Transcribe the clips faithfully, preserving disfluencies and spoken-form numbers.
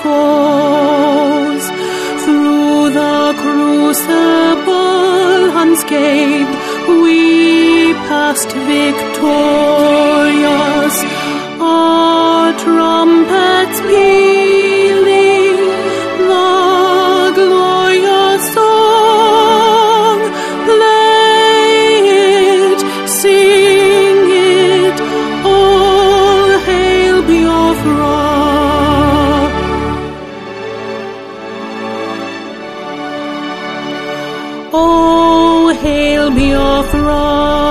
foes. Through the crucible unscathed, we passed victorious. Our trumpets pealing, the glorious song, play it, sing it, all hail Biafra. Oh, hail Biafra,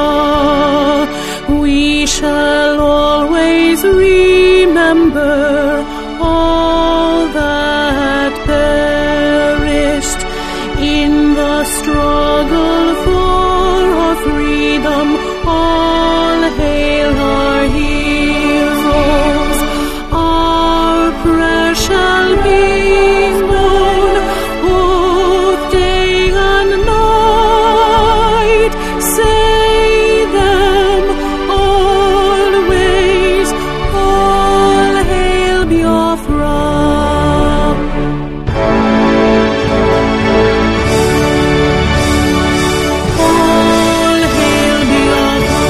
we shall always remember all that perished in the struggle for our freedom. All hail our heroes, our prayers shall be known both day and night. Say them always, all hail Biafra. All hail Biafra.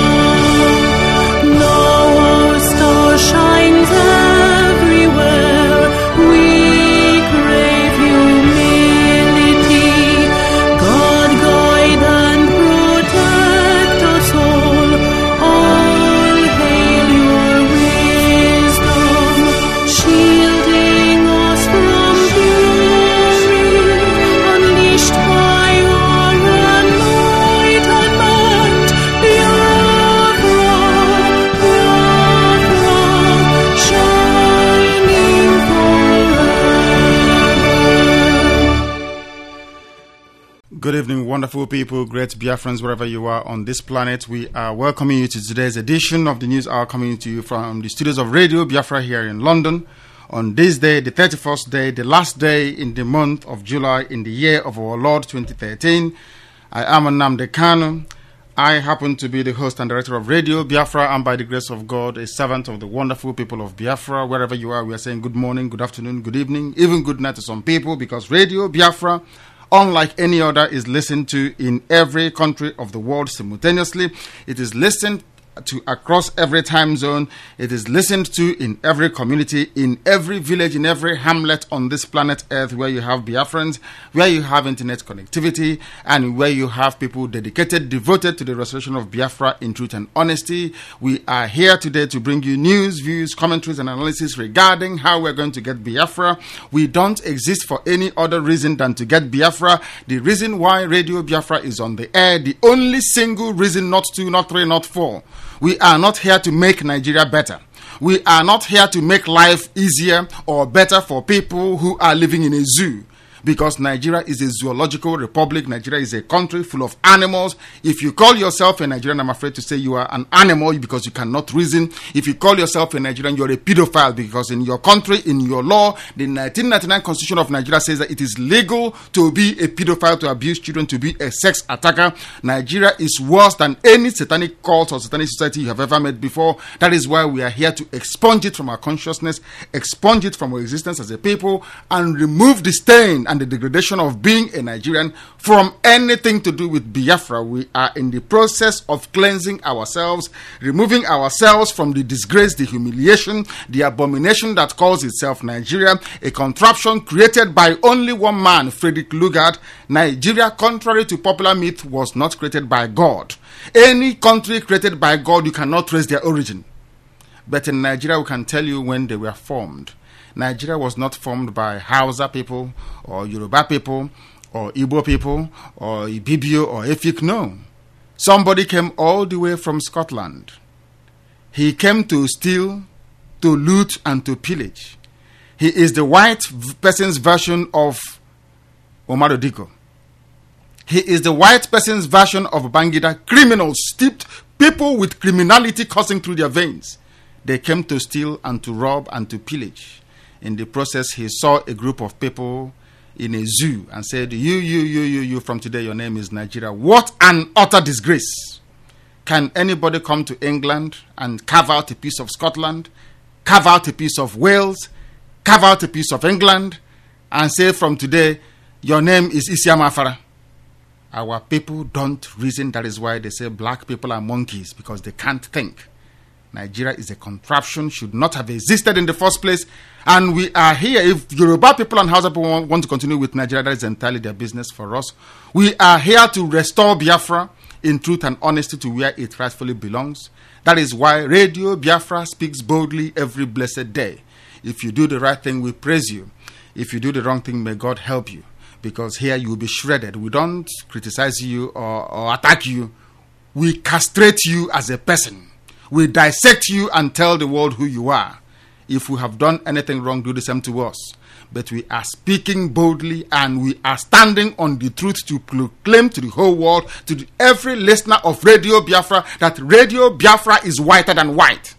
Now our star shines everywhere. We crave humility. God guide and protect us all. All hail your wisdom, shielding us from fury, unleashed by your enlightenment. Biafra, Biafra, shining forever. Good evening, wonderful people, great Biafrans, wherever you are on this planet. We are welcoming you to today's edition of the News Hour, coming to you from the studios of Radio Biafra here in London. On this day, the thirty-first day, the last day in the month of July in the year of our Lord twenty thirteen. I am Nnamdi Kanu. I happen to be the host and director of Radio Biafra, and by the grace of God, a servant of the wonderful people of Biafra. Wherever you are, we are saying good morning, good afternoon, good evening, even good night to some people, because Radio Biafra, unlike any other, is listened to in every country of the world simultaneously. It is listened to across every time zone. It is listened to in every community, in every village, in every hamlet on this planet Earth, where you have Biafrans, where you have internet connectivity, and where you have people dedicated, devoted to the restoration of Biafra in truth and honesty. We are here today to bring you news, views, commentaries, and analysis regarding how we're going to get Biafra. We don't exist for any other reason than to get Biafra. The reason why Radio Biafra is on the air, the only single reason, not two, not three, not four. We are not here to make Nigeria better. We are not here to make life easier or better for people who are living in a zoo. Because Nigeria is a zoological republic. Nigeria is a country full of animals. If you call yourself a Nigerian, I'm afraid to say you are an animal because you cannot reason. If you call yourself a Nigerian, you're a pedophile, because in your country, in your law, the nineteen ninety-nine Constitution of Nigeria says that it is legal to be a pedophile, to abuse children, to be a sex attacker. Nigeria is worse than any satanic cult or satanic society you have ever met before. That is why we are here to expunge it from our consciousness, expunge it from our existence as a people, and remove the stain and the degradation of being a Nigerian from anything to do with Biafra. We are in the process of cleansing ourselves, removing ourselves from the disgrace, the humiliation, the abomination that calls itself Nigeria, a contraption created by only one man, Frederick Lugard. Nigeria, contrary to popular myth, was not created by God. Any country created by God, you cannot trace their origin. But in Nigeria, we can tell you when they were formed. Nigeria was not formed by Hausa people or Yoruba people or Igbo people or Ibibio or Efik. No. Somebody came all the way from Scotland. He came to steal, to loot, and to pillage. He is the white person's version of Omar Odiko. He is the white person's version of Bangida. Criminals, steeped people with criminality coursing through their veins. They came to steal and to rob and to pillage. In the process, he saw a group of people in a zoo and said, you, you, you, you, you, from today your name is Nigeria. What an utter disgrace. Can anybody come to England and carve out a piece of Scotland, carve out a piece of Wales, carve out a piece of England and say from today, your name is Isiam Afara. Our people don't reason. That is why they say black people are monkeys, because they can't think. Nigeria is a contraption, should not have existed in the first place. And we are here. If Yoruba people and Hausa people want, want to continue with Nigeria, that is entirely their business for us. We are here to restore Biafra in truth and honesty to where it rightfully belongs. That is why Radio Biafra speaks boldly every blessed day. If you do the right thing, we praise you. If you do the wrong thing, may God help you. Because here you will be shredded. We don't criticize you or, or attack you. We castrate you as a person. We dissect you and tell the world who you are. If we have done anything wrong, do the same to us. But we are speaking boldly and we are standing on the truth to proclaim to the whole world, to the, every listener of Radio Biafra, that Radio Biafra is whiter than white.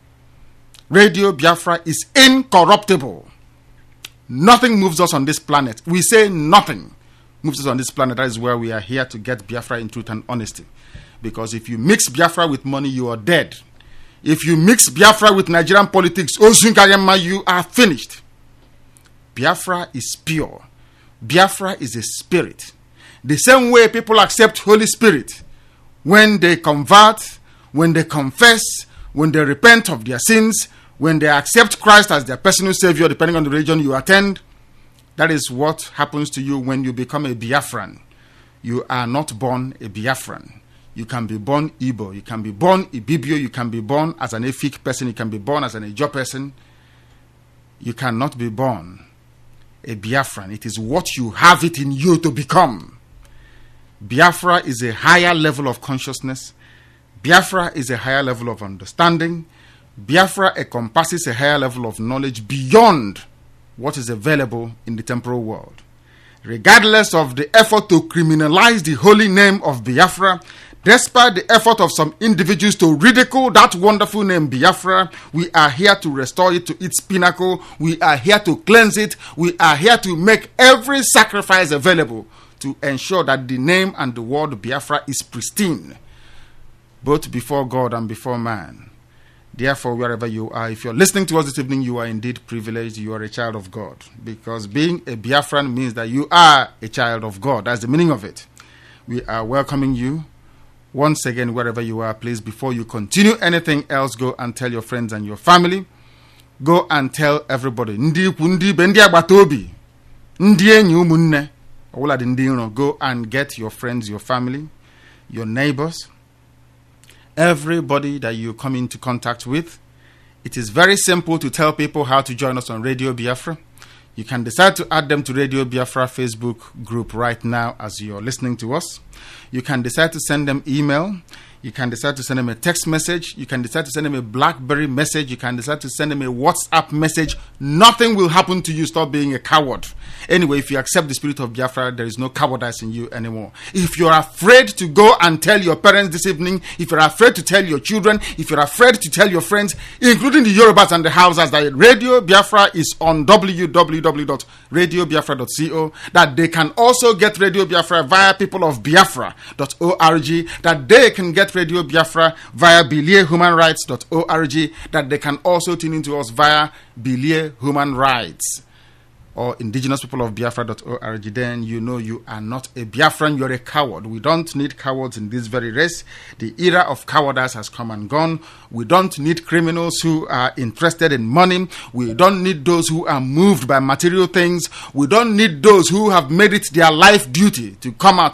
Radio Biafra is incorruptible. Nothing moves us on this planet. We say nothing moves us on this planet. That is where we are here to get Biafra in truth and honesty. Because if you mix Biafra with money, you are dead. If you mix Biafra with Nigerian politics, you are finished. Biafra is pure. Biafra is a spirit. The same way people accept Holy Spirit when they convert, when they confess, when they repent of their sins, when they accept Christ as their personal savior, depending on the religion you attend. That is what happens to you when you become a Biafran. You are not born a Biafran. You can be born Igbo, you can be born Ibibio, you can be born as an Efik person, you can be born as an Ejo person. You cannot be born a Biafran. It is what you have it in you to become. Biafra is a higher level of consciousness. Biafra is a higher level of understanding. Biafra encompasses a higher level of knowledge beyond what is available in the temporal world. Regardless of the effort to criminalize the holy name of Biafra, despite the effort of some individuals to ridicule that wonderful name Biafra, we are here to restore it to its pinnacle. We are here to cleanse it. We are here to make every sacrifice available to ensure that the name and the word Biafra is pristine, both before God and before man. Therefore, wherever you are, if you're listening to us this evening, you are indeed privileged. You are a child of God. Because being a Biafran means that you are a child of God. That's the meaning of it. We are welcoming you. Once again, wherever you are, please, before you continue anything else, go and tell your friends and your family. Go and tell everybody. Go and get your friends, your family, your neighbors, everybody that you come into contact with. It is very simple to tell people how to join us on Radio Biafra. You can decide to add them to Radio Biafra Facebook group right now as you're listening to us. You can decide to send them email. You can decide to send them a text message. You can decide to send them a BlackBerry message. You can decide to send them a WhatsApp message. Nothing will happen to you. Stop being a coward. Anyway, if you accept the spirit of Biafra, there is no cowardice in you anymore. If you're afraid to go and tell your parents this evening, if you're afraid to tell your children, if you're afraid to tell your friends, including the Yorubas and the Hausas, that Radio Biafra is on w w w dot radio biafra dot co, that they can also get Radio Biafra via people of biafra dot org, that they can get Radio Biafra via bilie human rights dot org, that they can also tune into us via Bilie Human Rights or indigenous people of biafra dot org. Then you know you are not a Biafran, you're a coward. We don't need cowards in this very race. The era of cowardice has come and gone. We don't need criminals who are interested in money. We don't need those who are moved by material things. We don't need those who have made it their life duty to come out.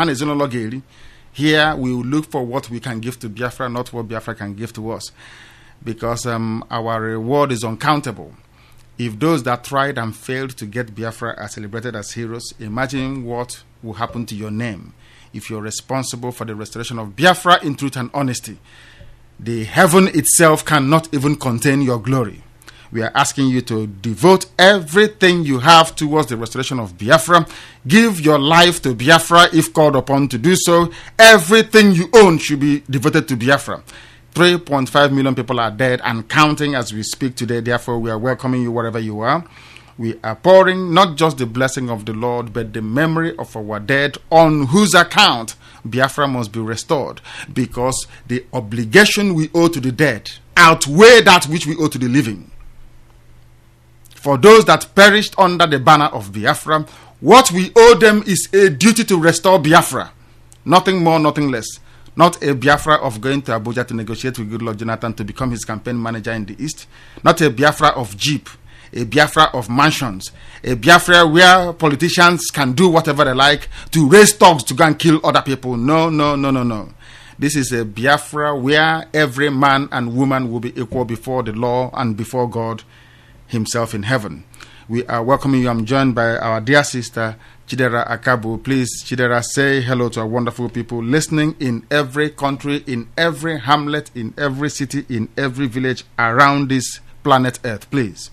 Here we will look for what we can give to Biafra, not what Biafra can give to us. Because um, our reward is uncountable. If those that tried and failed to get Biafra are celebrated as heroes, imagine what will happen to your name if you're responsible for the restoration of Biafra in truth and honesty. The heaven itself cannot even contain your glory. We are asking you to devote everything you have towards the restoration of Biafra. Give your life to Biafra if called upon to do so. Everything you own should be devoted to Biafra. three point five million people are dead and counting as we speak today. Therefore, we are welcoming you wherever you are. We are pouring not just the blessing of the Lord, but the memory of our dead, on whose account Biafra must be restored. Because the obligation we owe to the dead outweigh that which we owe to the living. for those that perished under the banner of Biafra. What we owe them is a duty to restore Biafra. Nothing more, nothing less. Not a Biafra of going to Abuja to negotiate with Goodluck Jonathan to become his campaign manager in the East. Not a Biafra of Jeep. A Biafra of mansions. A Biafra where politicians can do whatever they like to raise thugs to go and kill other people. No, no, no, no, no. This is a Biafra where every man and woman will be equal before the law and before God himself in heaven. We are welcoming you. I'm joined by our dear sister, Chidera Akabu. Please, Chidera, say hello to our wonderful people listening in every country, in every hamlet, in every city, in every village around this planet Earth, please.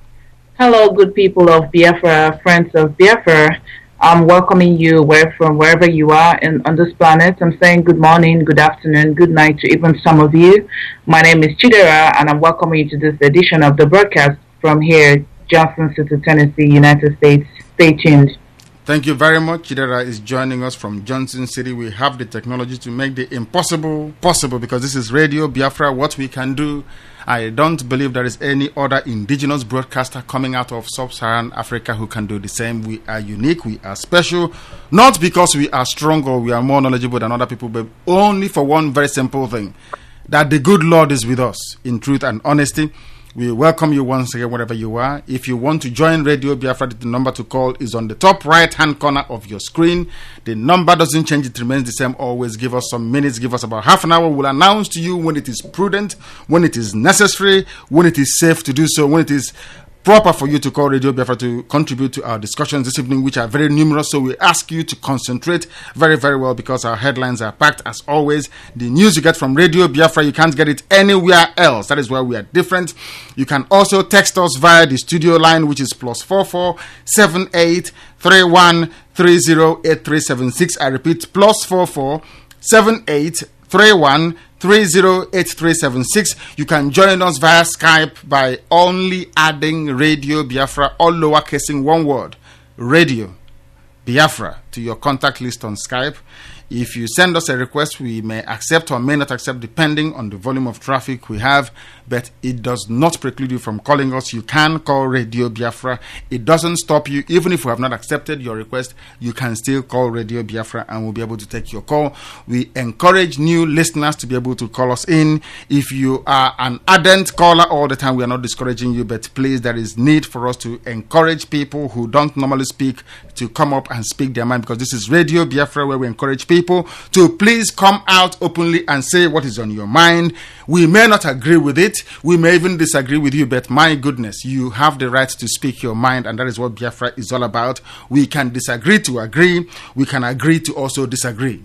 Hello, good people of Biafra, friends of Biafra. I'm welcoming you where from wherever you are in, on this planet. I'm saying good morning, good afternoon, good night to even some of you. My name is Chidera, and I'm welcoming you to this edition of the broadcast from here, Johnson City, Tennessee, United States. Stay tuned. Thank you very much. Chidera is joining us from Johnson City. We have the technology to make the impossible possible because this is Radio Biafra, what we can do. I don't believe there is any other indigenous broadcaster coming out of sub-Saharan Africa who can do the same. We are unique, we are special, not because we are strong or we are more knowledgeable than other people, but only for one very simple thing, that the good Lord is with us in truth and honesty. We welcome you once again wherever you are. If you want to join Radio Biafra, the number to call is on the top right-hand corner of your screen. The number doesn't change. It remains the same. Always give us some minutes. Give us about half an hour. We'll announce to you when it is prudent, when it is necessary, when it is safe to do so, when it is proper for you to call Radio Biafra to contribute to our discussions this evening, which are very numerous. So we ask you to concentrate very, very well because our headlines are packed as always. The news you get from Radio Biafra, you can't get it anywhere else. That is why we are different. You can also text us via the studio line, which is plus four four seven eight three one three zero eight three seven six. I repeat, plus four four seven eight three one three zero eight three seven six. You can join us via Skype by only adding Radio Biafra, all lowercase in one word, Radio Biafra, to your contact list on Skype. If you send us a request, we may accept or may not accept depending on the volume of traffic we have, but it does not preclude you from calling us. You can call Radio Biafra. It doesn't stop you. Even if we have not accepted your request, you can still call Radio Biafra and we'll be able to take your call. We encourage new listeners to be able to call us in. If you are an ardent caller all the time, we are not discouraging you, but please, there is need for us to encourage people who don't normally speak to come up and speak their mind, because this is Radio Biafra where we encourage people to please come out openly and say what is on your mind. We may not agree with it, we may even disagree with you, but my goodness, you have the right to speak your mind, and that is what Biafra is all about. We can disagree to agree, we can agree to also disagree.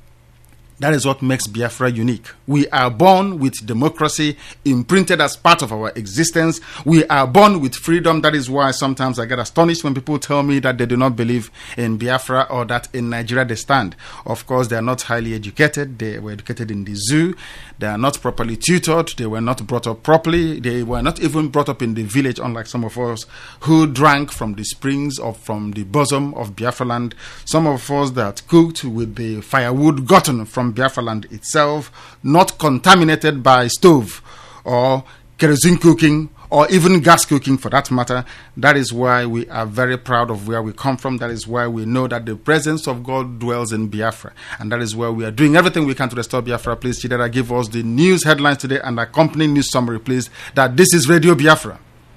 That is what makes Biafra unique. We are born with democracy imprinted as part of our existence. We are born with freedom. That is why sometimes I get astonished when people tell me that they do not believe in Biafra or that in Nigeria they stand. Of course, they are not highly educated. They were educated in the zoo. They are not properly tutored. They were not brought up properly. They were not even brought up in the village, unlike some of us who drank from the springs or from the bosom of Biafra land. Some of us that cooked with the firewood gotten from Biafra land itself, not contaminated by stove or kerosene cooking or even gas cooking for that matter. That is why we are very proud of where we come from. That is why we know that the presence of God dwells in Biafra, and that is why we are doing everything we can to restore Biafra. Please, Chidera, give us the news headlines today and accompanying news summary, please, that this is Radio Biafra.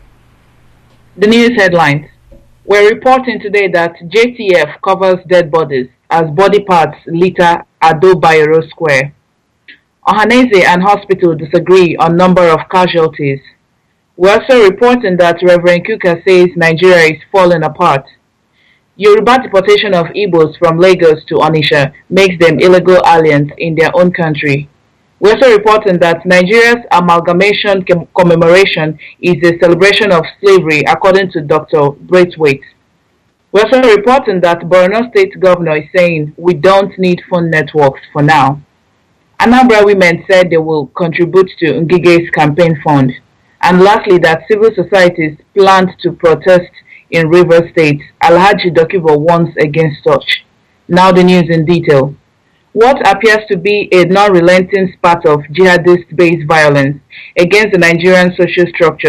The news headlines. We're reporting today that J T F covers dead bodies as body parts litter Ado Bayero Square. Ohaneze and hospital disagree on number of casualties. We're also reporting that Reverend Kuka says Nigeria is falling apart. Yoruba deportation of Igbos from Lagos to Onitsha makes them illegal aliens in their own country. We're also reporting that Nigeria's amalgamation commemoration is a celebration of slavery, according to Doctor Braithwaite. We're also reporting that Borno State Governor is saying we don't need phone networks for now. Anambra women said they will contribute to Ngige's campaign fund. And lastly, that civil societies planned to protest in Rivers State. Alhaji Dokibo warns against such. Now the news in detail. What appears to be a non-relenting spat of jihadist-based violence against the Nigerian social structure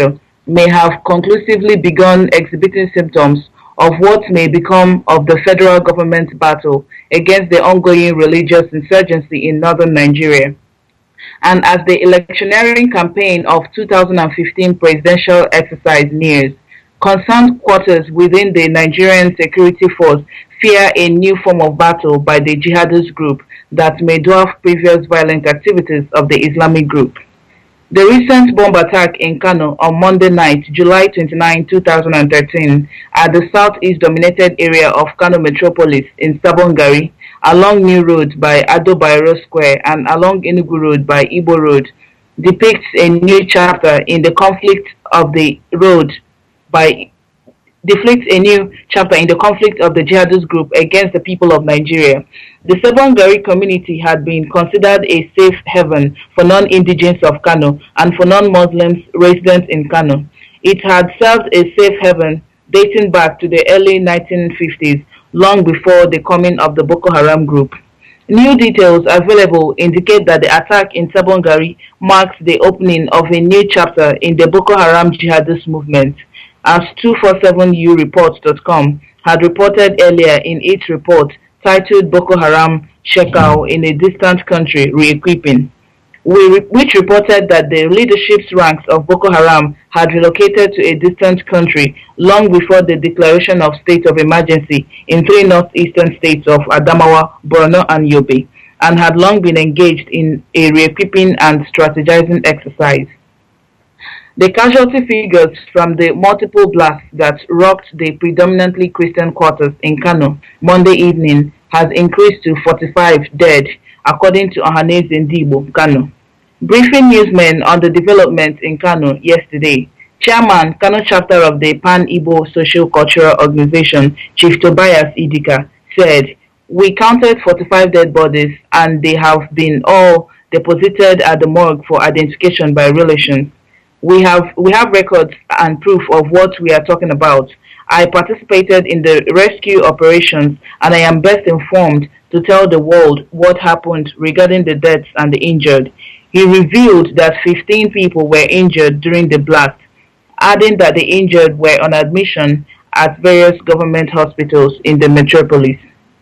may have conclusively begun exhibiting symptoms of what may become of the federal government's battle against the ongoing religious insurgency in northern Nigeria. And as the electioneering campaign of two thousand fifteen presidential exercise nears, concerned quarters within the Nigerian security force fear a new form of battle by the jihadist group that may dwarf previous violent activities of the Islamic group. The recent bomb attack in Kano on Monday night, July twenty-ninth, two thousand thirteen, at the southeast dominated area of Kano metropolis in Sabongari, along New Road by Ado Bayero Square and along Enugu Road by Ibo Road, depicts a new chapter in the conflict of the road by deflects a new chapter in the conflict of the jihadist group against the people of Nigeria. The Sabongari community had been considered a safe haven for non-indigenes of Kano and for non-Muslims residents in Kano. It had served a safe haven dating back to the early nineteen fifties, long before the coming of the Boko Haram group. New details available indicate that the attack in Sabongari marks the opening of a new chapter in the Boko Haram jihadist movement, as two forty-seven u reports dot com had reported earlier in its report titled Boko Haram Shekau in a Distant Country Re-equipping, which reported that the leadership's ranks of Boko Haram had relocated to a distant country long before the declaration of state of emergency in three northeastern states of Adamawa, Borno, and Yobe, and had long been engaged in a re-equipping and strategizing exercise. The casualty figures from the multiple blasts that rocked the predominantly Christian quarters in Kano Monday evening has increased to forty-five dead, according to Ohanaeze Ndigbo, Kano. Briefing newsmen on the developments in Kano yesterday, Chairman, Kano chapter of the Pan-Igbo Social Cultural Organization, Chief Tobias Idika, said, "We counted forty-five dead bodies and they have been all deposited at the morgue for identification by relations. We have we have records and proof of what we are talking about. I participated in the rescue operations and I am best informed to tell the world what happened regarding the deaths and the injured." He revealed that fifteen people were injured during the blast, adding that the injured were on admission at various government hospitals in the metropolis.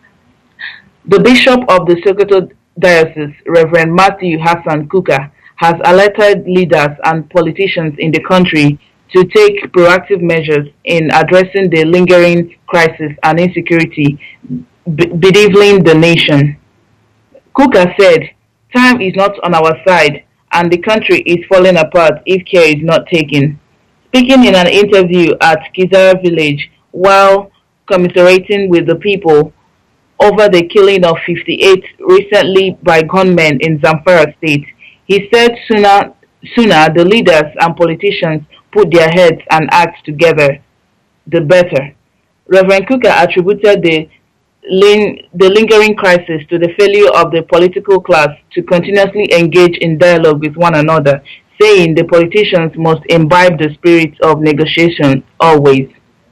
The Bishop of the Sokoto Diocese, Reverend Matthew Hassan Kuka, has alerted leaders and politicians in the country to take proactive measures in addressing the lingering crisis and insecurity bedeviling the nation. Kuka said, "Time is not on our side and the country is falling apart if care is not taken." Speaking in an interview at Kizara village while commiserating with the people over the killing of fifty-eight recently by gunmen in Zamfara state, he said sooner, sooner the leaders and politicians put their heads and act together, the better. Reverend Kuka attributed the, ling the lingering crisis to the failure of the political class to continuously engage in dialogue with one another, saying the politicians must imbibe the spirit of negotiation always.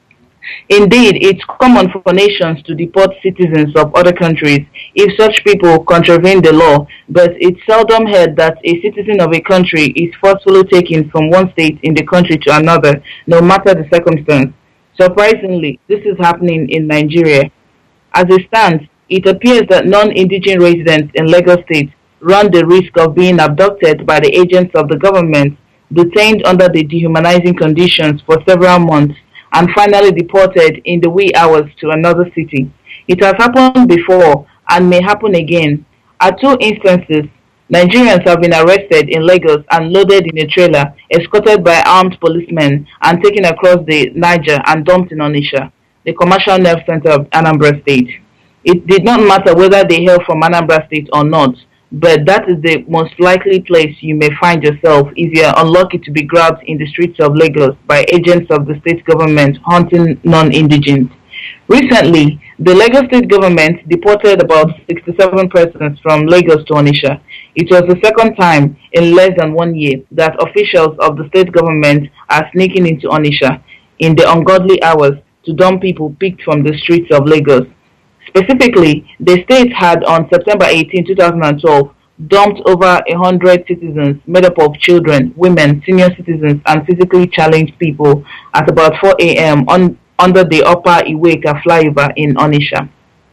Indeed, it's common for nations to deport citizens of other countries if such people contravene the law, but it's seldom heard that a citizen of a country is forcefully taken from one state in the country to another, no matter the circumstance. Surprisingly, this is happening in Nigeria. As it stands, it appears that non-indigenous residents in Lagos State run the risk of being abducted by the agents of the government, detained under the dehumanizing conditions for several months, and finally deported in the wee hours to another city. It has happened before and may happen again. At two instances, Nigerians have been arrested in Lagos and loaded in a trailer, escorted by armed policemen, and taken across the Niger and dumped in Onitsha, the commercial nerve center of Anambra State. It did not matter whether they hail from Anambra State or not, but that is the most likely place you may find yourself if you are unlucky to be grabbed in the streets of Lagos by agents of the state government hunting non-indigenes. Recently, the Lagos state government deported about sixty-seven persons from Lagos to Onitsha. It was the second time in less than one year that officials of the state government are sneaking into Onitsha in the ungodly hours to dump people picked from the streets of Lagos. Specifically, the state had on September eighteenth, two thousand twelve, dumped over a hundred citizens made up of children, women, senior citizens, and physically challenged people at about four a.m. On, under the Upper Iweka flyover in Onitsha.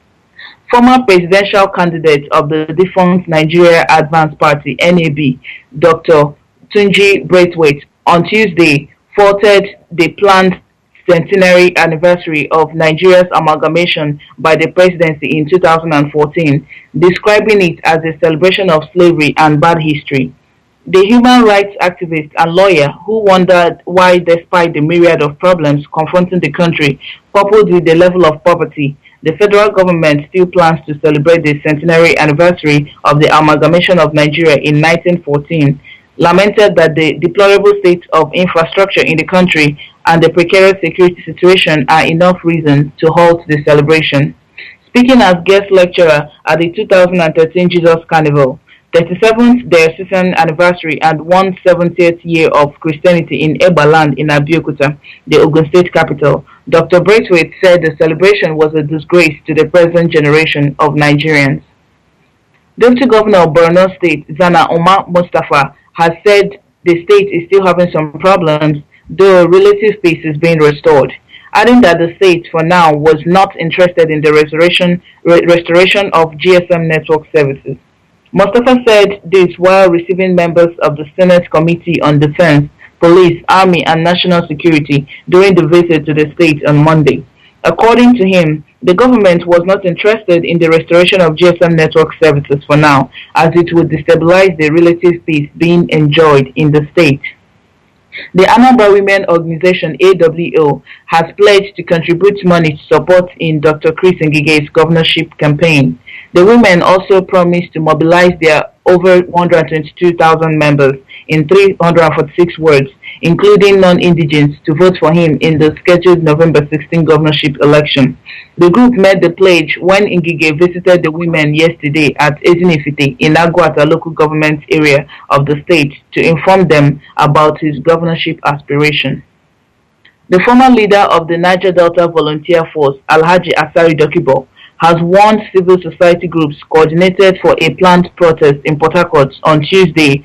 Former presidential candidate of the defunct Nigeria Advance Party (N A B), Doctor Tunji Braithwaite, on Tuesday faulted the planned centenary anniversary of Nigeria's amalgamation by the presidency in two thousand fourteen, describing it as a celebration of slavery and bad history. The human rights activist and lawyer, who wondered why, despite the myriad of problems confronting the country, coupled with the level of poverty, the federal government still plans to celebrate the centenary anniversary of the amalgamation of Nigeria in nineteen fourteen, lamented that the deplorable state of infrastructure in the country and the precarious security situation are enough reason to halt the celebration. Speaking as guest lecturer at the two thousand thirteen Jesus Carnival, thirty-seventh diocesan anniversary and one hundred seventieth year of Christianity in Ebaland in Abeokuta, the Ogun State capital, Doctor Braithwaite said the celebration was a disgrace to the present generation of Nigerians. Deputy Governor of Borno State, Zana Omar Mustafa, has said the state is still having some problems, though relative peace is being restored, adding that the state for now was not interested in the restoration, re- restoration of G S M network services. Mustafa said this while receiving members of the Senate Committee on Defense, Police, Army and National Security during the visit to the state on Monday. According to him, the government was not interested in the restoration of G S M network services for now, as it would destabilize the relative peace being enjoyed in the state. The Anambra Women Organization A W O has pledged to contribute money to support in Doctor Chris Ngige's governorship campaign. The women also promised to mobilize their over one hundred twenty-two thousand members in three hundred forty-six wards, including non-indigents, to vote for him in the scheduled November sixteenth governorship election. The group made the pledge when Ngige visited the women yesterday at Ezinifite in Agwata local government area of the state to inform them about his governorship aspiration. The former leader of the Niger Delta Volunteer Force, Alhaji Asari Dokibo, has warned civil society groups coordinated for a planned protest in Port Harcourt on Tuesday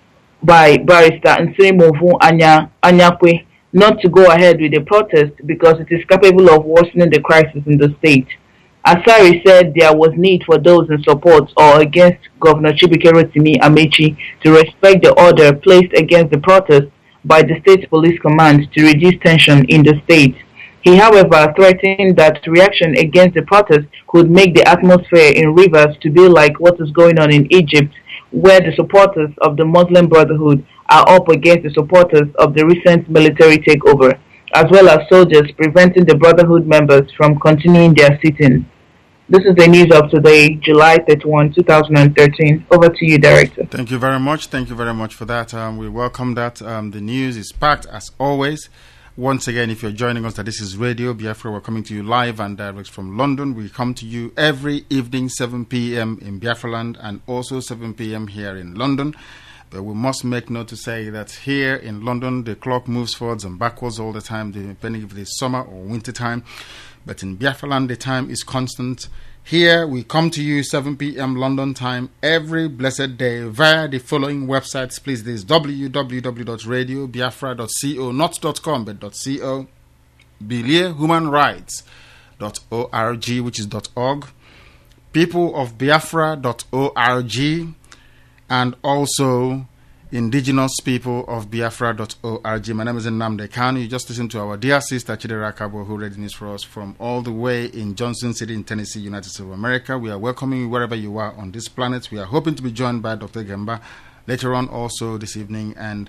by Barrister Nsirimovu Anya, Anyakwe not to go ahead with the protest because it is capable of worsening the crisis in the state. Asari said there was need for those in support or against Governor Chibuike Rotimi Amechi to respect the order placed against the protest by the state police command to reduce tension in the state. He, however, threatened that reaction against the protest could make the atmosphere in Rivers to be like what is going on in Egypt, where the supporters of the Muslim Brotherhood are up against the supporters of the recent military takeover, as well as soldiers preventing the Brotherhood members from continuing their sit-in. This is the news of today, July thirty-first, twenty thirteen. Over to you, Director. Thank you very much. Thank you very much for that. Um, we welcome that. Um, the news is packed as always. Once again, if you're joining us, that this is Radio Biafra. We're coming to you live and direct from London. We come to you every evening, seven p.m. in Biafraland and also seven p.m. here in London. But we must make note to say that here in London, the clock moves forwards and backwards all the time, depending if it is summer or winter time. But in Biafraland, the time is constant. Here, we come to you seven p.m. London time every blessed day via the following websites. Please, this is w w w dot radio biafra dot co, not .com, but .co. Belia Human Rights dot org, which is .org. people of biafra dot org, and also indigenous people of biafra dot org. My name is Nnamdi Kanu. You just listened to our dear sister Chidera Kabo, who read news for us from all the way in Johnson City in Tennessee, United States of America. We are welcoming you wherever you are on this planet. We are hoping to be joined by Doctor Gemba later on also this evening, and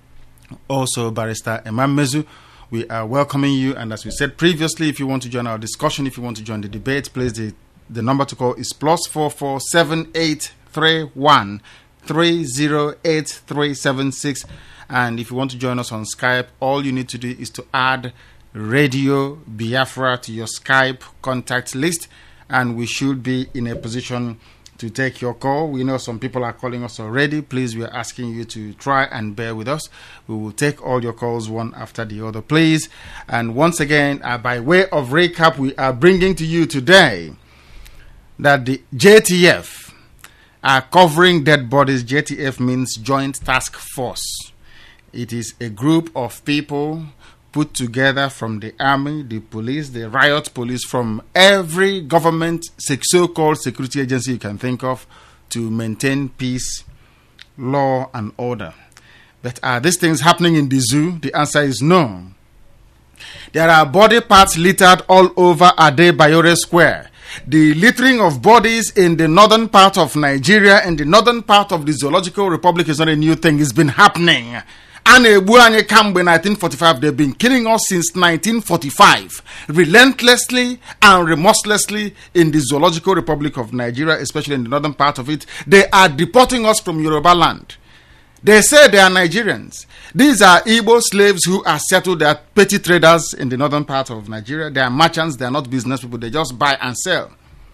also Barrister Imam Mezu. We are welcoming you, and as we said previously, if you want to join our discussion, if you want to join the debate, please, the, the number to call is plus four four seven eight three one three zero eight three seven six, and if you want to join us on Skype, all you need to do is to add Radio Biafra to your Skype contact list, and we should be in a position to take your call. We know some people are calling us already. Please, we are asking you to try and bear with us. We will take all your calls one after the other, please. And once again, uh, by way of recap, we are bringing to you today that the J T F are covering dead bodies. J T F means Joint Task Force. It is a group of people put together from the army, the police, the riot police, from every government so-called security agency you can think of to maintain peace, law, and order. But are these things happening in the zoo? The answer is no. There are body parts littered all over Ade Bayore Square. The littering of bodies in the northern part of Nigeria and the northern part of the Zoological Republic is not a new thing. It's been happening. And nineteen forty-five, they've been killing us since nineteen forty-five, relentlessly and remorselessly in the Zoological Republic of Nigeria, especially in the northern part of it. They are deporting us from Yoruba land. They say they are Nigerians. These are Igbo slaves who are settled. They are petty traders in the northern part of Nigeria. They are merchants. They are not business people. They just buy and sell.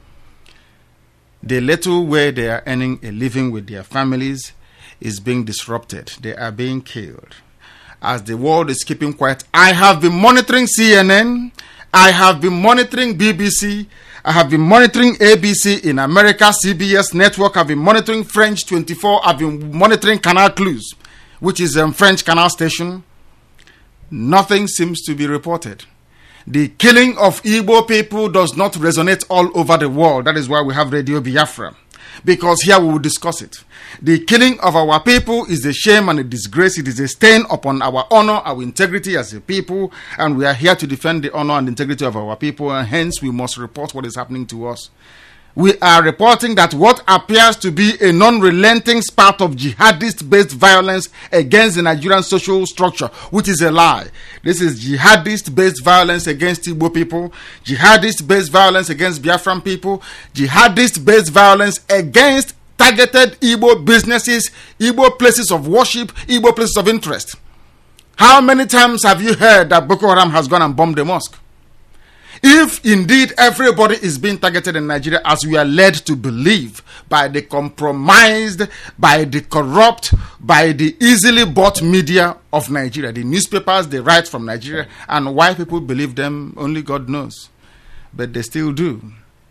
The little way they are earning a living with their families is being disrupted. They are being killed. As the world is keeping quiet, I have been monitoring C N N. I have been monitoring B B C. I have been monitoring A B C in America, C B S Network. I've been monitoring French twenty-four. I've been monitoring Canal Plus, which is a French canal station. Nothing seems to be reported. The killing of Igbo people does not resonate all over the world. That is why we have Radio Biafra, because here we will discuss it. The killing of our people is a shame and a disgrace. It is a stain upon our honor, our integrity as a people, and we are here to defend the honor and integrity of our people, and hence we must report what is happening to us. We are reporting that what appears to be a non-relenting spat of jihadist-based violence against the Nigerian social structure, which is a lie. This is jihadist-based violence against Igbo people, jihadist-based violence against Biafran people, jihadist-based violence against targeted Igbo businesses, Igbo places of worship, Igbo places of interest. How many times have you heard that Boko Haram has gone and bombed the mosque? If indeed everybody is being targeted in Nigeria, as we are led to believe by the compromised, by the corrupt, by the easily bought media of Nigeria, the newspapers they write from Nigeria, and why people believe them, only God knows. But they still do.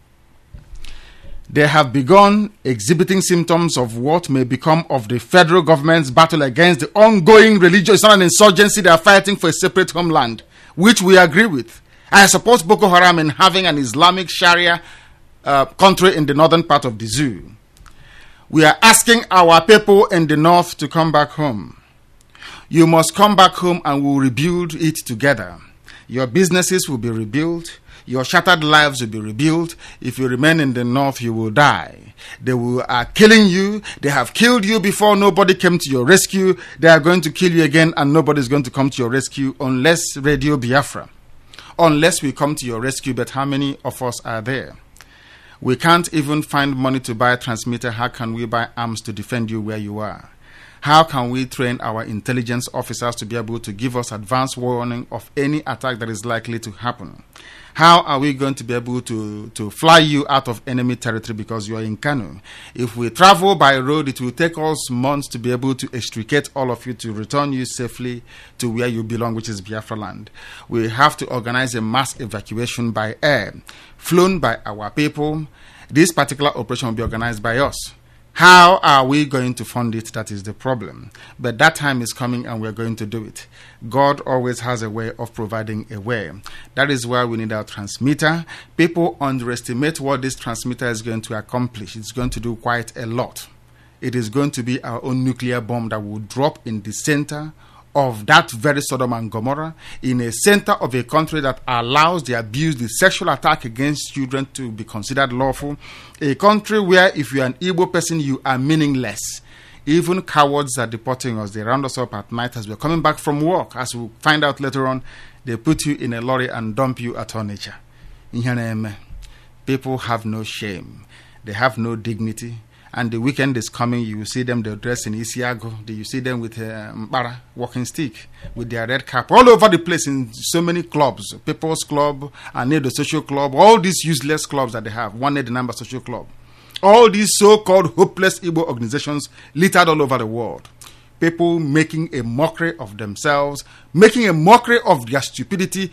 They have begun exhibiting symptoms of what may become of the federal government's battle against the ongoing religious. It's not an insurgency. They are fighting for a separate homeland, which we agree with. I support Boko Haram in having an Islamic Sharia uh, country in the northern part of the zoo. We are asking our people in the north to come back home. You must come back home and we'll rebuild it together. Your businesses will be rebuilt. Your shattered lives will be rebuilt. If you remain in the north, you will die. They will, are killing you. They have killed you before. Nobody came to your rescue. They are going to kill you again, and nobody is going to come to your rescue unless Radio Biafra. Unless we come to your rescue, but how many of us are there? We can't even find money to buy a transmitter. How can we buy arms to defend you where you are? How can we train our intelligence officers to be able to give us advance warning of any attack that is likely to happen? How are we going to be able to, to fly you out of enemy territory because you are in Kano? If we travel by road, it will take us months to be able to extricate all of you to return you safely to where you belong, which is Biafra land. We have to organize a mass evacuation by air, flown by our people. This particular operation will be organized by us. How are we going to fund it? That is the problem. But that time is coming and we're going to do it. God always has a way of providing a way. That is why we need our transmitter. People underestimate what this transmitter is going to accomplish. It's going to do quite a lot. It is going to be our own nuclear bomb that will drop in the center of that very Sodom and Gomorrah, in a center of a country that allows the abuse, the sexual attack against children to be considered lawful, a country where if you're an Igbo person, you are meaningless. Even cowards are deporting us. They round us up at night as we're coming back from work. As we'll find out later on, they put you in a lorry and dump you at Onitsha. People have no shame. They have no dignity. And the weekend is coming, you will see them, they're dressed in Isiago. You see them with a Mbara walking stick, with their red cap, all over the place in so many clubs. People's Club, Anedo Social Club, all these useless clubs that they have. One Need the Number Social Club. All these so-called hopeless Igbo organizations littered all over the world. People making a mockery of themselves, making a mockery of their stupidity,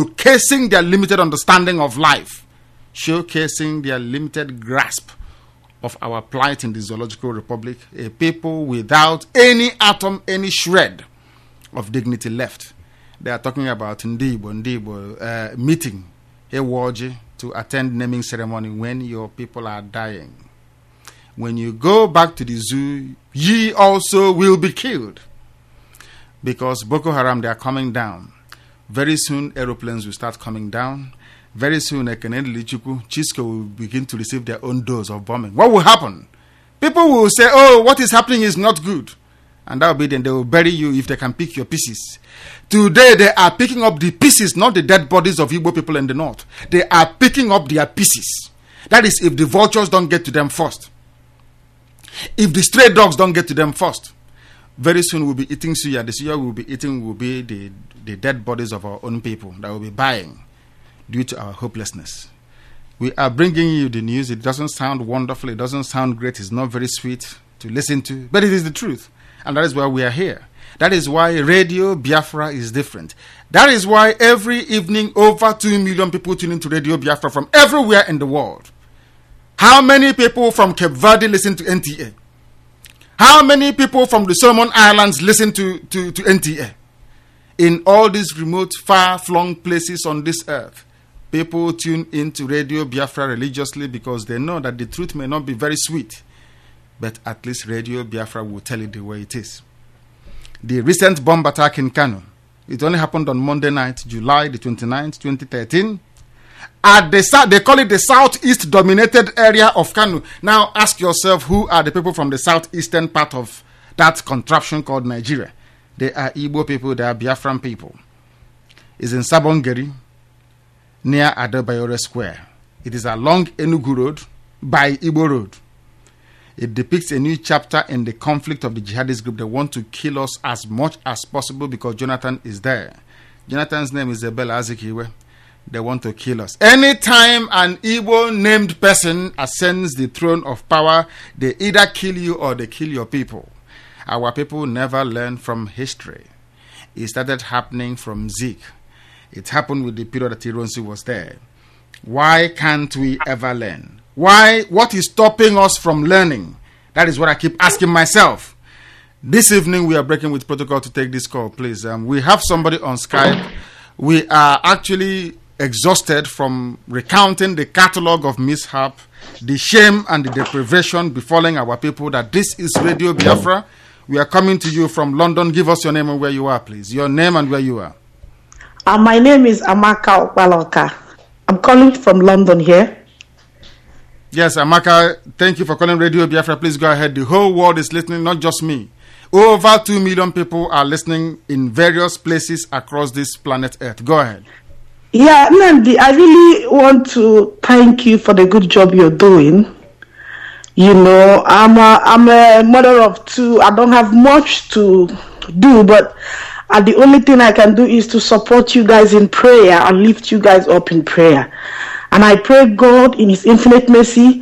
showcasing their limited understanding of life, showcasing their limited grasp of our plight in the Zoological Republic, a people without any atom, any shred of dignity left. They are talking about Ndibo, Ndibo, uh, meeting a Warji to attend naming ceremony when your people are dying. When you go back to the zoo, ye also will be killed. Because Boko Haram, they are coming down. Very soon, aeroplanes will start coming down. Very soon, Ekene Lichuku, Chisco will begin to receive their own dose of bombing. What will happen? People will say, oh, what is happening is not good. And that will be then they will bury you if they can pick your pieces. Today, they are picking up the pieces, not the dead bodies of Igbo people in the north. They are picking up their pieces. That is if the vultures don't get to them first. If the stray dogs don't get to them first. Very soon we'll be eating suya. The suya we'll be eating will be the, the dead bodies of our own people that will be buying due to our hopelessness. We are bringing you the news. It doesn't sound wonderful. It doesn't sound great. It's not very sweet to listen to. But it is the truth. And that is why we are here. That is why Radio Biafra is different. That is why every evening over two million people tune into Radio Biafra from everywhere in the world. How many people from Cape Verde listen to N T A? How many people from the Solomon Islands listen to, to, to N T A? In all these remote, far-flung places on this earth, people tune into Radio Biafra religiously because they know that the truth may not be very sweet, but at least Radio Biafra will tell it the way it is. The recent bomb attack in Kano, it only happened on Monday night, July the twenty-ninth, twenty thirteen. At the south, they call it the southeast dominated area of Kano. Now ask yourself, who are the people from the southeastern part of that contraption called Nigeria? They are Igbo people, they are Biafran people. It's in Sabongeri, near Adebayore Square. It is along Enugu Road by Igbo Road. It depicts a new chapter in the conflict of the jihadist group. They want to kill us as much as possible because Jonathan is there. Jonathan's name is Ebele Azikiwe. They want to kill us. Anytime an Igbo named person ascends the throne of power, they either kill you or they kill your people. Our people never learn from history. It started happening from Zeke. It happened with the period that Ironsi was there. Why can't we ever learn? Why? What is stopping us from learning? That is what I keep asking myself. This evening we are breaking with protocol to take this call, please. Um, we have somebody on Skype. We are actually exhausted from recounting the catalogue of mishap, the shame and the deprivation befalling our people, that this is Radio Biafra. We are coming to you from London. Give us your name and where you are, please. Your name and where you are. Uh, my name is Amaka Opaloka. I'm calling from London here. Yes, Amaka, thank you for calling Radio Biafra. Please go ahead. The whole world is listening, not just me. Over two million people are listening in various places across this planet Earth. Go ahead. Yeah, Nandi, I really want to thank you for the good job you're doing. You know, I'm a, I'm a mother of two. I don't have much to do, but uh, the only thing I can do is to support you guys in prayer and lift you guys up in prayer. And I pray God in His infinite mercy,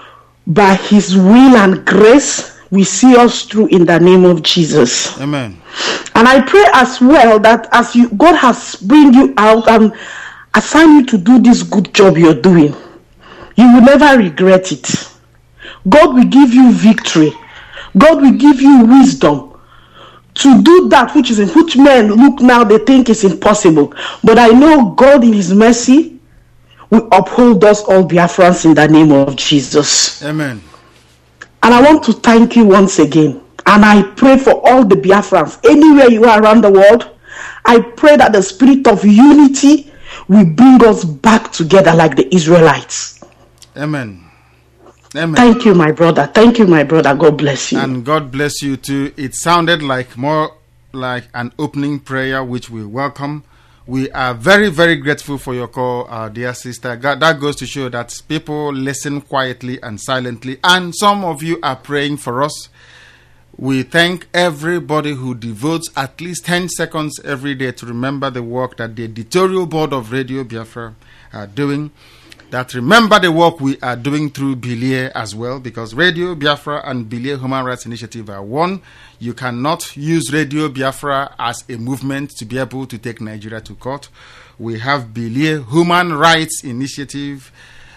by His will and grace, we see us through in the name of Jesus. Amen. And I pray as well that as you, God has bring you out and assigned you to do this good job you're doing, you will never regret it. God will give you victory. God will give you wisdom to do that which is in which men look now, they think is impossible. But I know God in His mercy will uphold us all Biafrans in the name of Jesus. Amen. And I want to thank you once again. And I pray for all the Biafrans, anywhere you are around the world. I pray that the spirit of unity will bring us back together like the Israelites. Amen. Amen. Thank you, my brother. Thank you, my brother. God bless you. And God bless you too. It sounded like more like an opening prayer, which we welcome. We are very, very grateful for your call, uh, dear sister. God, that goes to show that people listen quietly and silently, and some of you are praying for us. We thank everybody who devotes at least ten seconds every day to remember the work that the editorial board of Radio Biafra are doing. That remember the work we are doing through Bilie as well, because Radio Biafra and Bilie Human Rights Initiative are one. You cannot use Radio Biafra as a movement to be able to take Nigeria to court. We have Bilie Human Rights Initiative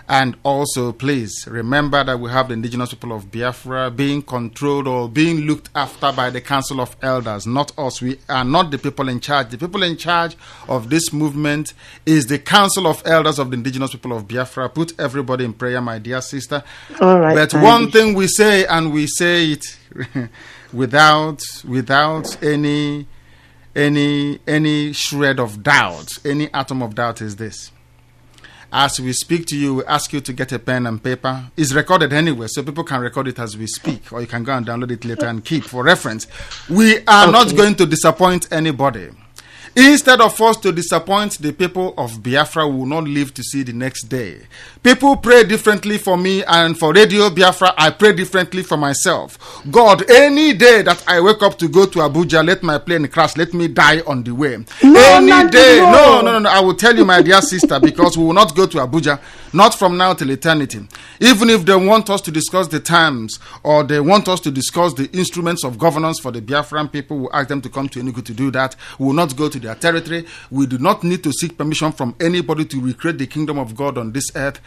And also, please remember that we have the indigenous people of Biafra being controlled or being looked after by the Council of Elders, not us. We are not the people in charge. The people in charge of this movement is the Council of Elders of the indigenous people of Biafra. Put everybody in prayer, my dear sister. All right. But one thing we say, and we say it without without any any any shred of doubt, any atom of doubt, is this. As we speak to you, we ask you to get a pen and paper. It's recorded anyway, so people can record it as we speak, or you can go and download it later and keep for reference. We are Okay. not going to disappoint anybody. Instead of us to disappoint the people of Biafra, we will not live to see the next day. People pray differently for me, and for Radio Biafra, I pray differently for myself. God, any day that I wake up to go to Abuja, let my plane crash, let me die on the way. No, any not day, no. no, no, no, no, I will tell you, my dear sister, because we will not go to Abuja, not from now till eternity. Even if they want us to discuss the times, or they want us to discuss the instruments of governance for the Biafran people, we ask them to come to Enugu to do that. We will not go to their territory. We do not need to seek permission from anybody to recreate the kingdom of God on this earth.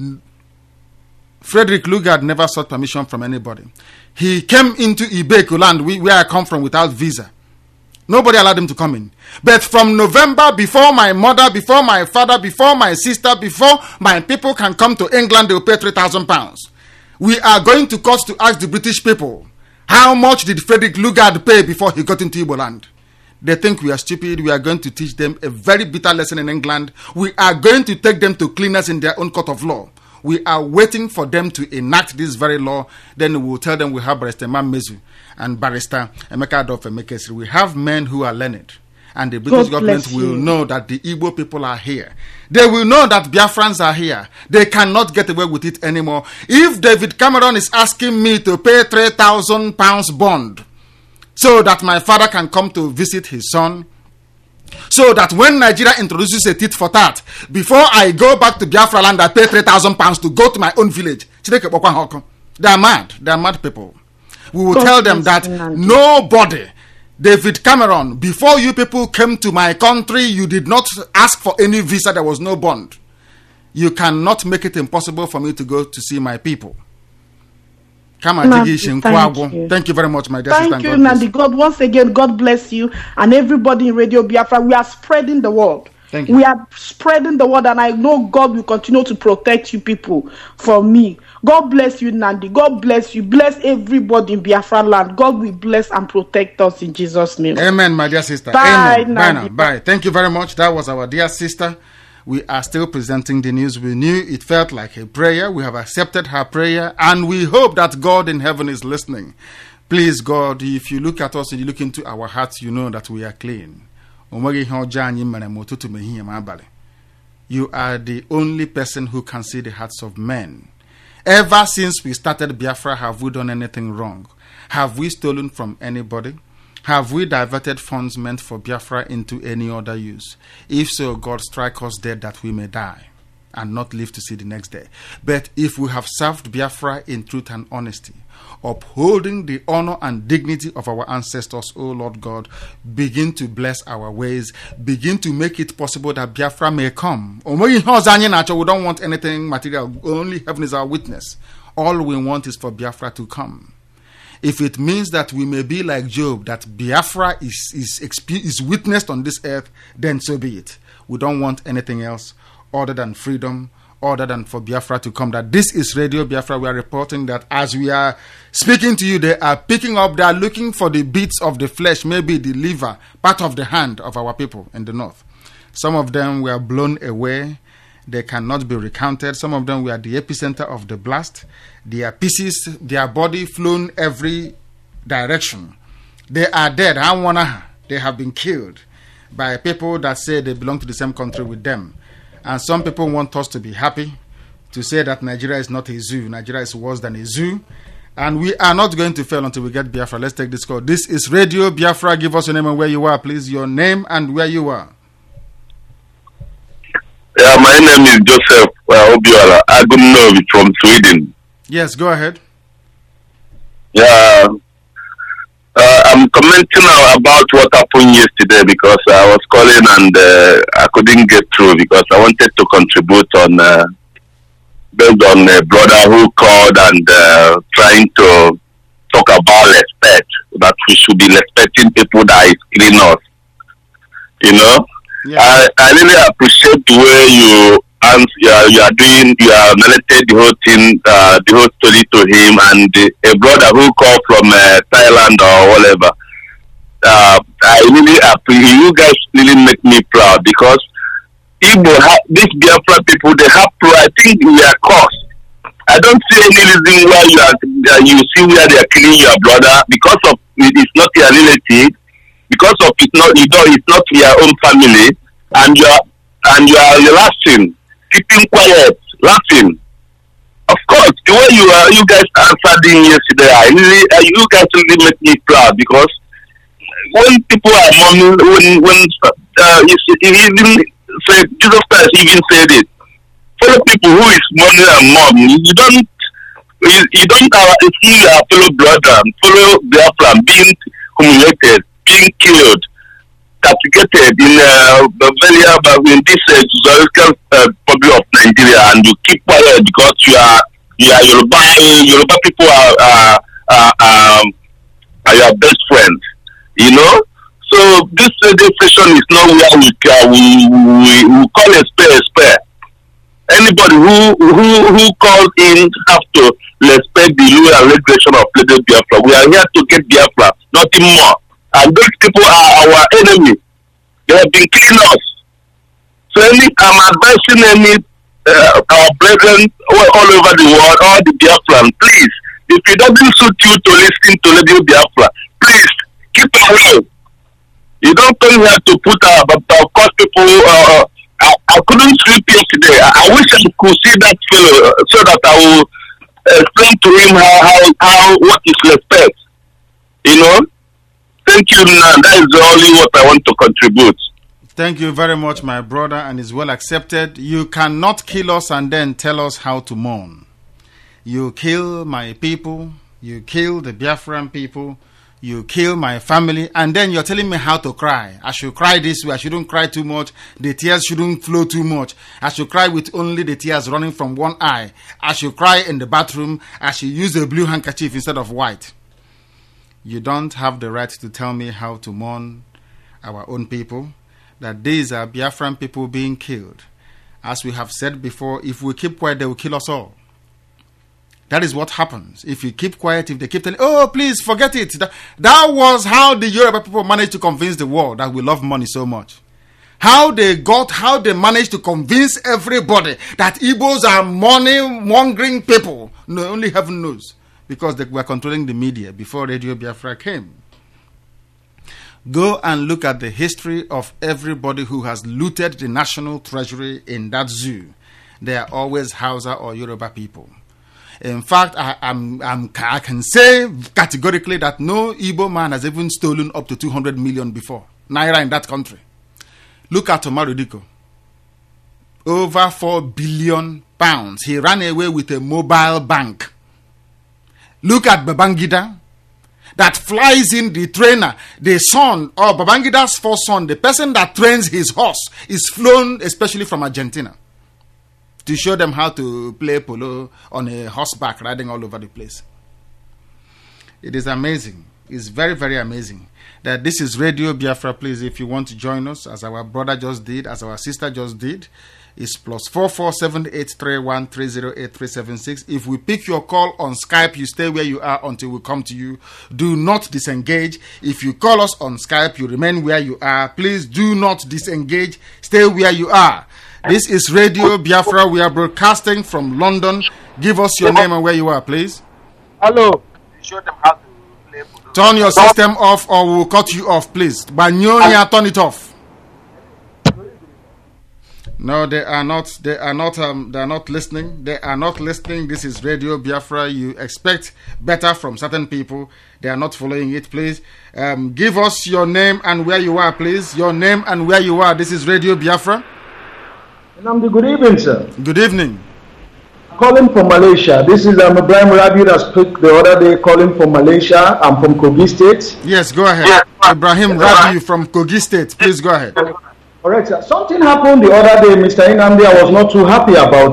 Frederick Lugard never sought permission from anybody. He came into Ibeku land, where I come from, without visa. Nobody allowed him to come in. But from November, before my mother, before my father, before my sister, before my people can come to England, they will pay three thousand pounds. We are going to court to ask the British people, how much did Frederick Lugard pay before he got into Igbo land? They think we are stupid. We are going to teach them a very bitter lesson in England. We are going to take them to cleaners in their own court of law. We are waiting for them to enact this very law. Then we will tell them we have Barrister Imam Mezu and Barrister Emeka Adolphe Emekesiri. We have men who are learned. And the British God government bless will you. know that the Igbo people are here. They will know that Biafrans are here. They cannot get away with it anymore. If David Cameron is asking me to pay three thousand pounds bond so that my father can come to visit his son, so that when Nigeria introduces a tit for tat, before I go back to Biafra land, I pay three thousand pounds to go to my own village. They are mad. They are mad people. We will God tell them bless that you, Nandi. nobody, David Cameron, before you people came to my country, you did not ask for any visa. There was no bond. You cannot make it impossible for me to go to see my people. Come and Nandi, dig in thank Kwago. you. Thank you very much, my dear sister. Thank and you, God bless Nandi. God, once again, God bless you and everybody in Radio Biafra. We are spreading the word. Thank you. We are spreading the word, and I know God will continue to protect you people from me. God bless you, Nandi. God bless you. Bless everybody in Biafra land. God will bless and protect us in Jesus' name. Amen, my dear sister. Bye, Amen. Bye now. Nandi. Bye. Thank you very much. That was our dear sister. We are still presenting the news. We knew it felt like a prayer. We have accepted her prayer, and we hope that God in heaven is listening. Please, God, if you look at us and you look into our hearts, you know that we are clean. You are the only person who can see the hearts of men. Ever since we started Biafra, have we done anything wrong? Have we stolen from anybody? Have we diverted funds meant for Biafra into any other use? If so, God, strike us dead that we may die and not live to see the next day. But if we have served Biafra in truth and honesty, upholding the honor and dignity of our ancestors, O Lord God, begin to bless our ways, begin to make it possible that Biafra may come. We don't want anything material, only heaven is our witness. All we want is for Biafra to come. If it means that we may be like Job, that Biafra is, is, expe- is witnessed on this earth, then so be it. We don't want anything else other than freedom, other than for Biafra to come. That this is Radio Biafra. We are reporting that as we are speaking to you, they are picking up, they are looking for the bits of the flesh, maybe the liver, part of the hand of our people in the north. Some of them were blown away. They cannot be recounted. Some of them were the epicenter of the blast. Their pieces, their body flown every direction. They are dead. I wanna. They have been killed by people that say they belong to the same country with them. And some people want us to be happy, to say that Nigeria is not a zoo. Nigeria is worse than a zoo. And we are not going to fail until we get Biafra. Let's take this call. This is Radio Biafra. Give us your name and where you are, please. Your name and where you are. Yeah, my name is Joseph uh, Obiola Agunovi from Sweden. Yes, go ahead. Yeah, uh, I'm commenting now about what happened yesterday because I was calling and uh, I couldn't get through because I wanted to contribute on uh, based on a brother who called and uh, trying to talk about respect, that we should be respecting people that is killing us. You know, Yeah. I, I really appreciate the way you and you are, you are doing, you are narrated the whole thing, uh, the whole story to him, and the, a brother who called from uh, Thailand or whatever. Uh, I really appreciate you guys. Really make me proud because Igbo have these Biafra people. They have pro. I think we are caused. I don't see any reason why you are uh, you see where they are killing your brother because of it is not your relative, because of it's not you know it's not your own family, and you are and you are laughing, keeping quiet, laughing. Of course, the way you are, you guys answered in yesterday, I really, uh, you guys really make me proud because when people are mourning, when when uh, you see, he even said Jesus Christ even said it. Fellow people who is mourning and mom, you don't you, you don't uh, see your fellow brother, fellow Biafra being humiliated, being killed, castigated in uh, very in this uh, zoological uh, public of Nigeria, and you keep quiet because you are you are Yoruba. Yoruba people are are, are, um, are your best friends. You know, so this uh, this session is not where we uh, we, we we call a spare a spare. Anybody who who who calls in have to respect the rule and regulation of Lagos Biafra. We are here to get Biafra, nothing more. And those people are our enemy. They have been killing us. So any, I'm advising any uh, our brethren all, all over the world, all the Biafran, please, if it doesn't suit you to listen to Lagos Biafra, please keep away. You don't come here to put uh, but of course people. Uh, I, I couldn't sleep yesterday. I, I wish I could see that fellow uh, so that I will explain to him how how, how what is respect. You know. Thank you, Nan. That is only what I want to contribute. Thank you very much, my brother, and it's well accepted. You cannot kill us and then tell us how to mourn. You kill my people, you kill the Biafran people, you kill my family, and then you're telling me how to cry. I should cry this way, I shouldn't cry too much, the tears shouldn't flow too much. I should cry with only the tears running from one eye. I should cry in the bathroom, I should use a blue handkerchief instead of white. You don't have the right to tell me how to mourn our own people, that these are Biafran people being killed. As we have said before, if we keep quiet, they will kill us all. That is what happens. If you keep quiet, if they keep telling, oh, please forget it. That, that was how the Yoruba people managed to convince the world that we love money so much. How they got, how they managed to convince everybody that Igbos are money-mongering people. No, only heaven knows. Because they were controlling the media before Radio Biafra came. Go and look at the history of everybody who has looted the national treasury in that zoo. They are always Hausa or Yoruba people. In fact, I, I'm, I'm, I can say categorically that no Igbo man has even stolen up to two hundred million before. Naira in that country. Look at Omar Diko. Over four billion pounds. He ran away with a mobile bank. Look at Babangida, that flies in the trainer. The son, or Babangida's first son, the person that trains his horse, is flown especially from Argentina to show them how to play polo on a horseback, riding all over the place. It is amazing. It's very, very amazing that this is Radio Biafra. Please, if you want to join us, as our brother just did, as our sister just did, is plus four four seven eight three one three zero eight three seven six. If we pick your call on Skype, you stay where you are until we come to you. Do not disengage. If you call us on Skype, you remain where you are. Please do not disengage. Stay where you are. This is Radio Biafra. We are broadcasting from London. Give us your name and where you are, please. Hello. Show them how to play. Turn your system off or we'll cut you off, please. Banyonia, turn it off. No, they are not. They are not. Um, they are not listening. They are not listening. This is Radio Biafra. You expect better from certain people. They are not following it. Please, um, give us your name and where you are, please. Your name and where you are. This is Radio Biafra. Namdi, good evening, sir. Good evening. Calling from Malaysia. This is um, Ibrahim Rabi that spoke the other day. Calling from Malaysia. I'm from Kogi State. Yes, go ahead. Yeah. Ibrahim Rabi from Kogi State. Please go ahead. Correct, sir. Something happened the other day, Mister Inamdi. I was not too happy about it.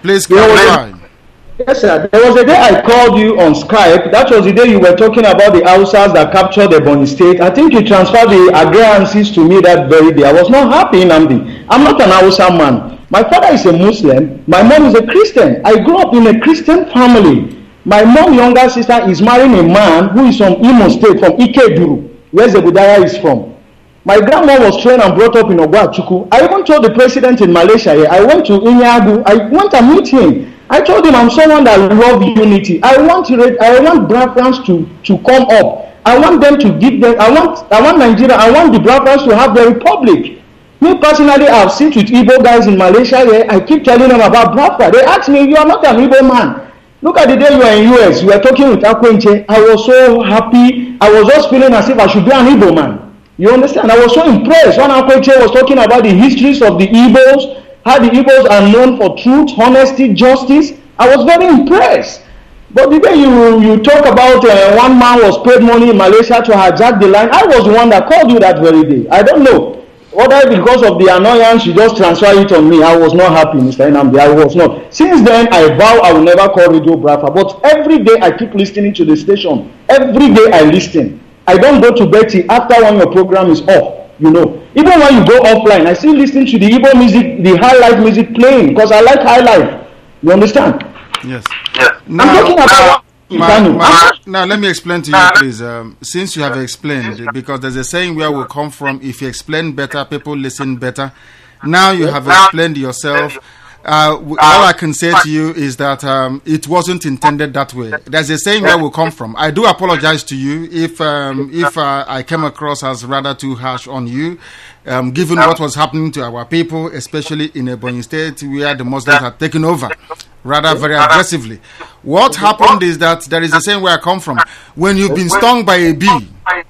Please You know, clarify. Yes, sir. There was a day I called you on Skype. That was the day you were talking about the Hausas that captured the Ebonyi State. I think you transferred the agreements to me that very day. I was not happy, Nnamdi. I'm not an Hausa man. My father is a Muslim. My mom is a Christian. I grew up in a Christian family. My mom's younger sister is marrying a man who is from Imo State, from Ikeduru, where Zebudaya is from. My grandma was trained and brought up in Ogwachuku. I even told the president in Malaysia here, I went to Inyagu. I went to meet him. I told him I'm someone that loves unity. I want I want Biafrans to, to come up. I want them to give them. I want I want Nigeria. I want the Biafrans to have their republic. Me personally, I've seen with Igbo guys in Malaysia here. I keep telling them about Biafra. They ask me, "You are not an Igbo man." Look at the day you were in U S. You were talking with Akwenche. I was so happy. I was just feeling as if I should be an Igbo man. You understand? I was so impressed when Akwenche was talking about the histories of the Igbos. How the Igbos are known for truth, honesty, justice. I was very impressed. But the day you, you talk about uh, one man was paid money in Malaysia to hijack the line, I was the one that called you that very day. I don't know. Whether because of the annoyance, you just transfer it on me. I was not happy, Mister Nnamdi. I was not. Since then, I vow I will never call Radio Biafra. But every day I keep listening to the station. Every day I listen. I don't go to bed till after when your program is off. You know, even when you go offline, I still listen to the Igbo music, the high life music playing because I like high life. You understand? Yes. Yes. Now, I'm talking about. my, my, now let me explain to you, please. Um, since you have explained, because there's a saying where we come from: if you explain better, people listen better. Now you have explained yourself. Uh, w- all I can say to you is that um, it wasn't intended that way. There's a saying where we come from. I do apologize to you if um, if uh, I came across as rather too harsh on you, um, given what was happening to our people, especially in Ebonyi State, where the Muslims had taken over, rather very aggressively. What happened is that there is a saying where I come from. When you've been stung by a bee,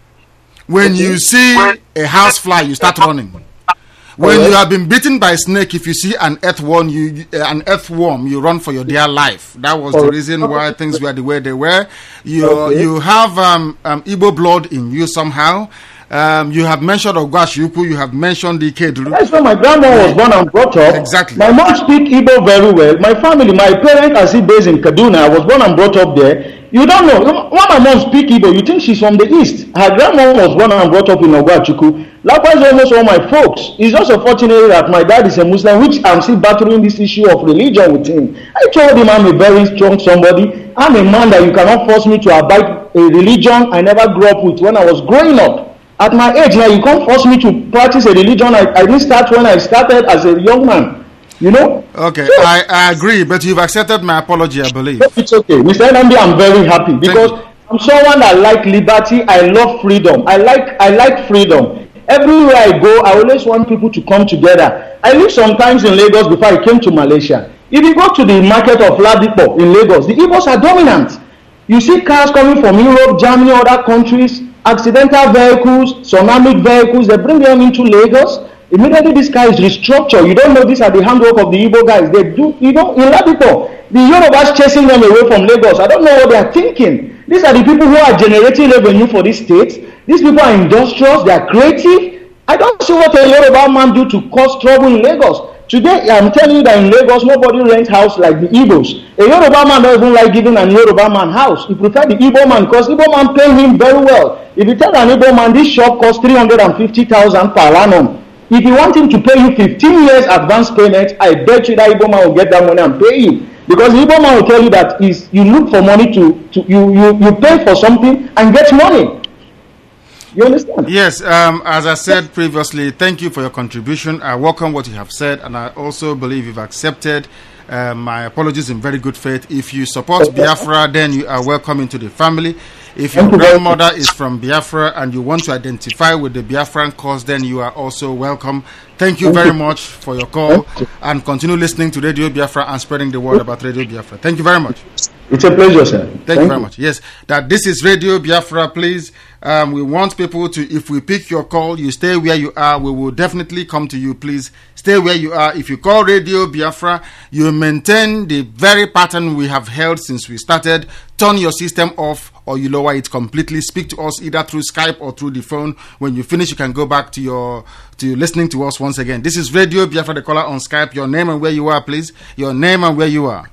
when you see a house fly, you start running. When you have been bitten by a snake, if you see an earthworm, you uh, an earthworm, you run for your dear life. That was the reason why things were the way they were. You Okay. you have um, um, Igbo blood in you somehow. Um, you have mentioned Ogwashiuku. You have mentioned the Ikeduru. That's where my grandma was born and brought up. Exactly. My mom speak Igbo very well. My family, my parents are still based in Kaduna. I was born and brought up there. You don't know. When my mom speak Igbo, you think she's from the east. Her grandma was born and brought up in Ogwachuku. Likewise, almost all my folks. It's just unfortunate that my dad is a Muslim, which I'm still battling this issue of religion with him. I told him I'm a very strong somebody. I'm a man that you cannot force me to abide a religion I never grew up with when I was growing up. At my age now, you can't force me to practice a religion I, I didn't start when I started as a young man. You know? Okay, So- I, I agree, but you've accepted my apology, I believe. It's okay. Mister Nnamdi, I'm very happy because you. I'm someone that like liberty. I love freedom. I like I like freedom. Everywhere I go, I always want people to come together. I lived sometimes in Lagos before I came to Malaysia. If you go to the market of Ladipo in Lagos, the Igbos are dominant. You see cars coming from Europe, Germany, other countries, accidental vehicles, tsunami vehicles, they bring them into Lagos. Immediately this car is restructured. You don't know these are the handwork of the Igbo guys. They do, you know, in Ladipo, the Yorubas chasing them away from Lagos. I don't know what they are thinking. These are the people who are generating revenue for this state. These people are industrious, they are creative. I don't see what a Yoruba man do to cause trouble in Lagos. Today, I'm telling you that in Lagos, nobody rents house like the Igbos. A Yoruba man doesn't like giving an Yoruba man house. He prefers the Igbo man because Igbo man pay him very well. If you tell an Igbo man this shop costs three hundred fifty thousand per annum, if you want him to pay you fifteen years advance payment, I bet you that Igbo man will get that money and pay you. Because the Igbo man will tell you that is you look for money to, to you, you, you pay for something and get money. You understand? Yes, um, as I said previously, thank you for your contribution. I welcome what you have said, and I also believe you've accepted uh, my apologies in very good faith. If you support Biafra, then you are welcome into the family. If your Thank you very grandmother is from Biafra and you want to identify with the Biafran cause, then you are also welcome. Thank you Thank very you. much for your call, Thank you. and continue listening to Radio Biafra and spreading the word about Radio Biafra. Thank you very much. It's a pleasure, sir. Thank, Thank you very much. Yes, that this is Radio Biafra. Please, um, we want people to, if we pick your call, you stay where you are. We will definitely come to you. Please stay where you are. If you call Radio Biafra, you maintain the very pattern we have held since we started. Turn your system off or you lower it completely. Speak to us either through Skype or through the phone. When you finish, you can go back to your to listening to us once again. This is Radio Biafra, the caller on Skype. Your name and where you are, please. Your name and where you are.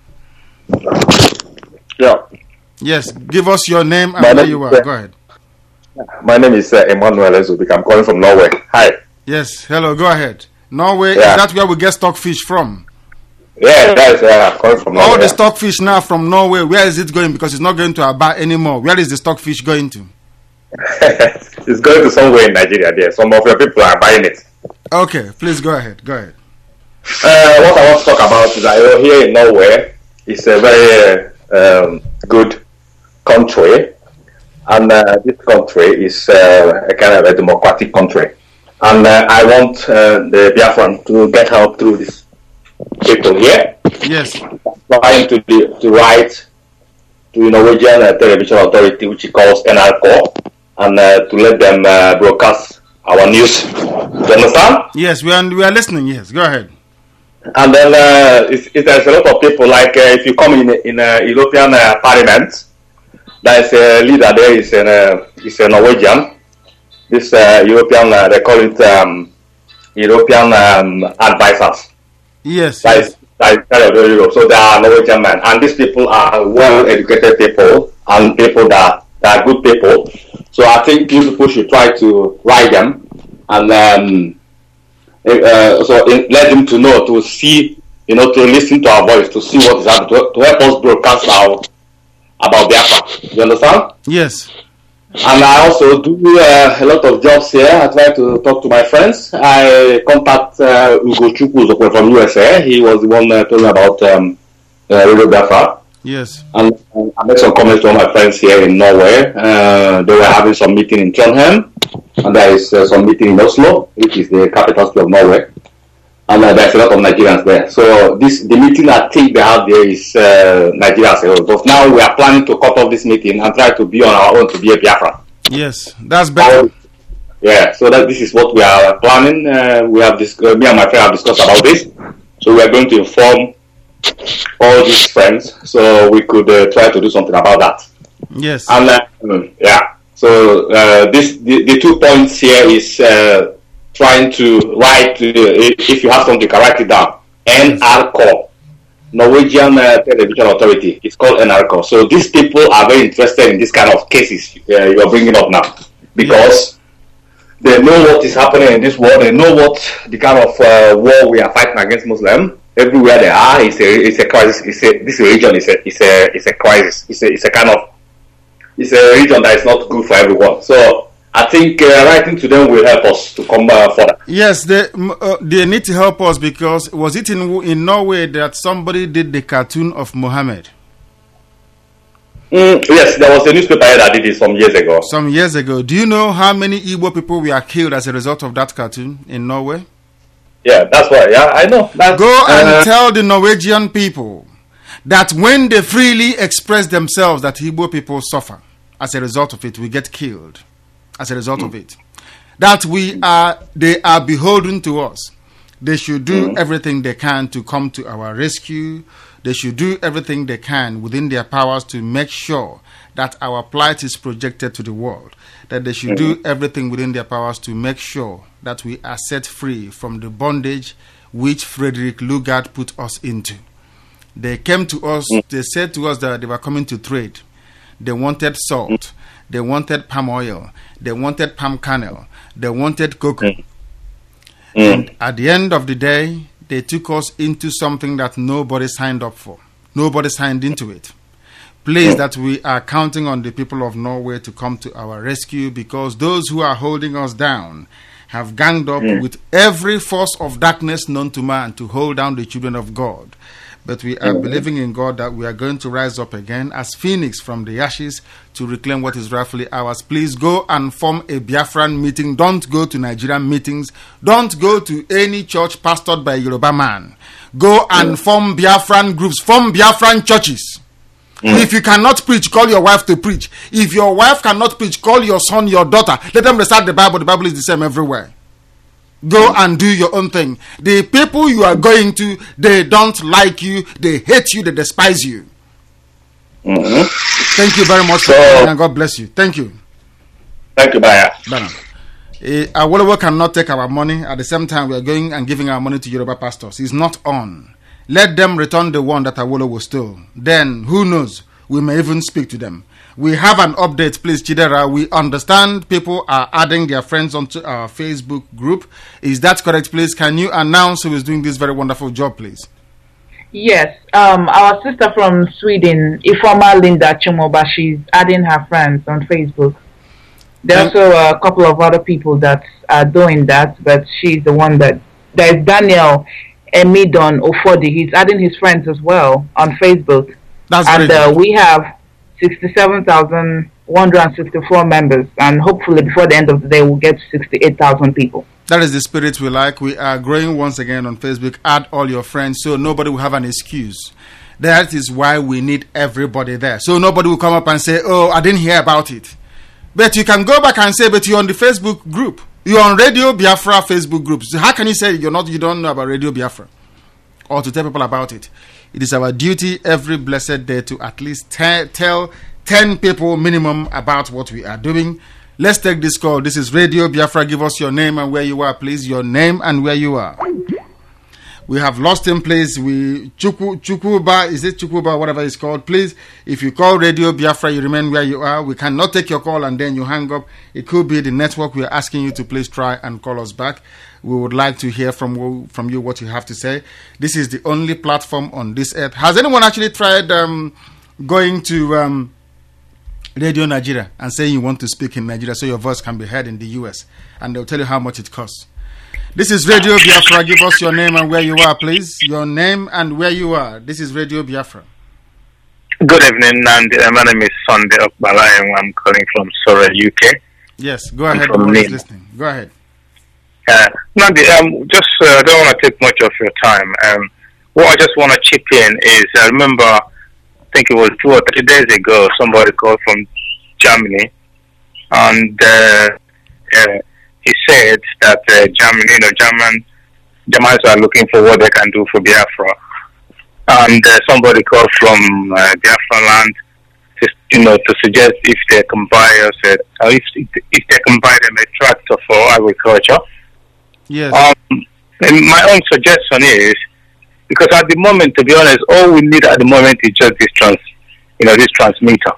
Yeah. Yes, give us your name and My where name you is, are. uh, Go ahead. My name is uh, Emmanuel Ezubik. I'm calling from Norway. Hi. Yes, hello, go ahead. Norway, Yeah. is that where we get stockfish from? Yeah, that's uh, I'm calling from Norway. All the yeah. stockfish now from Norway, where is it going? Because it's not going to Aba anymore. Where is the stockfish going to? It's going to somewhere in Nigeria there. Some of your people are buying it. Okay, please go ahead. Go ahead. Uh, what I want to talk about is that you know, here in Norway, it's a very uh, um, good country. And uh, this country is uh, a kind of a democratic country. And uh, I want uh, the Biafran to get help through this people here. Yes. Trying to, do- to write to the Norwegian uh, Television Authority, which he calls N R K, and uh, to let them uh, broadcast our news. Do you understand? Yes, we are, we are listening. Yes, go ahead. And then uh, it's, it, there's a lot of people, like uh, if you come in in a European uh, Parliament, there's a leader there, is a, uh, is a Norwegian. This uh, European, uh, they call it um, European um, advisors. Yes. That yes. is, that is kind of Europe. So they are Norwegian men. And these people are well-educated people and people that, that are good people. So I think you people should try to write them and um, uh, so in, let them to know, to see, you know, to listen to our voice, to see what is happening, to, to help us broadcast our, about Biafra. You understand? Yes. And I also do uh, a lot of jobs here. I try to talk to my friends. I contact uh, Ugo Chukwu from U S A. He was the one uh, told me about um, uh, Radio Biafra. Yes. And uh, I made some comments to all my friends here in Norway. Uh, they were having some meeting in Trondheim, and there is uh, some meeting in Oslo, which is the capital city of Norway. And uh, there's a lot of Nigerians there. So this the meeting I think they have there is uh, Nigerians. But now we are planning to cut off this meeting and try to be on our own to be a Biafra. Yes, that's better. Yeah, so that this is what we are planning. Uh, we have this. Uh, me and my friend have discussed about this. So we are going to inform all these friends so we could uh, try to do something about that. Yes. And uh, yeah, so uh, this the, the two points here is uh, trying to write. Uh, if you have something, you can write it down. N R C, Norwegian uh, Television Authority. It's called N R C. So these people are very interested in this kind of cases uh, you are bringing up now, because they know what is happening in this world. They know what the kind of uh, war we are fighting against Muslims. Everywhere they are, it's a it's a crisis. It's a, this region is a it's a it's a crisis. It's a it's a kind of it's a region that is not good for everyone. So I think uh, writing to them will help us to come uh, further. Yes, they uh, they need to help us, because was it in in Norway that somebody did the cartoon of Muhammad? Mm, yes, there was a newspaper here that did it some years ago. Some years ago. Do you know how many Igbo people were killed as a result of that cartoon in Norway? Yeah, that's why. Yeah, I know. That's, Go and uh, tell the Norwegian people that when they freely express themselves, that Igbo people suffer as a result of it. We get killed as a result mm. of it. That we are, they are beholden to us. They should do mm. everything they can to come to our rescue. They should do everything they can within their powers to make sure that our plight is projected to the world. That they should mm-hmm. do everything within their powers to make sure that we are set free from the bondage which Frederick Lugard put us into. They came to us, mm. they said to us that they were coming to trade. They wanted salt, mm. they wanted palm oil, they wanted palm kernel, they wanted cocoa. Mm. And at the end of the day, they took us into something that nobody signed up for. Nobody signed into it. Please, that we are counting on the people of Norway to come to our rescue, because those who are holding us down have ganged up mm. with every force of darkness known to man to hold down the children of God. But we are mm. believing in God that we are going to rise up again as phoenix from the ashes to reclaim what is rightfully ours. Please go and form a Biafran meeting. Don't go to Nigerian meetings. Don't go to any church pastored by a Yoruba man. Go and mm. form Biafran groups. Form Biafran churches. Mm. If you cannot preach, call your wife to preach. If your wife cannot preach, call your son, your daughter. Let them recite the Bible. The Bible is the same everywhere. Go and do your own thing. The people you are going to, they don't like you, they hate you, they despise you. Mm-hmm. Thank you very much, so, and God bless you. Thank you. Thank you, Baya. Bana. Uh, Awolowo cannot take our money. At the same time, we are going and giving our money to Yoruba pastors. It's not on. Let them return the one that Awolowo stole. Then, who knows? We may even speak to them. We have an update, please, Chidera. We understand people are adding their friends onto our Facebook group. Is that correct, please? Can you announce who is doing this very wonderful job, please? Yes. Um, our sister from Sweden, Ifoma Linda Chumoba, she's adding her friends on Facebook. There are also a couple of other people that are doing that, but she's the one that... There's Daniel Emidon Ofodi. He's adding his friends as well on Facebook. That's and very uh, good. we have sixty-seven thousand one hundred sixty-four members, and hopefully before the end of the day we'll get to sixty-eight thousand people. That is the spirit we like. We are growing once again on Facebook. Add all your friends so nobody will have an excuse. That is why we need everybody there. So nobody will come up and say, oh, I didn't hear about it. But you can go back and say, but you're on the Facebook group. You're on Radio Biafra Facebook groups. So how can you say you're not, you don't know about Radio Biafra? Or to tell people about it? It is our duty every blessed day to at least te- tell ten people minimum about what we are doing. Let's take this call. This is Radio Biafra. Give us your name and where you are, please. Your name and where you are. We have lost him, please. We Chuku, Chukuba, is it Chukuba, whatever it's called? Please, if you call Radio Biafra, you remain where you are. We cannot take your call and then you hang up. It could be the network. We are asking you to please try and call us back. We would like to hear from from you what you have to say. This is the only platform on this earth. Has anyone actually tried um, going to um, Radio Nigeria and saying you want to speak in Nigeria so your voice can be heard in the U S? And they'll tell you how much it costs. This is Radio Biafra. Give us your name and where you are, please. Your name and where you are. This is Radio Biafra. Good evening, and uh, my name is Sunday Okbala, and I'm calling from Surrey, U K. Yes, go ahead. From Everyone is listening. Go ahead. Uh, Nandi, um, just uh, don't want to take much of your time. Um, what I just want to chip in is, I remember, I think it was two or three days ago, somebody called from Germany, and uh, uh, he said that uh, Germany, you know, German, Germans are looking for what they can do for Biafra. And uh, somebody called from uh, Biafra land, to, you know, to suggest if they can buy us, a, or if, if they can buy them a tractor for agriculture. Yes. Um, and my own suggestion is, because at the moment, to be honest, all we need at the moment is just this trans, you know, this transmitter.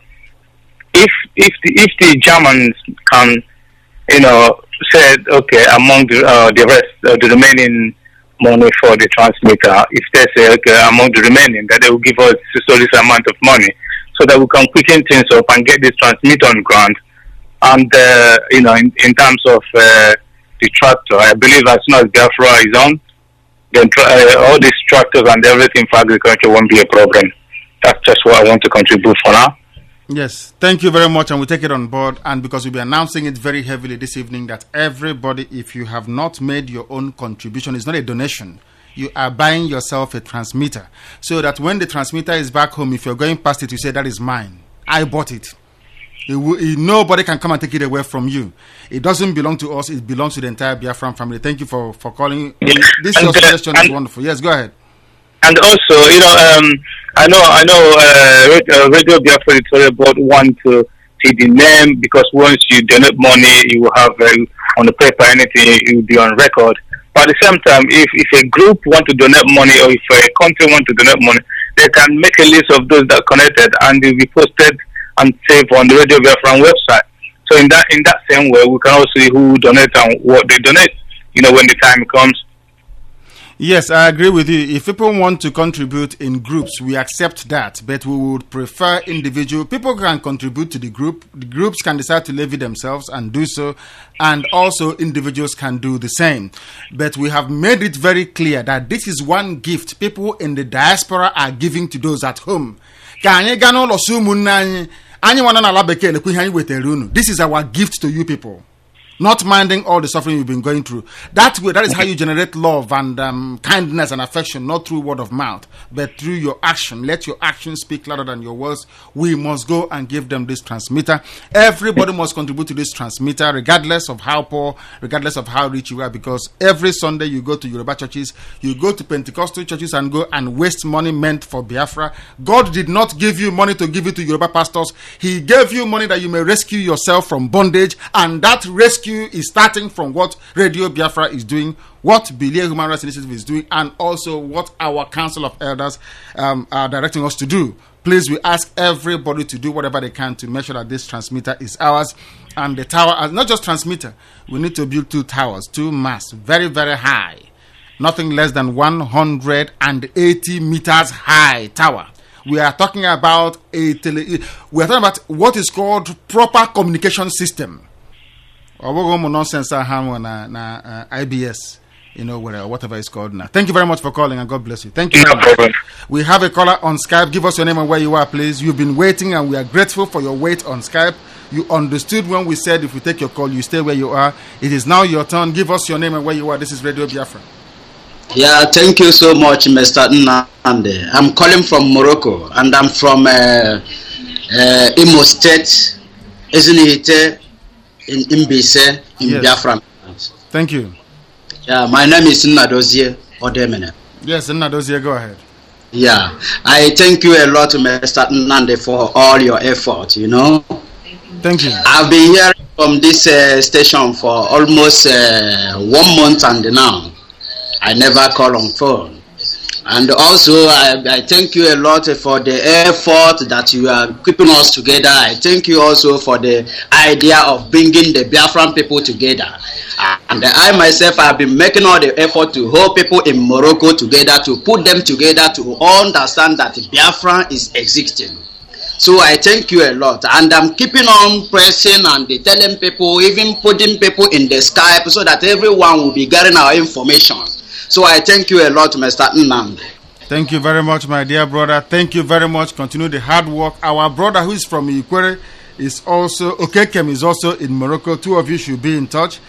If if the if the Germans can, you know, said okay among the uh, the rest, uh, the remaining money for the transmitter, if they say okay among the remaining, that they will give us so this amount of money, so that we can quicken things up and get this transmitter on ground. And uh, you know, in, in terms of uh, the tractor, I believe as soon as Biafra is on, then uh, all these tractors and everything for agriculture won't be a problem. That's just what I want to contribute for now. Yes, thank you very much, and we take it on board. And because we'll be announcing it very heavily this evening, that everybody, if you have not made your own contribution, it's not a donation. You are buying yourself a transmitter, so that when the transmitter is back home, if you're going past it, you say, that is mine. I bought it. It will, it, nobody can come and take it away from you. It doesn't belong to us. It belongs to the entire Biafran family. Thank you for, for calling. Yes. This and, your suggestion uh, is wonderful. Yes, go ahead. And also, you know, um, I know, I know, uh, Radio Biafra Editorial Board want to see the name, because once you donate money, you will have uh, on the paper anything, it will be on record. But at the same time, if, if a group want to donate money, or if a country want to donate money, they can make a list of those that connected, and they will be posted and saved on the Radio Biafra website. So in that in that same way, we can also see who donate and what they donate, you know, when the time comes. Yes, I agree with you. If people want to contribute in groups, we accept that, but we would prefer individual. People can contribute to the group. The groups can decide to levy themselves and do so, and also individuals can do the same. But we have made it very clear that this is one gift people in the diaspora are giving to those at home. This is our gift to you people. not minding all the suffering you've been going through. That way, that is how you generate love and um, kindness and affection, not through word of mouth, but through your action. Let your actions speak louder than your words. We must go and give them this transmitter. Everybody must contribute to this transmitter, regardless of how poor, regardless of how rich you are, because every Sunday you go to Yoruba churches, you go to Pentecostal churches and go and waste money meant for Biafra. God did not give you money to give it to Yoruba pastors. He gave you money that you may rescue yourself from bondage, and that rescue is starting from what Radio Biafra is doing, what Bilia Human Rights Initiative is doing, and also what our Council of Elders um, are directing us to do. Please, we ask everybody to do whatever they can to make sure that this transmitter is ours. And the tower, not just transmitter, we need to build two towers, two masts, very, very high. Nothing less than one hundred eighty meters high tower. We are talking about a tele, we are talking about what is called proper communication system. Or nonsense na I B S, you know, whatever it's called now. Thank you very much for calling, and God bless you. Thank you. No problem. We have a caller on Skype. Give us your name and where you are, please. You've been waiting, and we are grateful for your wait on Skype. You understood when we said if we take your call, you stay where you are. It is now your turn. Give us your name and where you are. This is Radio Biafra. Yeah, thank you so much, Mister Nnamdi. I'm calling from Morocco, and I'm from uh, uh, Imo State, isn't it? In Imbise, in Yes. Biafra. Thank you. Yeah, my name is Nnadozie Odemene. Yes, Nnadozie, go ahead. Yeah, I thank you a lot, Mister Nnamdi, for all your effort, you know. Thank you. I've been hearing from this uh, station for almost uh, one month and now. I never call on phone. And also, I, I thank you a lot for the effort that you are keeping us together. I thank you also for the idea of bringing the Biafran people together. And I myself have been making all the effort to hold people in Morocco together, to put them together, to understand that Biafran is existing. So I thank you a lot. And I'm keeping on pressing and telling people, even putting people in the Skype so that everyone will be getting our information. So I thank you a lot, Mister Nnamdi. Thank you very much, my dear brother. Thank you very much. Continue the hard work. Our brother who is from Ikwere is also, Okekem is also in Morocco. Two of you should be in touch.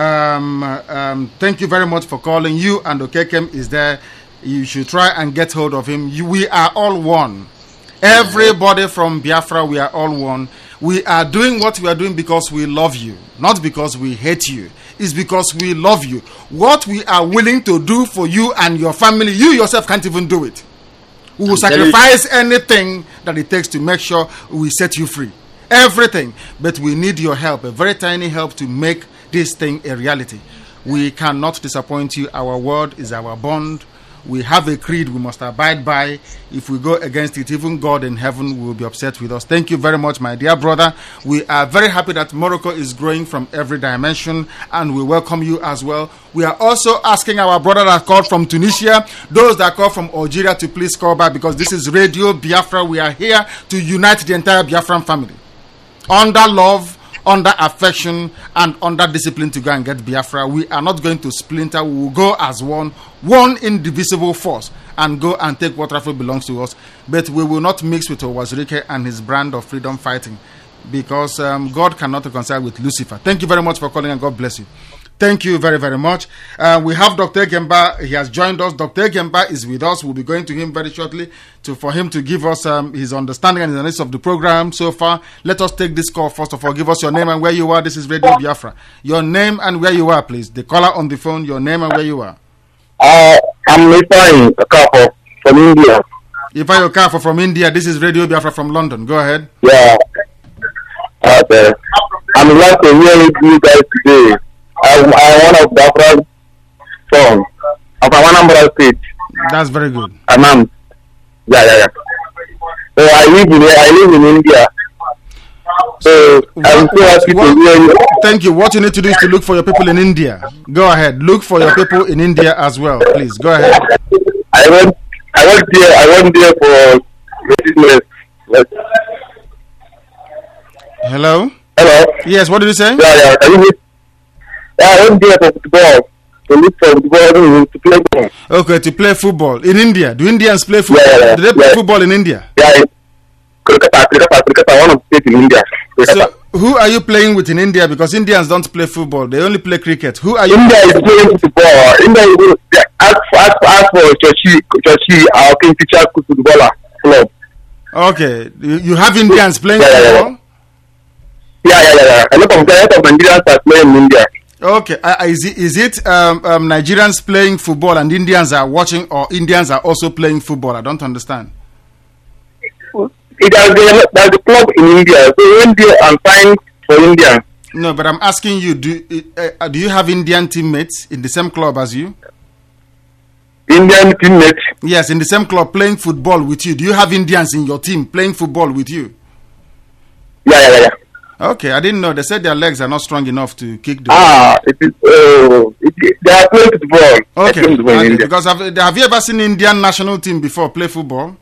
Um, um, thank you very much for calling. You and Okekem is there. You should try and get hold of him. You, we are all one. Everybody from Biafra, we are all one. We are doing what we are doing because we love you, not because we hate you. It's because we love you. What we are willing to do for you and your family, you yourself can't even do it. We will sacrifice anything that it takes to make sure we set you free. Everything. But we need your help, a very tiny help, to make this thing a reality. We cannot disappoint you. Our word is our bond. We have a creed we must abide by. If we go against it, even God in heaven will be upset with us. Thank you very much, my dear brother. We are very happy that Morocco is growing from every dimension, and we welcome you as well. We are also asking our brother that called from Tunisia, those that call from Algeria, to please call back, because this is Radio Biafra. We are here to unite the entire Biafran family under love, under affection, and under discipline to go and get Biafra. We are not going to splinter. We will go as one, one indivisible force, and go and take what rightfully belongs to us. But we will not mix with Owazurike and his brand of freedom fighting, because um, God cannot reconcile with Lucifer. Thank you very much for calling, and God bless you. Thank you very, very much. Uh, we have Doctor Gemba. He has joined us. Doctor Gemba is with us. We'll be going to him very shortly to for him to give us um, his understanding and his analysis of the program so far. Let us take this call first of all. Give us your name and where you are. This is Radio Biafra. Your name and where you are, please. The caller on the phone, your name and where you are. Uh, I'm Ifeanyi Okafor from India. Ifeanyi Okafor from India. This is Radio Biafra from London. Go ahead. Yeah. Okay. I'm glad to hear you guys today. I'm, I'm one of Biafra's sons. I'm from Anambra State. That's very good. Anam. Yeah, yeah, yeah. So I live in I live in India. So What- I'm so happy what- to hear you. Thank you. What you need to do is to look for your people in India. Go ahead. Look for your people in India as well, please. Go ahead. I went I went there I went there for business. Yes. Hello? Hello. Yes, what did you say? Yeah, yeah. Can you hear? Yeah, I went there for football. To look for football to play ball. Okay, to play football in India. Do Indians play football? Yeah, yeah, Do they play yeah. football in India? Yeah, Kolkata, Kolkata, Kolkata, one of the states in India. Kolkata. So, who are you playing with in India? Because Indians don't play football; they only play cricket. Who are you? India is playing football. India is as as as for Chochi, Chochi, our King Teacher footballer club. Okay, you, you have Indians playing yeah, yeah, football. Yeah, yeah, yeah, yeah. A lot of a lot of Nigerians are playing in India. Okay, uh, is it is it um, um, Nigerians playing football and Indians are watching, or Indians are also playing football? I don't understand. It has the there's a club in India, so India I'm fine for India. No, but I'm asking you: Do uh, do you have Indian teammates in the same club as you? Indian teammates? Yes, in the same club playing football with you. Do you have Indians in your team playing football with you? Yeah, yeah, yeah. Okay, I didn't know. They said their legs are not strong enough to kick the. Ah, it is. Uh, it, they are playing football. Okay, football okay. in India. Because have, have you ever seen Indian national team before play football?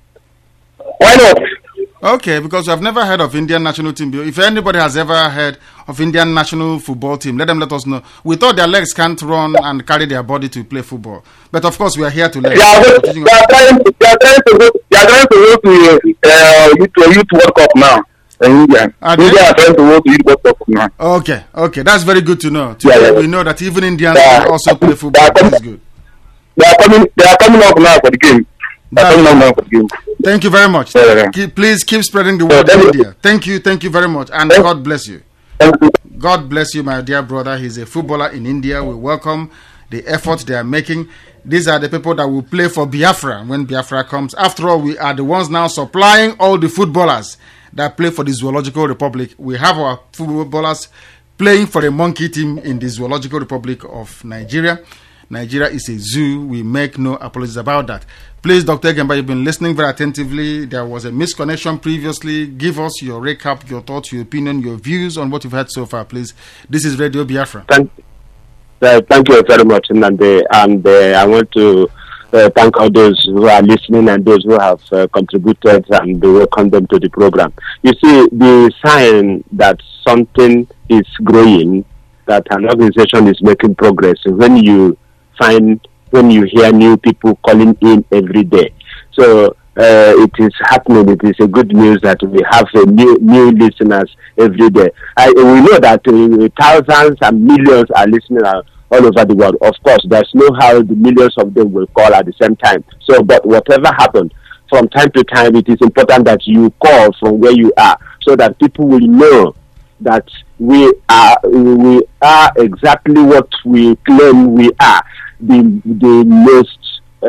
Why not? Okay, because I've never heard of Indian national team. If anybody has ever heard of Indian national football team, let them let us know. We thought their legs can't run and carry their body to play football, but of course we are here to learn. They are, they are trying. They are trying to go. They are trying to go to uh, youth, youth World Cup now. In India, Are India are trying to go to youth World Cup now. Okay, okay, that's very good to know. Yeah, Today yeah. we know that even Indians They are- can also play They football. are coming. That's good. They are coming. They are coming up now for the game. They are That's coming up now for the game. Thank you very much. Yeah, yeah, yeah. Keep, please keep spreading the Yeah, word in thank you. India. Thank you, thank you very much, and Thank- God bless you. Thank you. God bless you, my dear brother. He's a footballer in India. We welcome the effort they are making. These are the people that will play for Biafra when Biafra comes. After all, we are the ones now supplying all the footballers that play for the Zoological Republic. We have our footballers playing for the monkey team in the Zoological Republic of Nigeria. Nigeria is a zoo. We make no apologies about that. Please, Doctor Egemba, you've been listening very attentively. There was a misconnection previously. Give us your recap, your thoughts, your opinion, your views on what you've heard so far, please. This is Radio Biafra. Thank, uh, thank you very much, Nande. And uh, I want to uh, thank all those who are listening and those who have uh, contributed and welcome them to the program. You see, the sign that something is growing, that an organization is making progress, when you find, when you hear new people calling in every day. So uh, it is happening. It is a good news that we have a new new listeners every day. I, we know that uh, thousands and millions are listening uh, all over the world. Of course, there's no how the millions of them will call at the same time. So, but whatever happened, from time to time, it is important that you call from where you are, so that people will know that we are we are exactly what we claim we are, the the most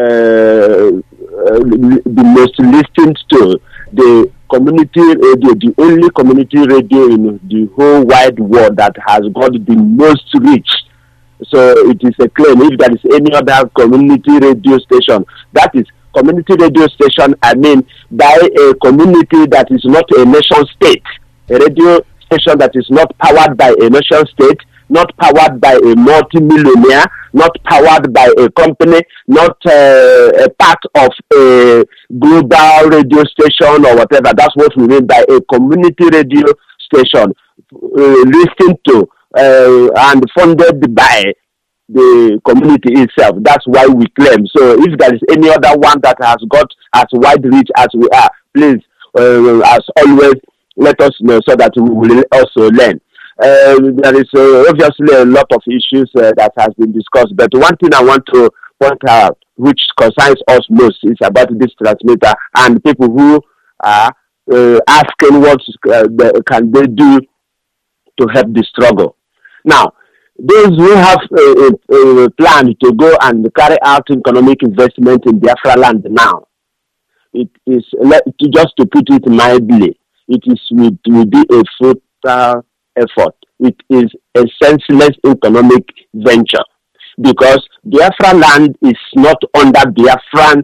uh, uh, the most listened to, the community radio, the only community radio in the whole wide world that has got the most reach. So it is a claim. If there is any other community radio station, that is community radio station, I mean, by a community that is not a nation state, a radio station that is not powered by a nation state, not powered by a multi-millionaire, not powered by a company, not uh, a part of a global radio station or whatever. That's what we mean by a community radio station, uh, listened to uh, and funded by the community itself. That's why we claim. So if there is any other one that has got as wide reach as we are, please, uh, as always, let us know so that we will also learn. Uh, there is uh, obviously a lot of issues uh, that has been discussed, but one thing I want to point out, which concerns us most, is about this transmitter and people who are uh, asking what uh, the, can they do to help the struggle. Now, those who have a, a, a plan to go and carry out economic investment in Biafra land now, it is, just to put it mildly, it is will, will be a futile effort. It is a senseless economic venture, because Biafra land is not under Biafran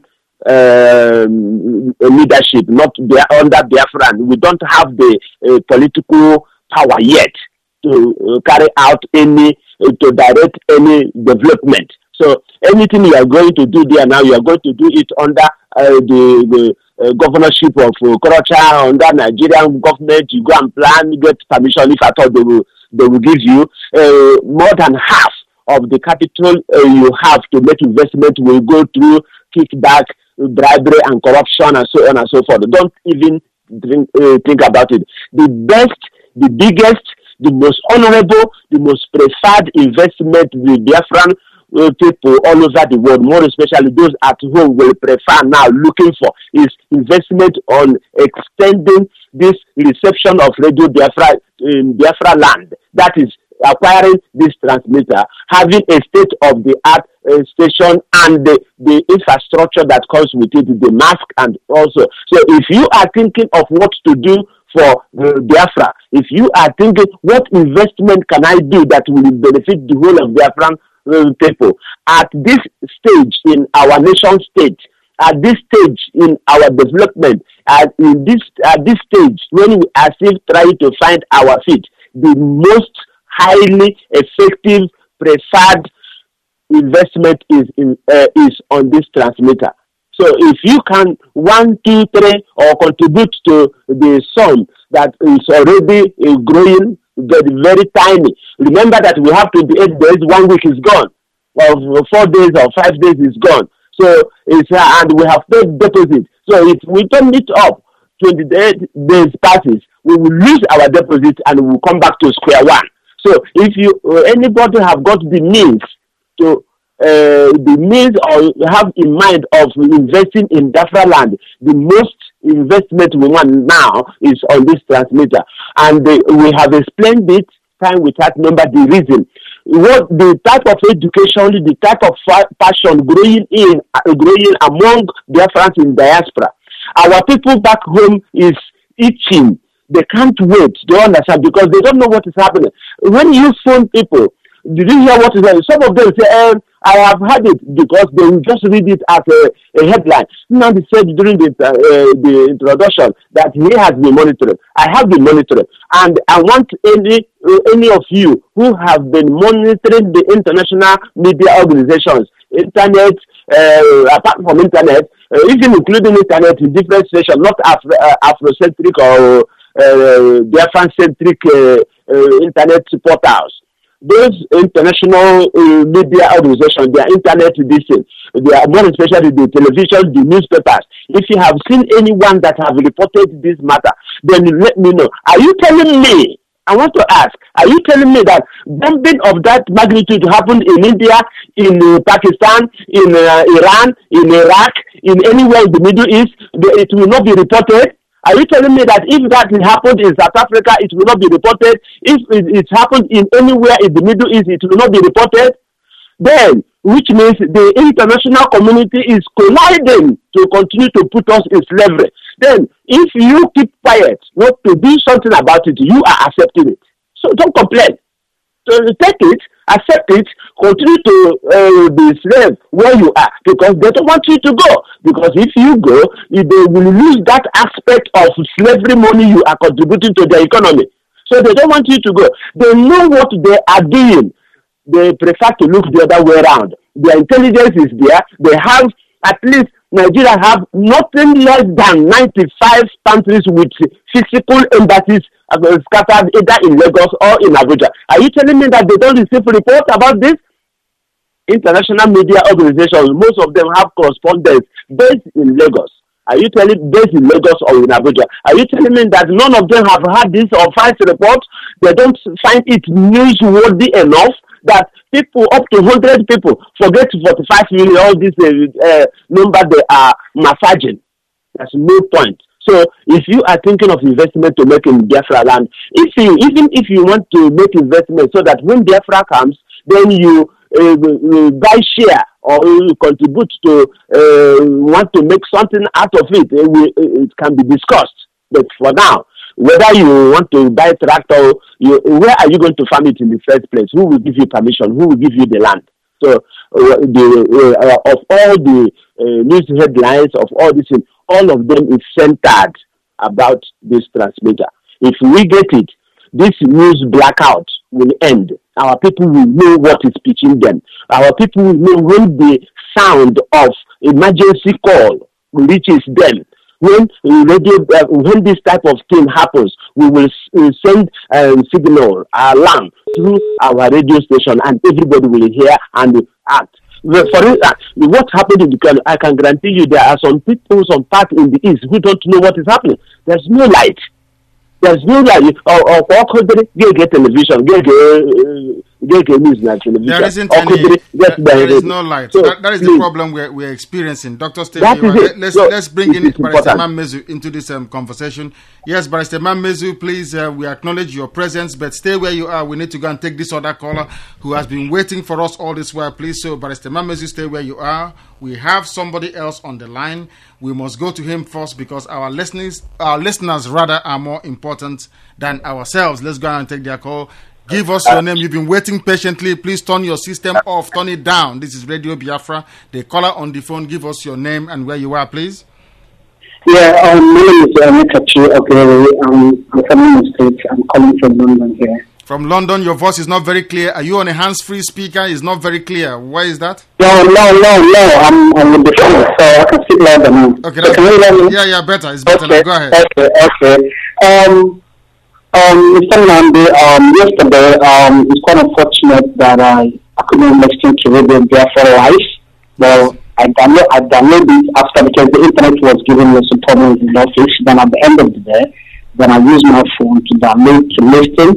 uh, leadership, not under Biafran. We don't have the uh, political power yet to uh, carry out any, uh, to direct any development. So anything you are going to do there now, you are going to do it under uh, the, the uh, governorship of uh, Korocha, under Nigerian government. You go and plan, get permission if at all they will, they will give you. Uh, more than half of the capital uh, you have to make investment will go through kickback, bribery and corruption and so on and so forth. Don't even drink, uh, think about it. The best, the biggest, the most honorable, the most preferred investment the Biafran uh, people all over the world, more especially those at home, will prefer now looking for is investment on extending this reception of Radio Biafra in Biafra land. That is acquiring this transmitter, having a state-of-the-art uh, station and the, the infrastructure that comes with it, the mask and also. So if you are thinking of what to do for uh, Biafra, if you are thinking what investment can I do that will benefit the whole of Biafran uh, people, at this stage in our nation state, at this stage in our development, at in this at this stage when we are still trying to find our feet, the most highly effective preferred investment is in uh, is on this transmitter. So if you can one, two, three, or contribute to the sum that is already uh, growing, get very tiny. Remember that we have twenty-eight days, one week is gone, or four days or five days is gone. So it's uh, and we have paid deposit. So if we turn it up, twenty-eight days passes, we will lose our deposit and we will come back to square one. So if you uh, anybody have got the means to uh, the means or have in mind of investing in Biafra land, the most investment we want now is on this transmitter, and uh, we have explained it time without number the reason. What the type of education, the type of fa- passion growing in uh, growing among Biafrans in diaspora. Our people back home is itching. They can't wait. They understand because they don't know what is happening. When you phone people, did you hear what is happening? Some of them say, eh, I have heard it because they will just read it as a, a headline. Now he said during the, uh, the introduction that he has been monitoring. I have been monitoring. And I want any uh, any of you who have been monitoring the international media organizations, internet, uh, apart from internet, uh, even including internet in different stations, not Afro, uh, Afrocentric or uh, Biafran-centric uh, uh, internet portals. Those international uh, media organizations, their internet edition, they are more especially the television, the newspapers. If you have seen anyone that have reported this matter, then let me know. Are you telling me, I want to ask, are you telling me that bombing of that magnitude happened in India, in uh, Pakistan, in uh, Iran, in Iraq, in anywhere in the Middle East, it will not be reported? Are you telling me that if that happened in South Africa, it will not be reported? If it, it happened in anywhere in the Middle East, it will not be reported? Then, which means the international community is colliding to continue to put us in slavery. Then, if you keep quiet, not to do something about it, you are accepting it. So don't complain. So take it, accept it, continue to uh, be slave where you are because they don't want you to go. Because if you go, they will lose that aspect of slavery money you are contributing to the economy. So they don't want you to go. They know what they are doing. They prefer to look the other way around. Their intelligence is there. They have, at least Nigeria have nothing less than ninety-five countries with physical embassies scattered either in Lagos or in Abuja. Are you telling me that they don't receive reports about this? International media organizations, most of them have correspondents based in Lagos. Are you telling me based in Lagos or in Abuja? Are you telling me that none of them have had this or five reports? They don't find it newsworthy enough that people, up to one hundred people, forget forty-five million, all this uh, uh, number they are massaging. There's no point. So if you are thinking of investment to make in Biafra land, if you, even if you want to make investment so that when Biafra comes, then you uh, buy share or you contribute to uh, want to make something out of it, it, will, it can be discussed. But for now, whether you want to buy tractor, you, where are you going to farm it in the first place? Who will give you permission? Who will give you the land? So uh, the uh, of all the uh, news headlines of all this, all of them is centered about this transmitter. If we get it, this news blackout will end. Our people will know what is pitching them. Our people will know when the sound of emergency call reaches them. When radio, uh, when this type of thing happens, we will uh, send a um, signal, alarm through our radio station, and everybody will hear and act. For instance, what happened in the country, I can guarantee you there are some people, some parts in the east who don't know what is happening. There's no light. There's no light. Or or get television, get get news na television. There isn't any. There, there is no light. So, that, that is please. the problem we're we're experiencing. Doctor Steve, let, let's so, let's bring in Barrister Mammezu into this um, conversation. Yes, Barrister Mammezu, please. Uh, we acknowledge your presence, but stay where you are. We need to go and take this other caller who has been waiting for us all this while. Please, so Barrister Mammezu, stay where you are. We have somebody else on the line. We must go to him first because our listeners, our listeners rather, are more important than ourselves. Let's go and take their call. Give us your name. You've been waiting patiently. Please turn your system off. Turn it down. This is Radio Biafra. The caller on the phone, give us your name and where you are, please. Yeah, um, my name is Nikachi Ogere. Um, I'm from the States. I'm calling from London here. From London, your voice is not very clear. Are you on a hands-free speaker? It's not very clear. Why is that? No, no, no, no. I'm on the phone, so I can speak louder now. Okay, so can you hear me? Yeah, yeah, better. It's better. Okay, now. Go ahead. Okay, okay. Um, um, Mister Nandi, um, yesterday, um, it's quite unfortunate that I, I couldn't listen to Radio Biafra live. Well, I download, I downloaded it after because the internet was giving me some problems in the office. Then at the end of the day, then I used my phone to download to listen.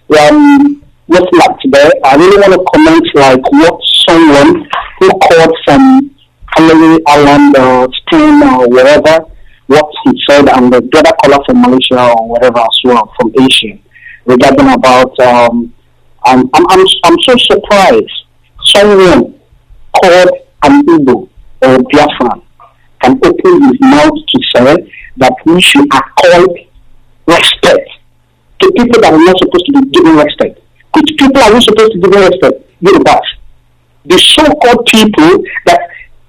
Um, what's like today, I really want to comment like what someone who called from Hillary Island or Spain or wherever, what he said, and the other caller from Malaysia or whatever as well from Asia regarding about. Um, I'm I'm I'm I'm so surprised. Someone called an Igbo or Biafran can open his mouth to say that we should accord respect to people that are not supposed to be given respect. Which people are we supposed to give respect? Yorubas. The so-called people that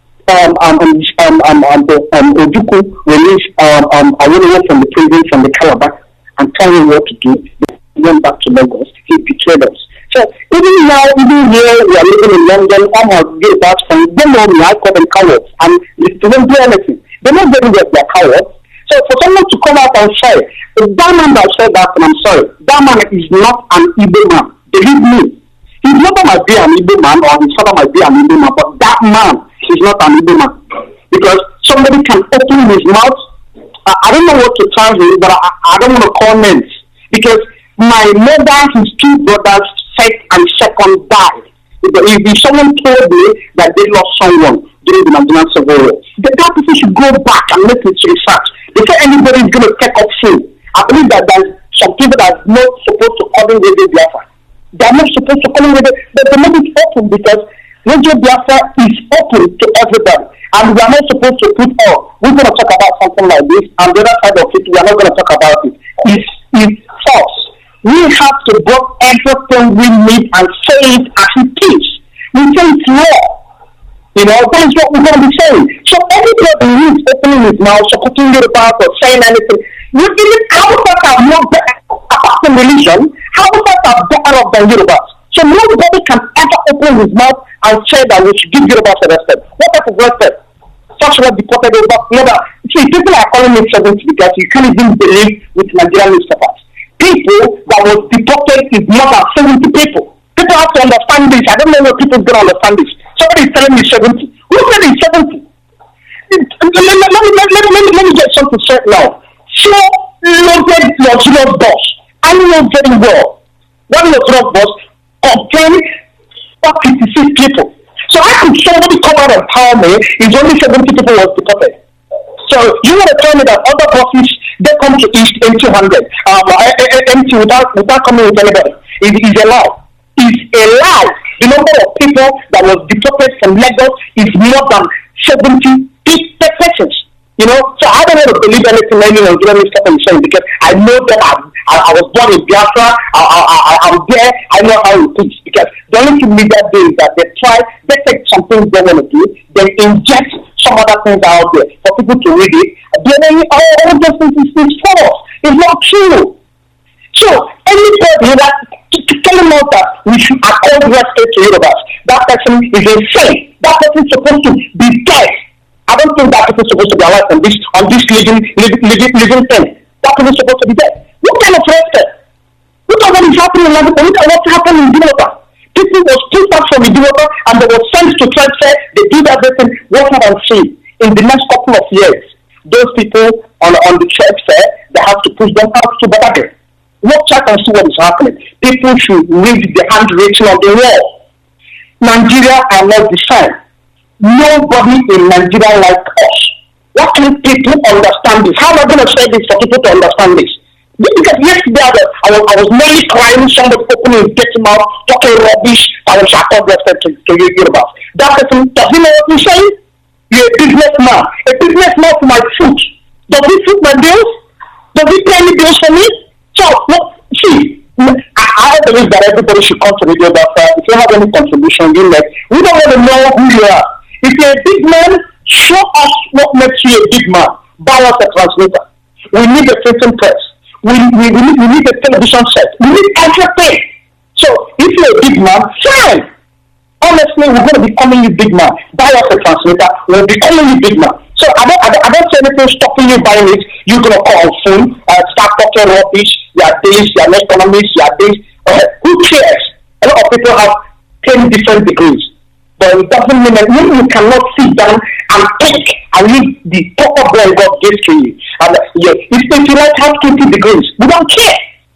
um um um um um, um Ojukwu released um um away from the prison from the Calabar and telling him what to do. He went back to Lagos. He betrayed us. So even now, even here we are living in London, I'm a Yorubas and they know me. I call them cowards, and they don't do anything. They're not getting their cowards. So for someone to come out and say, that man that said that, and I'm sorry, that man is not an Igbo man. Believe me. His mother might be an Igbo man or his father might be an Igbo man, but that man is not an Igbo man. Because somebody can open his mouth. I, I don't know what to tell him, but I, I don't want to call names. Because my mother, his two brothers, first and second died. If, if someone told me that they lost someone during the Nigerian Civil War, that person should go back and make it research. Before anybody is going to take up food, I believe that there's some people that are not supposed to call in Radio Biafra. They are not supposed to call in Radio, but they make it open because Radio Biafra is open to everybody. And we are not supposed to put all. We're going to talk about something like this, and the other side of it, we are not going to talk about it. It's, it's false. We have to bring everything we need and say it as it is. We say it's law. You know, that is what we're going to be saying. So anybody who is opening his mouth, supporting Yoruba or saying anything, you even Hausas are more better apart from religion. Hausas are better off than Yorubas. So nobody can ever open his mouth and say that we should give Yorubas a respect. What type of respect? Such was deported over. See, people are calling it seventy because you can't even believe with Nigerian newspapers. People that was deported is more than seventy people. People have to understand this. I don't know what people are going to understand this. Somebody is telling me seventy. Who said it's seventy? Let me, let, me, let, me, let, me, let me get something straight now. So loaded luxurious bus. I know very well. One luxurious bus contained fifty-six people. So how could somebody come out and tell me it's only seventy people was deported? So you want to tell me that other buses, they come to East empty hundred, um, empty without, without coming with anybody. It is a lie. It's a lie. The number of people that was deported from Lagos is more than seventy persons. You know, so I don't want to believe anything anyone giving me stuff I'm saying because I know that I, I, I was born in Biafra. I, I, I, I'm there. I know how it is because the only thing media do is that they try, they take something they want to do, they inject some other things out there for people to read it. Then oh, all those things is false. It's not true. So anybody that telling us that we should accord respect to Yorubas, that person is insane. That person is supposed to be dead. I don't think that person is supposed to be alive on this on this living living living, living thing. That person is supposed to be dead. What kind of respect? Look at what is happening in Lagos. Look at what's happening in Dimota. People was pushed out from the Dimota and they were sent to transfer. They did everything. What have I seen in the next couple of years? Those people on on the church fair, they have to push them out to better. Watch out and see what is happening. People should read the handwriting on the wall. Nigeria are not the same. Nobody in Nigeria like us. Why can't people understand this? How am I going to say this for people to understand this? Because yesterday I was, I was nearly crying, somebody opening his dirty mouth, talking rubbish, I was shouting to, to you about. That person, does he know what you're saying? You're a businessman. A businessman for my food. Does he foot my bills? Does he pay any bills for me? So, look, see, I, I believe that everybody should come to Radio Biafra. If you have any contribution, you make. We don't want to know who you are. If you're a big man, show us what makes you a big man. Buy us a transmitter. We need a printing press. We, we, we, need, we need a television set. We need everything. So if you're a big man, fine. Honestly, we're going to be calling you big man. Buy us a transmitter. We'll be calling you big man. So I don't, I don't, I don't see anything stopping you buying it. You're going to call on phone, uh, start talking rubbish. Your this, your economics, your this. Uh, who cares? A lot of people have ten different degrees. But it doesn't mean that when you cannot sit down and think and read the proper brain God gave to you. And uh, yeah, if, if you like have twenty degrees, we don't care.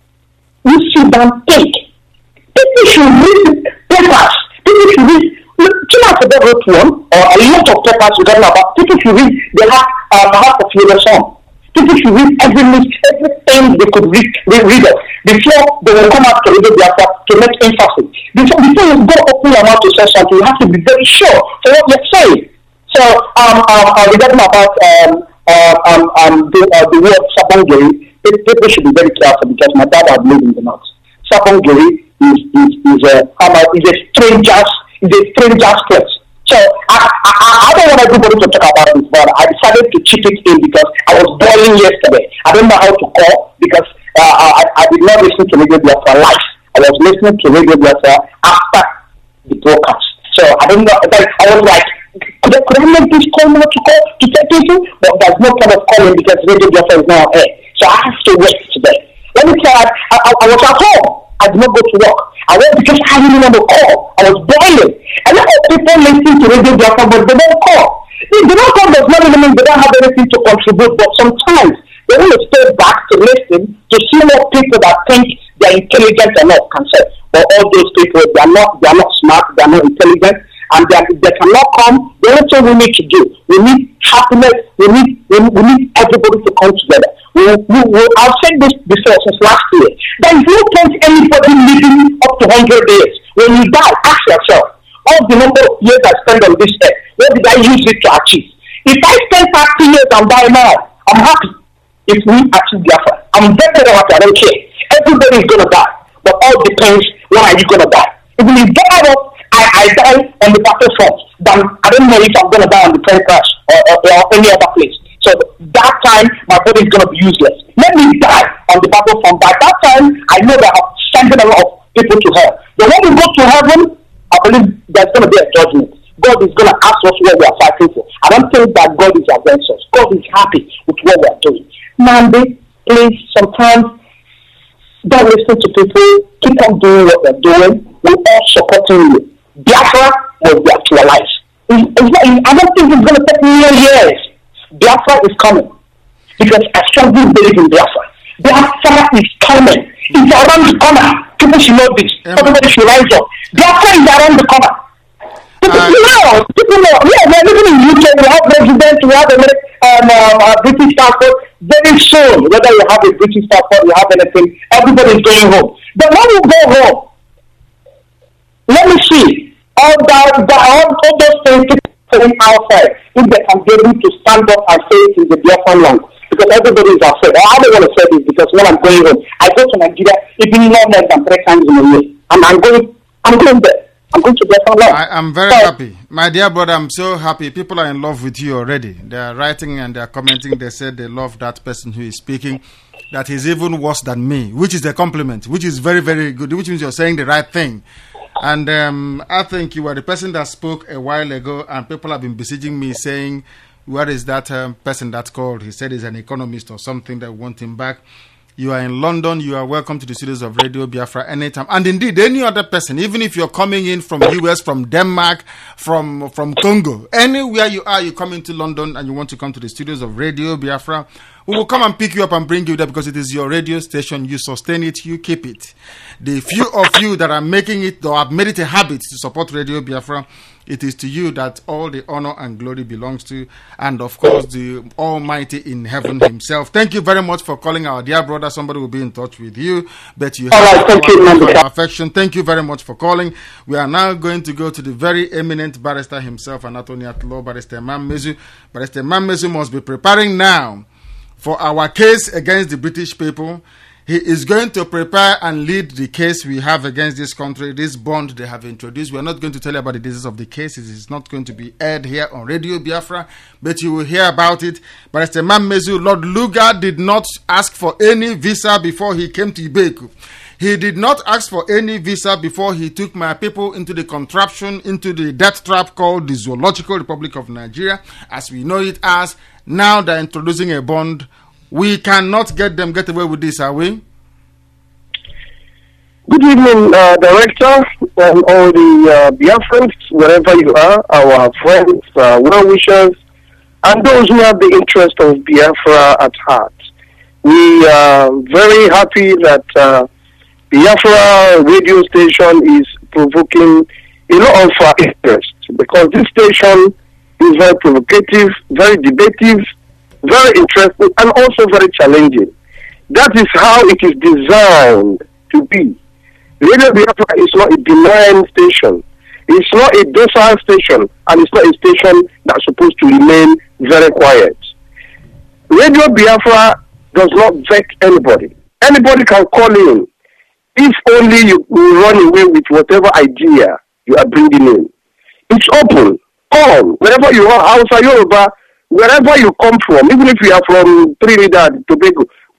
You sit down, think. People should read papers. People should read. China today wrote one, or a lot of papers we don't know about. People should read the half, uh, half of your song. People should read every list, everything they could read, they read it before they will come out to Radio Biafra to make emphasis. Before, before you go open your mouth to say something, you have to be very sure for what you're saying. So, um, um, uh, regarding about um, uh, um, um, the, uh, the word Sabongeri, people should be very careful because my dad had lived in the north. Sabongeri is is is a um, is a stranger's is a stranger's place. So I, I I don't want everybody to talk about this, but I decided to chip it in because I was boiling yesterday. I don't know how to call because uh, I, I did not listen to Radio Biafra live. I was listening to Radio Biafra after the broadcast. So I don't know. I was like, could I, could I make this call not to call to take people? But there's no kind of calling because Radio Biafra is now on air. So I have to wait today. Let me tell you, I, I, I was at home. I did not go to work. I went because I didn't want to call. I was boiling. A lot of people listen to Radio Biafra, but they don't call. They don't call does not mean they don't have anything to contribute, but sometimes they want to stay back to listen to see what people that think they're intelligent enough can say. But all those people, they are not, they are not smart, they are not intelligent, and they, are, they cannot come. The only thing we need to do, we need happiness. We need, we, we need everybody to come together. We, we, we, I've said this before since last year. There is no point anybody living up to one hundred years. When you die, ask yourself, all the number of years I spent on this earth, what did I use it to achieve? If I spend thirty years and die now, I'm happy. If we achieve Biafra, I'm very, very happy. I don't care. Everybody is going to die. But all depends, when are you going to die? If you die off, I, I die on the battlefront, then I don't know if I'm going to die on the plane crash or, or, or any other place. So that time, my body is going to be useless. Let me die on the battlefront. By that time, I know that I'm sending a lot of people to hell. But when we go to heaven, I believe there's going to be a judgment. God is going to ask us what we are fighting for. I don't think that God is against us. God is happy with what we are doing. Mandy, please, sometimes don't listen to people. Keep on doing what they're doing. We're all supporting you. Biafra will be actualized. It's, it's not, I don't think it's going to take million years. Biafra is coming. Because I strongly believe in Biafra. Biafra is coming. It's around the corner. People should know this. Um, Everybody should rise up. Biafra is around the corner. People uh, know. People know. Yeah, we're living in U K. We have residents. We have a um, um, uh, British passport. Very soon, whether you have a British passport, you have anything, everybody is going home. But when you go home, let me see all that, the, all, all those things going outside. If they can be able to stand up and say it in the Biafran land, because everybody is afraid. I don't want to say this because when I'm going home, I go to Nigeria even more less than three times in a year, and I'm going, I'm going there. I'm going to Biafran land. I am very so, happy, my dear brother. I'm so happy. People are in love with you already. They are writing and they are commenting. They said they love that person who is speaking. That he's even worse than me, which is a compliment, which is very, very good. Which means you're saying the right thing. And um, I think you were the person that spoke a while ago, and people have been besieging me saying, where is that um, person that called? He said he's an economist or something, that want him back. you are in London, you are welcome to the studios of Radio Biafra anytime. And indeed, any other person, even if you're coming in from U S, from Denmark, from from Congo, anywhere you are, you come into London and you want to come to the studios of Radio Biafra, we will come and pick you up and bring you there because it is your radio station. You sustain it, you keep it. The few of you that are making it or have made it a habit to support Radio Biafra, it is to you that all the honor and glory belongs to, and of course the Almighty in heaven himself. Thank you very much for calling our dear brother. Somebody will be in touch with you. Bet you have right, thank you, affection. Thank you very much for calling. We are now going to go to the very eminent barrister himself, and attorney at law, Barrister Mammezu. Barrister Mammezu must be preparing now for our case against the British people. He is going to prepare and lead the case we have against this country, this bond they have introduced. We are not going to tell you about the details of the case. It is not going to be aired here on Radio Biafra, but you will hear about it. Barrister Mammezu, Lord Lugard did not ask for any visa before he came to Ibeku. He did not ask for any visa before he took my people into the contraption, into the death trap called the Zoological Republic of Nigeria, as we know it as. Now they're introducing a bond. We cannot get them get away with this, are we? Good evening, uh, Director, and all the uh, Biafrans, wherever you are, our friends, uh, well-wishers, and those who have the interest of Biafra at heart. We are very happy that uh, Biafra radio station is provoking a lot of uh, interest, because this station is very provocative, very debative, very interesting, and also very challenging. That is how it is designed to be. Radio Biafra is not a benign station. It's not a docile station, and it's not a station that's supposed to remain very quiet. Radio Biafra does not vex anybody. Anybody can call in, if only you will run away with whatever idea you are bringing in. It's open. Come, wherever you are, Hausa, Yoruba, wherever you come from, even if you are from Trinidad, Tobago,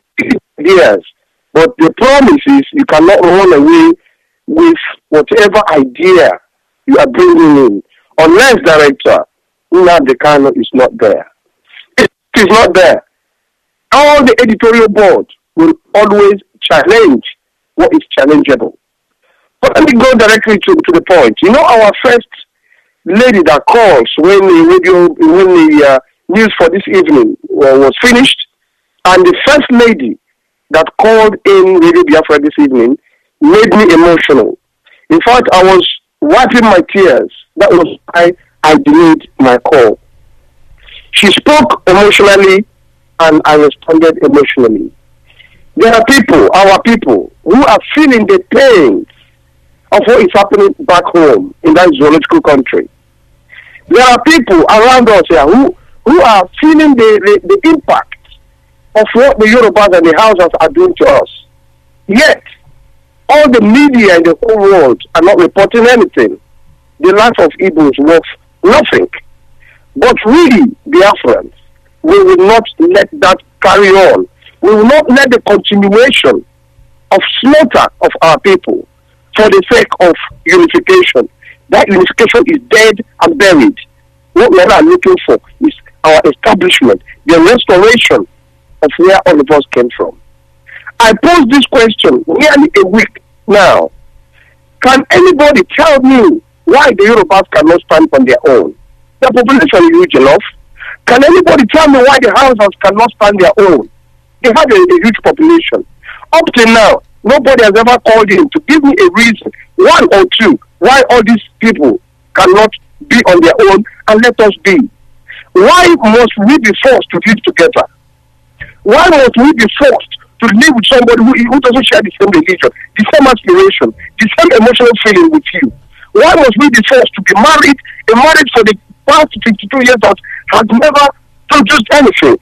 yes. But the promise is you cannot run away with whatever idea you are bringing in, unless, Director, Nnamdi Kanu is not there. It is not there. All the editorial board will always challenge what is challengeable. But let me go directly to, to the point. You know, our first lady that calls when the radio, when the uh, news for this evening uh, was finished, and the first lady that called in Radio Biafra this evening made me emotional. In fact, I was wiping my tears. That was why I delayed my call. She spoke emotionally, and I responded emotionally. There are people, our people, who are feeling the pain of what is happening back home in that zoological country. There are people around us here who, who are feeling the, the, the impact of what the Yorubas and the Hausas are doing to us. Yet, all the media in the whole world are not reporting anything. The life of Igbos is worth nothing. But we, Biafrans, we will not let that carry on. We will not let the continuation of slaughter of our people for the sake of unification. That unification is dead and buried. What we are looking for is our establishment, the restoration of where all of us came from. I posed this question nearly a week now. Can anybody tell me why the Yorubas cannot stand on their own? The population is huge enough. Can anybody tell me why the Hausas cannot stand their own? They have a, a huge population. Up till now, nobody has ever called in to give me a reason, one or two, why all these people cannot be on their own and let us be. Why must we be forced to live together? Why must we be forced to live with somebody who, who doesn't share the same religion, the same aspiration, the same emotional feeling with you? Why must we be forced to be married? A marriage for the past fifty-two years has, has never produced anything.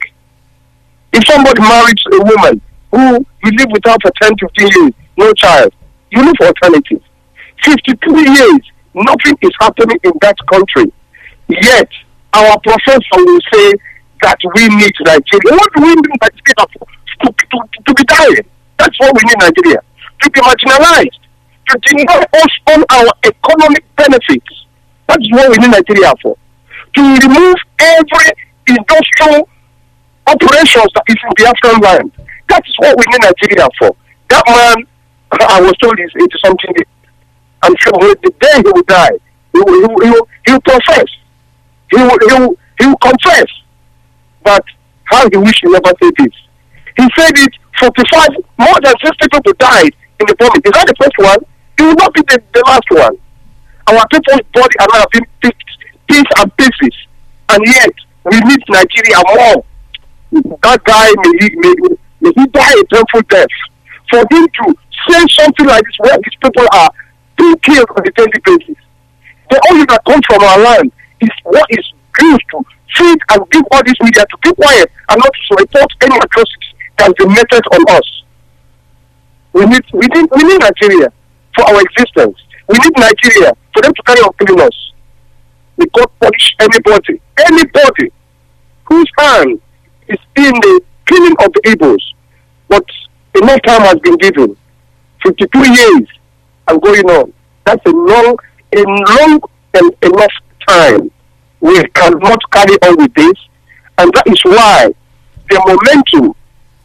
If somebody marries a woman who you live with her for ten, fifteen years, no child, you look for alternatives. fifty-two years, nothing is happening in that country. Yet, our professor will say that we need Nigeria. What do we need Nigeria for? To, to, to be dying. That's what we need Nigeria. To be marginalized. To deny us all our economic benefits. That's what we need Nigeria for. To remove every industrial operations that is in the African land. That is what we need Nigeria for. That man, I was told, is eighty something. I'm sure the day he will die, he will, he will, he will, he will profess. He will, he will, he will confess. But how he wish he never said this. He said it, forty-five, more than sixty people died in the bombing. Is that the first one? It will not be the, the last one. Our people's body are now being pieced and pieces. And yet, we need Nigeria more. That guy, may he, may, may he die a painful death. For him to say something like this, where these people are being killed on a daily basis. The only that comes from our land is what is used to feed and give all this media to keep quiet and not to report any atrocities that has been meted on us. We need, we need, we need Nigeria for our existence. We need Nigeria for them to carry on killing us. We can't punish anybody, anybody whose hand is in the killing of the Igbos. But enough time has been given. fifty-two years and going on. That's a long, a long and enough time. We cannot carry on with this. And that is why the momentum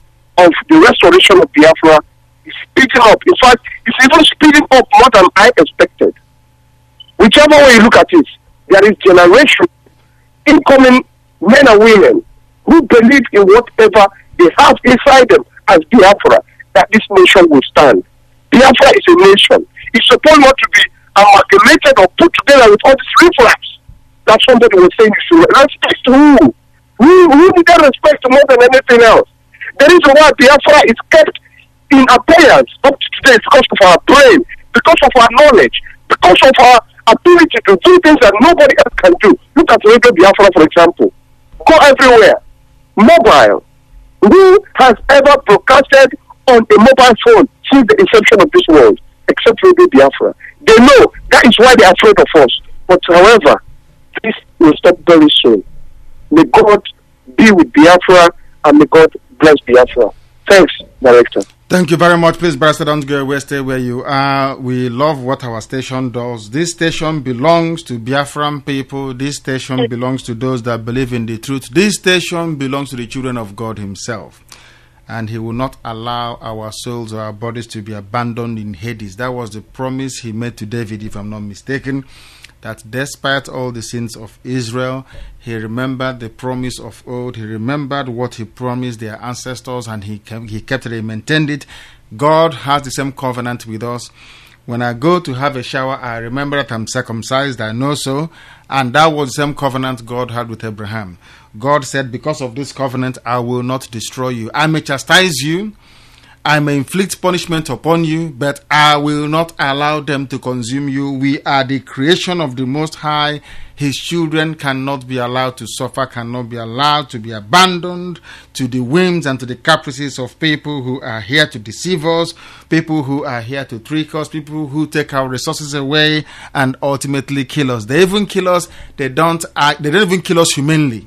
of the restoration of Biafra is speeding up. In fact, it's even speeding up more than I expected. Whichever way you look at it, there is generation, incoming men and women who believe in whatever they have inside them as Biafra, that this nation will stand. Biafra is a nation. It's supposed not to be amalgamated or put together with all these riffraffs that somebody was saying you should respect who? Who, who need that respect more than anything else? The reason why Biafra is kept in abeyance up to today is because of our brain, because of our knowledge, because of our ability to do things that nobody else can do. Look at Radio Biafra, for example. Go everywhere. Mobile. Who has ever broadcasted on a mobile phone since the inception of this world, except Radio Biafra? They know that is why they are afraid of us. But however, this will stop very soon. May God be with Biafra and may God bless Biafra. Thanks, Director. Thank you very much. Please, Barrister, don't go away. Stay where you are. We love what our station does. This station belongs to Biafran people. This station belongs to those that believe in the truth. This station belongs to the children of God himself. And he will not allow our souls or our bodies to be abandoned in Hades. That was the promise he made to David, if I'm not mistaken, that despite all the sins of Israel, he remembered the promise of old. He remembered what he promised their ancestors, and he kept, he kept it, he maintained it. God has the same covenant with us. When I go to have a shower, I remember that I'm circumcised. I know so. And that was the same covenant God had with Abraham. God said, because of this covenant, I will not destroy you. I may chastise you, I may inflict punishment upon you, but I will not allow them to consume you. We are the creation of the Most High. His children cannot be allowed to suffer, cannot be allowed to be abandoned to the whims and to the caprices of people who are here to deceive us, people who are here to trick us, people who take our resources away and ultimately kill us. They even kill us, they don't act, they don't even kill us humanely.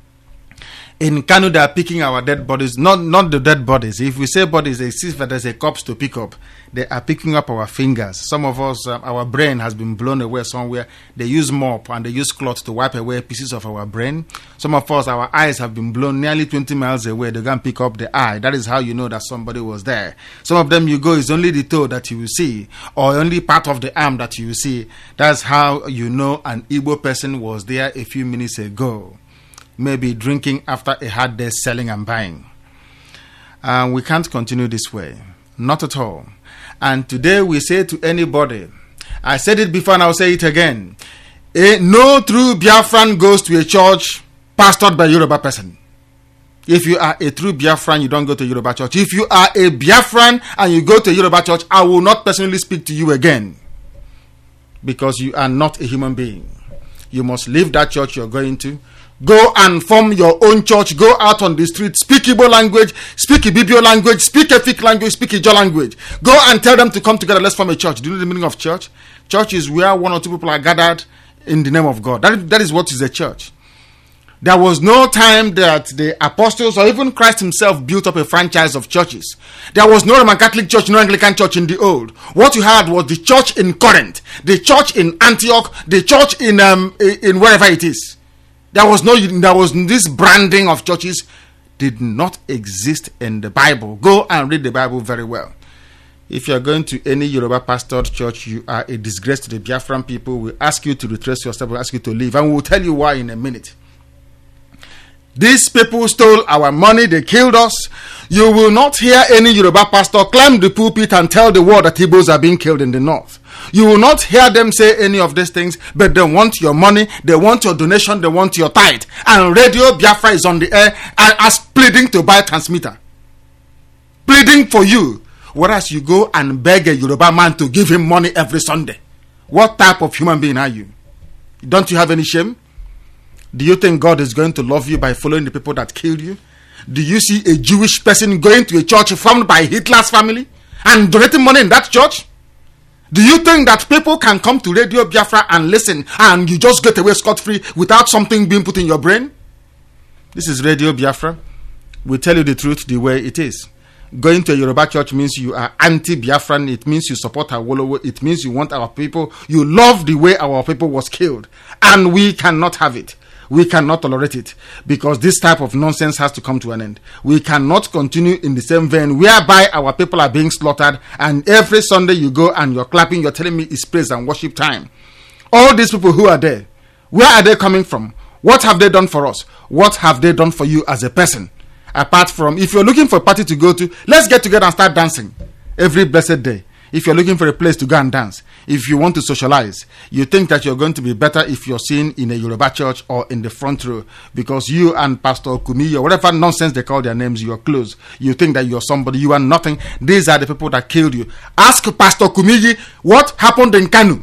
In Kano, they are picking our dead bodies, not not the dead bodies. If we say bodies, they see that there's a corpse to pick up. They are picking up our fingers. Some of us, uh, our brain has been blown away somewhere. They use mop and they use cloth to wipe away pieces of our brain. Some of us, our eyes have been blown nearly twenty miles away. They can pick up the eye. That is how you know that somebody was there. Some of them, you go, it's only the toe that you will see, or only part of the arm that you will see. That's how you know an Igbo person was there a few minutes ago. Maybe drinking after a hard day selling and buying. And we can't continue this way. Not at all. And today we say to anybody, I said it before and I'll say it again, a, no true Biafran goes to a church pastored by a Yoruba person. If you are a true Biafran, you don't go to a Yoruba church. If you are a Biafran and you go to a Yoruba church, I will not personally speak to you again. Because you are not a human being. You must leave that church you're going to. Go and form your own church. Go out on the street. Speak Igbo language. Speak Ibibio language. Speak Efik language. Speak Ijo language. Go and tell them to come together. Let's form a church. Do you know the meaning of church? Church is where one or two people are gathered in the name of God. That, that is what is a church. There was no time that the apostles or even Christ himself built up a franchise of churches. There was no Roman Catholic church, no Anglican church in the old. What you had was the church in Corinth, the church in Antioch, the church in um in wherever it is. There was no, there was this branding of churches. did not exist in the Bible. Go and read the Bible very well. If you are going to any Yoruba pastored church, you are a disgrace to the Biafran people. We ask you to retrace your steps, we ask you to leave, and we will tell you why in a minute. These people stole our money, they killed us. You will not hear any Yoruba pastor climb the pulpit and tell the world that Igbos are being killed in the north. You will not hear them say any of these things, but they want your money, they want your donation, they want your tithe. And Radio Biafra is on the air as pleading to buy transmitter. Pleading for you. Whereas you go and beg a Yoruba man to give him money every Sunday. What type of human being are you? Don't you have any shame? Do you think God is going to love you by following the people that killed you? Do you see a Jewish person going to a church formed by Hitler's family and donating money in that church? Do you think that people can come to Radio Biafra and listen and you just get away scot-free without something being put in your brain? This is Radio Biafra. We tell you the truth the way it is. Going to a Yoruba church means you are anti-Biafran. It means you support Awolowo. It means you want our people. You love the way our people was killed. And we cannot have it. We cannot tolerate it. Because this type of nonsense has to come to an end. We cannot continue in the same vein whereby our people are being slaughtered. And every Sunday you go and you're clapping. You're telling me it's praise and worship time. All these people who are there, where are they coming from? What have they done for us? What have they done for you as a person? Apart from, if you're looking for a party to go to, let's get together and start dancing every blessed day. If you're looking for a place to go and dance, if you want to socialize, you think that you're going to be better if you're seen in a Yoruba church or in the front row because you and Pastor Kumi or whatever nonsense they call their names, you're close. You think that you're somebody, you are nothing. These are the people that killed you. Ask Pastor Kumi what happened in Kanu.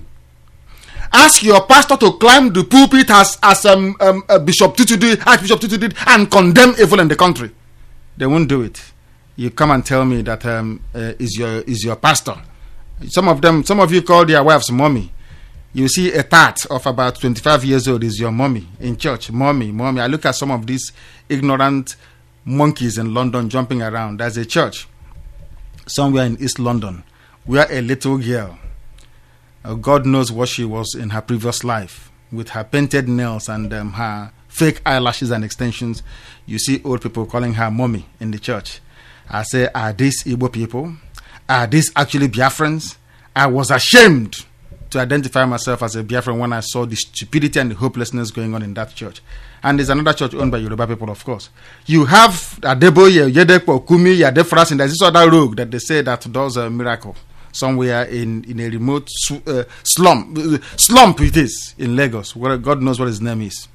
Ask your pastor to climb the pulpit as, as um, um, uh, Bishop Tutu did, Archbishop Tutu did, and condemn evil in the country. They won't do it. You come and tell me that um, uh, is your is your pastor. Some of them, some of you call their wives mommy. You see a tat of about twenty-five years old is your mommy in church. Mommy, mommy. I look at some of these ignorant monkeys in London jumping around. There's a church somewhere in East London where a little girl, uh, God knows what she was in her previous life, with her painted nails and um, her fake eyelashes and extensions. You see old people calling her mommy in the church. I say, are these Igbo people? Are these actually Biafrans? I was ashamed to identify myself as a Biafran when I saw the stupidity and the hopelessness going on in that church. And there's another church owned by Yoruba people, of course. You have Adeboye, Yedepo, Kumi, Yadefras, and there's this other rogue that they say that does a miracle somewhere in, in a remote uh, slump. Uh, slump it is in Lagos, where God knows what his name is.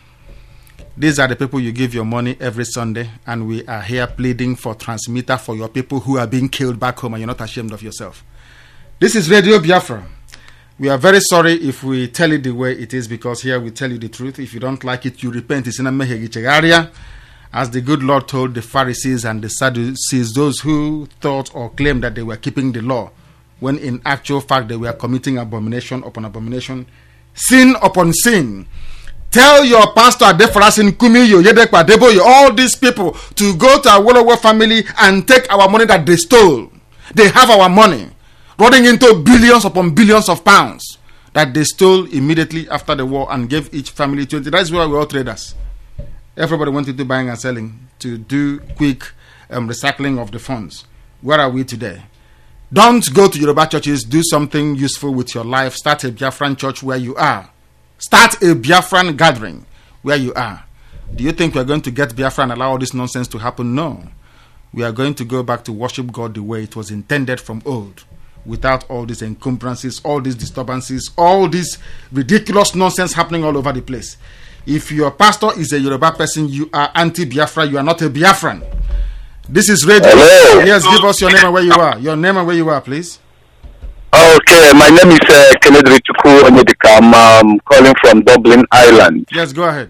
These are the people you give your money every Sunday, and we are here pleading for transmitter for your people who are being killed back home, and you're not ashamed of yourself. This is Radio Biafra. We are very sorry if we tell it the way it is, because here we tell you the truth. If you don't like it, you repent. It's in a area, as the good Lord told the Pharisees and the Sadducees, those who thought or claimed that they were keeping the law, when in actual fact they were committing abomination upon abomination, sin upon sin. Tell your pastor Adefarasin, Kumiyo, Yedekwa, Deboyo, all these people to go to our Awolowo family and take our money that they stole. They have our money, running into billions upon billions of pounds that they stole immediately after the war and gave each family twenty. That's why we're all traders. Everybody went into buying and selling to do quick um, recycling of the funds. Where are we today? Don't go to Yoruba churches. Do something useful with your life. Start a Biafran church where you are. Start a Biafran gathering where you are. Do you think we're going to get Biafra and allow all this nonsense to happen? No. We are going to go back to worship God the way it was intended from old, without all these encumbrances, all these disturbances, all this ridiculous nonsense happening all over the place. If your pastor is a Yoruba person, you are anti-Biafra. You are not a Biafran. This is Radio. Hello. Yes, give us your name and where you are. Your name and where you are, please. Okay, my name is uh, Kennedy Richuku Onyedika. I'm um, calling from Dublin, Ireland. Yes, go ahead.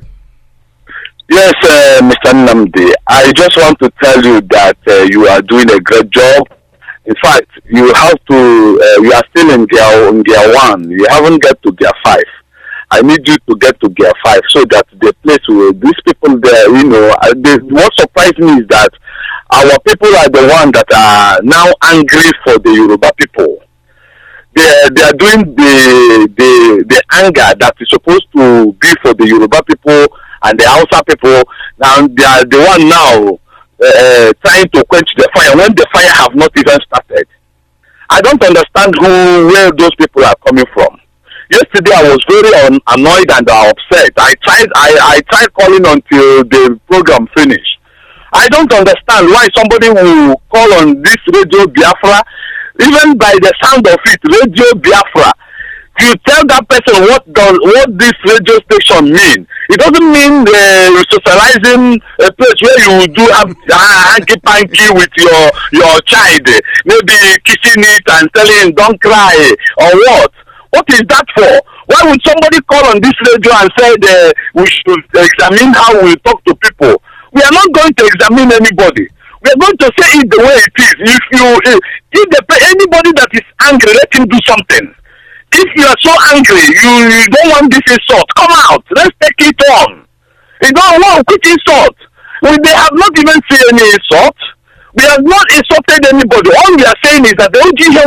Yes, uh, Mister Nnamdi, I just want to tell you that uh, you are doing a great job. In fact, you have to, uh, you are still in gear, in gear one. You haven't get to gear five. I need you to get to gear five so that the place where these people there, you know, uh, they, what surprised me is that our people are the ones that are now angry for the Yoruba people. They, they are doing the, the the anger that is supposed to be for the Yoruba people and the Hausa people. Now they are the one now uh, trying to quench the fire when the fire have not even started. I don't understand who where those people are coming from. Yesterday I was very un- annoyed and uh, upset. I tried I, I tried calling until the program finished. I don't understand why somebody will call on this Radio Biafra, even by the sound of it, Radio Biafra. You tell that person what does what this radio station mean. It doesn't mean uh, socializing a place where you do have uh, hanky panky with your your child, maybe kissing it and telling him don't cry or what. What is that for? Why would somebody call on this radio and say uh, we should examine how we talk to people? We are not going to examine anybody. We are going to say it the way it is. If you if the, anybody that is angry, let him do something. If you are so angry, you, you don't want this insult, come out. Let's take it on. You don't want quick insult. We, they have not even said any insult. We have not insulted anybody. All we are saying is that the O G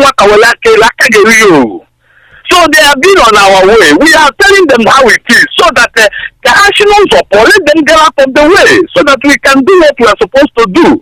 so they have been on our way. We are telling them how it is so that the national support, let them get out of the way so that we can do what we are supposed to do.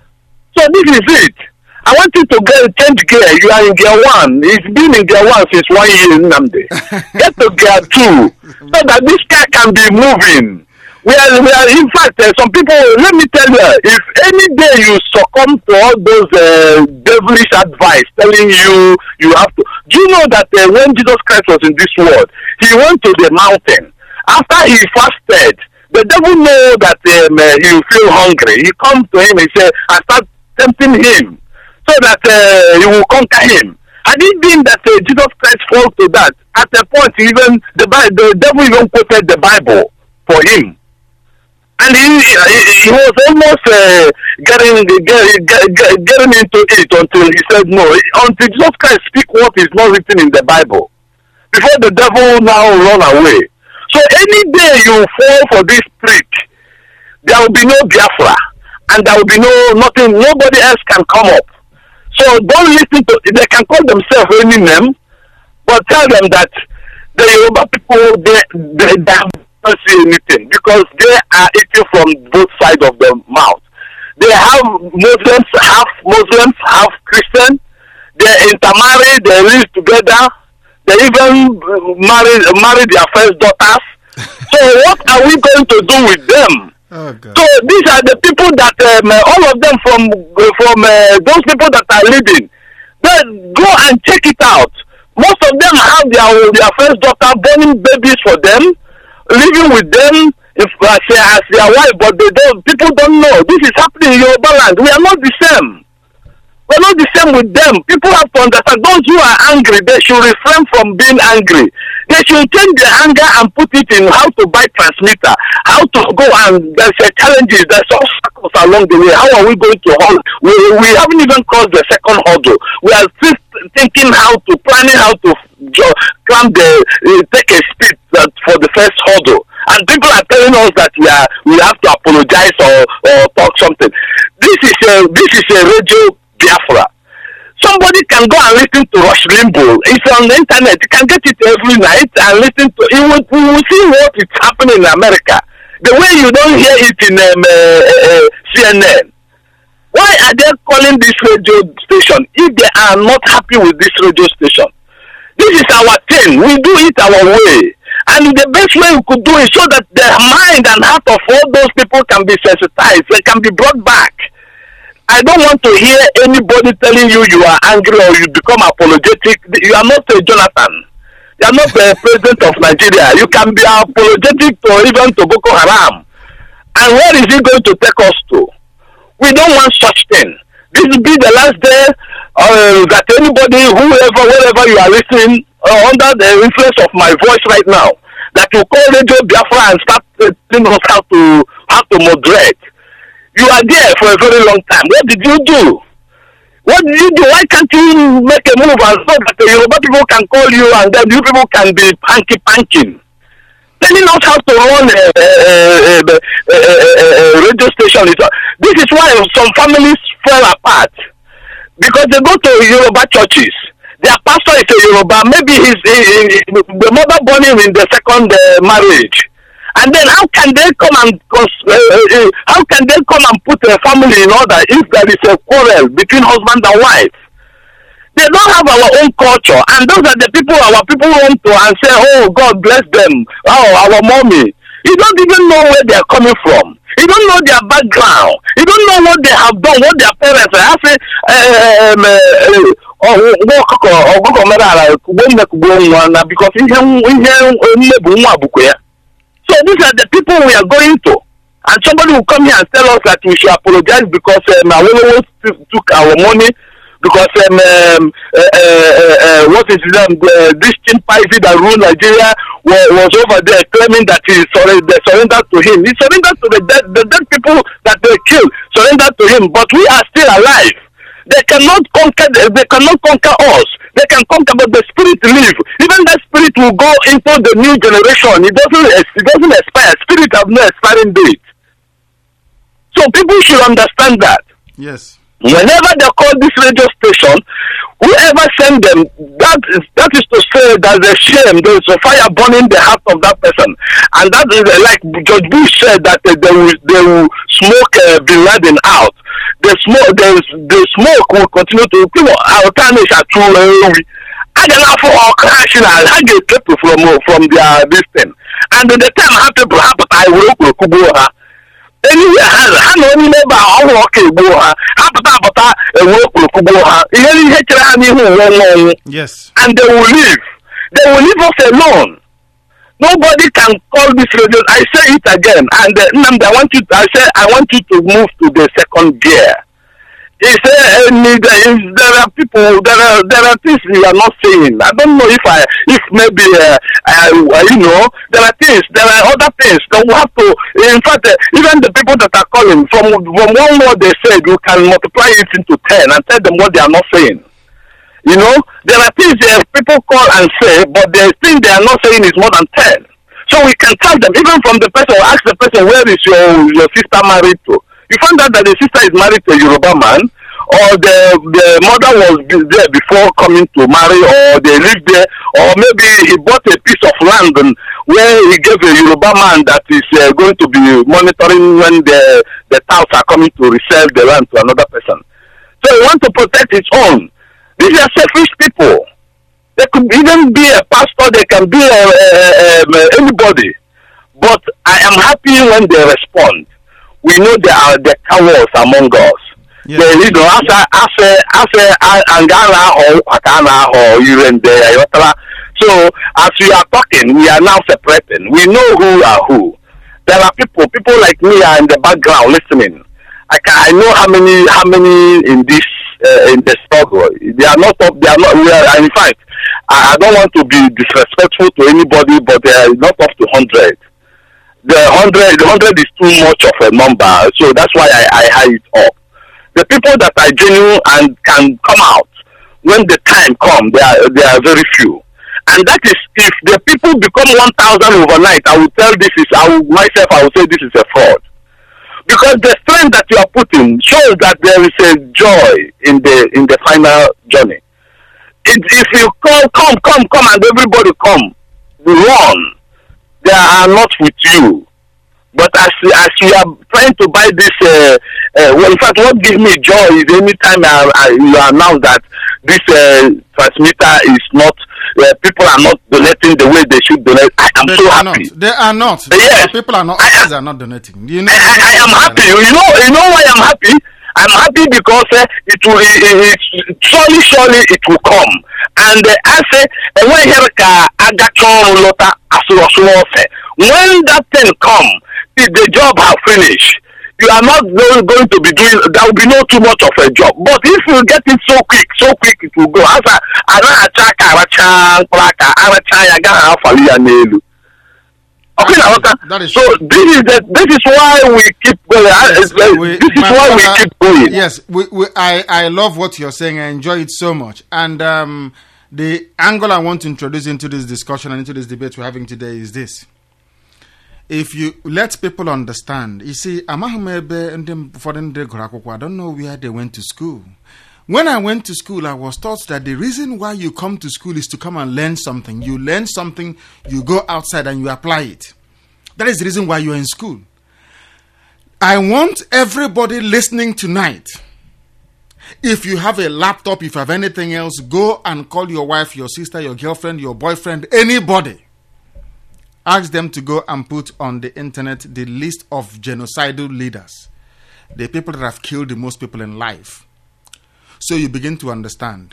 So this is it. I want you to get change gear. You are in gear one. It's been in gear one since one year, Nnamdi. Get to gear two so that this car can be moving. We are, we are. In fact, uh, some people. Let me tell you, if any day you succumb to all those uh, devilish advice telling you you have to, do you know that uh, when Jesus Christ was in this world, he went to the mountain after he fasted. The devil know that um, uh, he will feel hungry. He comes to him and say, "I start tempting him." So that uh, he will conquer him. And it being that uh, Jesus Christ falls to that, at a point even the, the devil even quoted the Bible for him. And he, he, he was almost uh, getting, get, get, get, getting into it until he said no. Until Jesus Christ speak what is not written in the Bible. Before the devil now run away. So any day you fall for this trick, there will be no Biafra. And there will be no, nothing, nobody else can come up. So don't listen to, they can call themselves any name, but tell them that the Yoruba people, they, they, they have not see anything because they are eating from both sides of the mouth. They have Muslims, half Muslims, half Christian. They intermarry, they live together. They even marry, marry their first daughters. So what are we going to do with them? Oh, so these are the people that um, all of them from from uh, those people that are leading. Then go and check it out. Most of them have their their first daughter born babies for them, living with them if uh, as their wife, but they don't. People don't know this is happening in Yoruba land. We are not the same. We are not the same with them. People have to understand. Those who are angry, they should refrain from being angry. They should change their anger and put it in how to buy transmitter, how to go and there's a challenges, there's obstacles along the way. How are we going to hold? We, we haven't even crossed the second hurdle. We are still thinking how to, planning how to climb the, uh, take a speed uh, for the first hurdle. And people are telling us that we are, we have to apologize or, or talk something. This is a, this is a Radio Biafra. Somebody can go and listen to Rush Limbaugh. It's on the internet. You can get it every night and listen to it. You will, you will see what is happening in America. The way you don't hear it in um, uh, uh, C N N. Why are they calling this radio station if they are not happy with this radio station? This is our thing. We do it our way. And the best way we could do it so that the mind and heart of all those people can be sensitized. They can be brought back. I don't want to hear anybody telling you you are angry or you become apologetic. You are not a Jonathan. You are not the president of Nigeria. You can be apologetic to even to Boko Haram. And where is he going to take us to? We don't want such thing. This will be the last day uh, that anybody, whoever, wherever you are listening, uh, under the influence of my voice right now, that you call Radio Biafra and start uh, telling us how to, how to moderate. You are there for a very long time. What did you do? What did you do? Why can't you make a move and so that the Yoruba people can call you and then you people can be panky-panking? Telling us how to run a, a, a, a, a, a radio station. This is why some families fell apart. Because they go to Yoruba churches. Their pastor is a Yoruba. Maybe he's he, he, the mother born him in the second uh, marriage. And then how can they come and cons- uh, uh, how can they come and put a family in order if there is a quarrel between husband and wife? They don't have our own culture, and those are the people our people want to and say, "Oh, God bless them." Oh, our mommy. You don't even know where they are coming from. You don't know their background. You don't know what they have done, what their parents are. I say, um, uh, oh, so these are the people we are going to. And somebody will come here and tell us that we should apologize because um, Awolowo took our money, because um, um, uh, uh, uh, what is it, um, uh, this chimpanzee that ruled Nigeria was, was over there claiming that he surre- they surrendered to him. He surrendered to the dead, the dead people that they killed, surrendered to him, but we are still alive. They cannot conquer. They cannot conquer us. They can conquer, but the spirit live. Even that spirit will go into the new generation. It doesn't. It doesn't expire. Spirit have no expiring date. So people should understand that. Yes. Whenever they call this radio station, whoever send them, that is that is to say that there's a shame, there is a fire burning the heart of that person, and that is uh, like George Bush said that uh, they will they will smoke uh, Bin Laden out. The smoke, the, the smoke will continue to people. Our time is at two. I don't know for all crashing. I get people from from their this thing, and in the time I have to happen, I will go Kubuha. Anyway, ha na onye ebe a ọhụrụ ọka egbuo ha apụta apụta enwe okpurukugbuo ha ihe ihe chere ha n'ihu uwe nwa. Yes. And they will leave. They will leave us alone. Nobody can call this radio. I say it again, and uh, Nnamdi, I want you. I say I want you to move to the second gear. He said, uh, there are people, there are there are things we are not saying. I don't know if I, if maybe, uh, I, you know, there are things, there are other things that we have to. In fact, uh, even the people that are calling from from one word they said, you can multiply it into ten and tell them what they are not saying. You know, there are things that people call and say, but the thing they are not saying is more than ten. So we can tell them, even from the person, ask the person, where is your your sister married to? You find out that the sister is married to a Yoruba man, or the the mother was there before coming to marry, or they lived there, or maybe he bought a piece of land and where he gave a Yoruba man that is uh, going to be monitoring when the the touts are coming to resell the land to another person. So he wants to protect his own. These are selfish people. They could even be a pastor, they can be a, a, a, anybody. But I am happy when they respond. We know there are the cowards among us. Yes. They, you know, as as as Angana or Akana or even there. So as we are talking, we are now separating. We know who are who. There are people, people like me are in the background listening. I can, I know how many, how many in this uh, in the struggle. They are not up. They are not. We are. In fact, I, I don't want to be disrespectful to anybody, but they are not up to hundred. The hundred, the hundred is too much of a number, so that's why I, I high it up. The people that are genuine and can come out when the time comes, they are they are very few. And that is, if the people become one thousand overnight, I will tell this is, I will, myself, I will say this is a fraud. Because the strength that you are putting shows that there is a joy in the in the final journey. It, if you call, come, come, come, and everybody come, run. They are not with you. But as as we are trying to buy this, uh, uh, well, in fact, what gives me joy is anytime I, I, you announce that this uh, transmitter is not, uh, people are not donating the way they should donate. I am they so are happy. Not. They are not. Yes. People are not. I, They are not donating. You know. I, I, I am happy. You know. You know why I'm happy? I'm happy because uh, it will. It, it, it, surely, surely, it will come. And uh, I say, when Herka Agachon Lota Asurosuose, when that thing come, if the job have finished, you are not going to be doing. There will be no too much of a job. But if you get it so quick, so quick, it will go. As a Okay, that is so this is the, this is why we keep going. Yes, we, this is why we keep going. Yes, we, we, I, I love what you're saying. I enjoy it so much. And um, the angle I want to introduce into this discussion and into this debate we're having today is this. If you let people understand, you see, I don't know where they went to school. When I went to school, I was taught that the reason why you come to school is to come and learn something. You learn something, you go outside and you apply it. That is the reason why you're in school. I want everybody listening tonight, if you have a laptop, if you have anything else, go and call your wife, your sister, your girlfriend, your boyfriend, anybody. Ask them to go and put on the internet the list of genocidal leaders, the people that have killed the most people in life. So you begin to understand.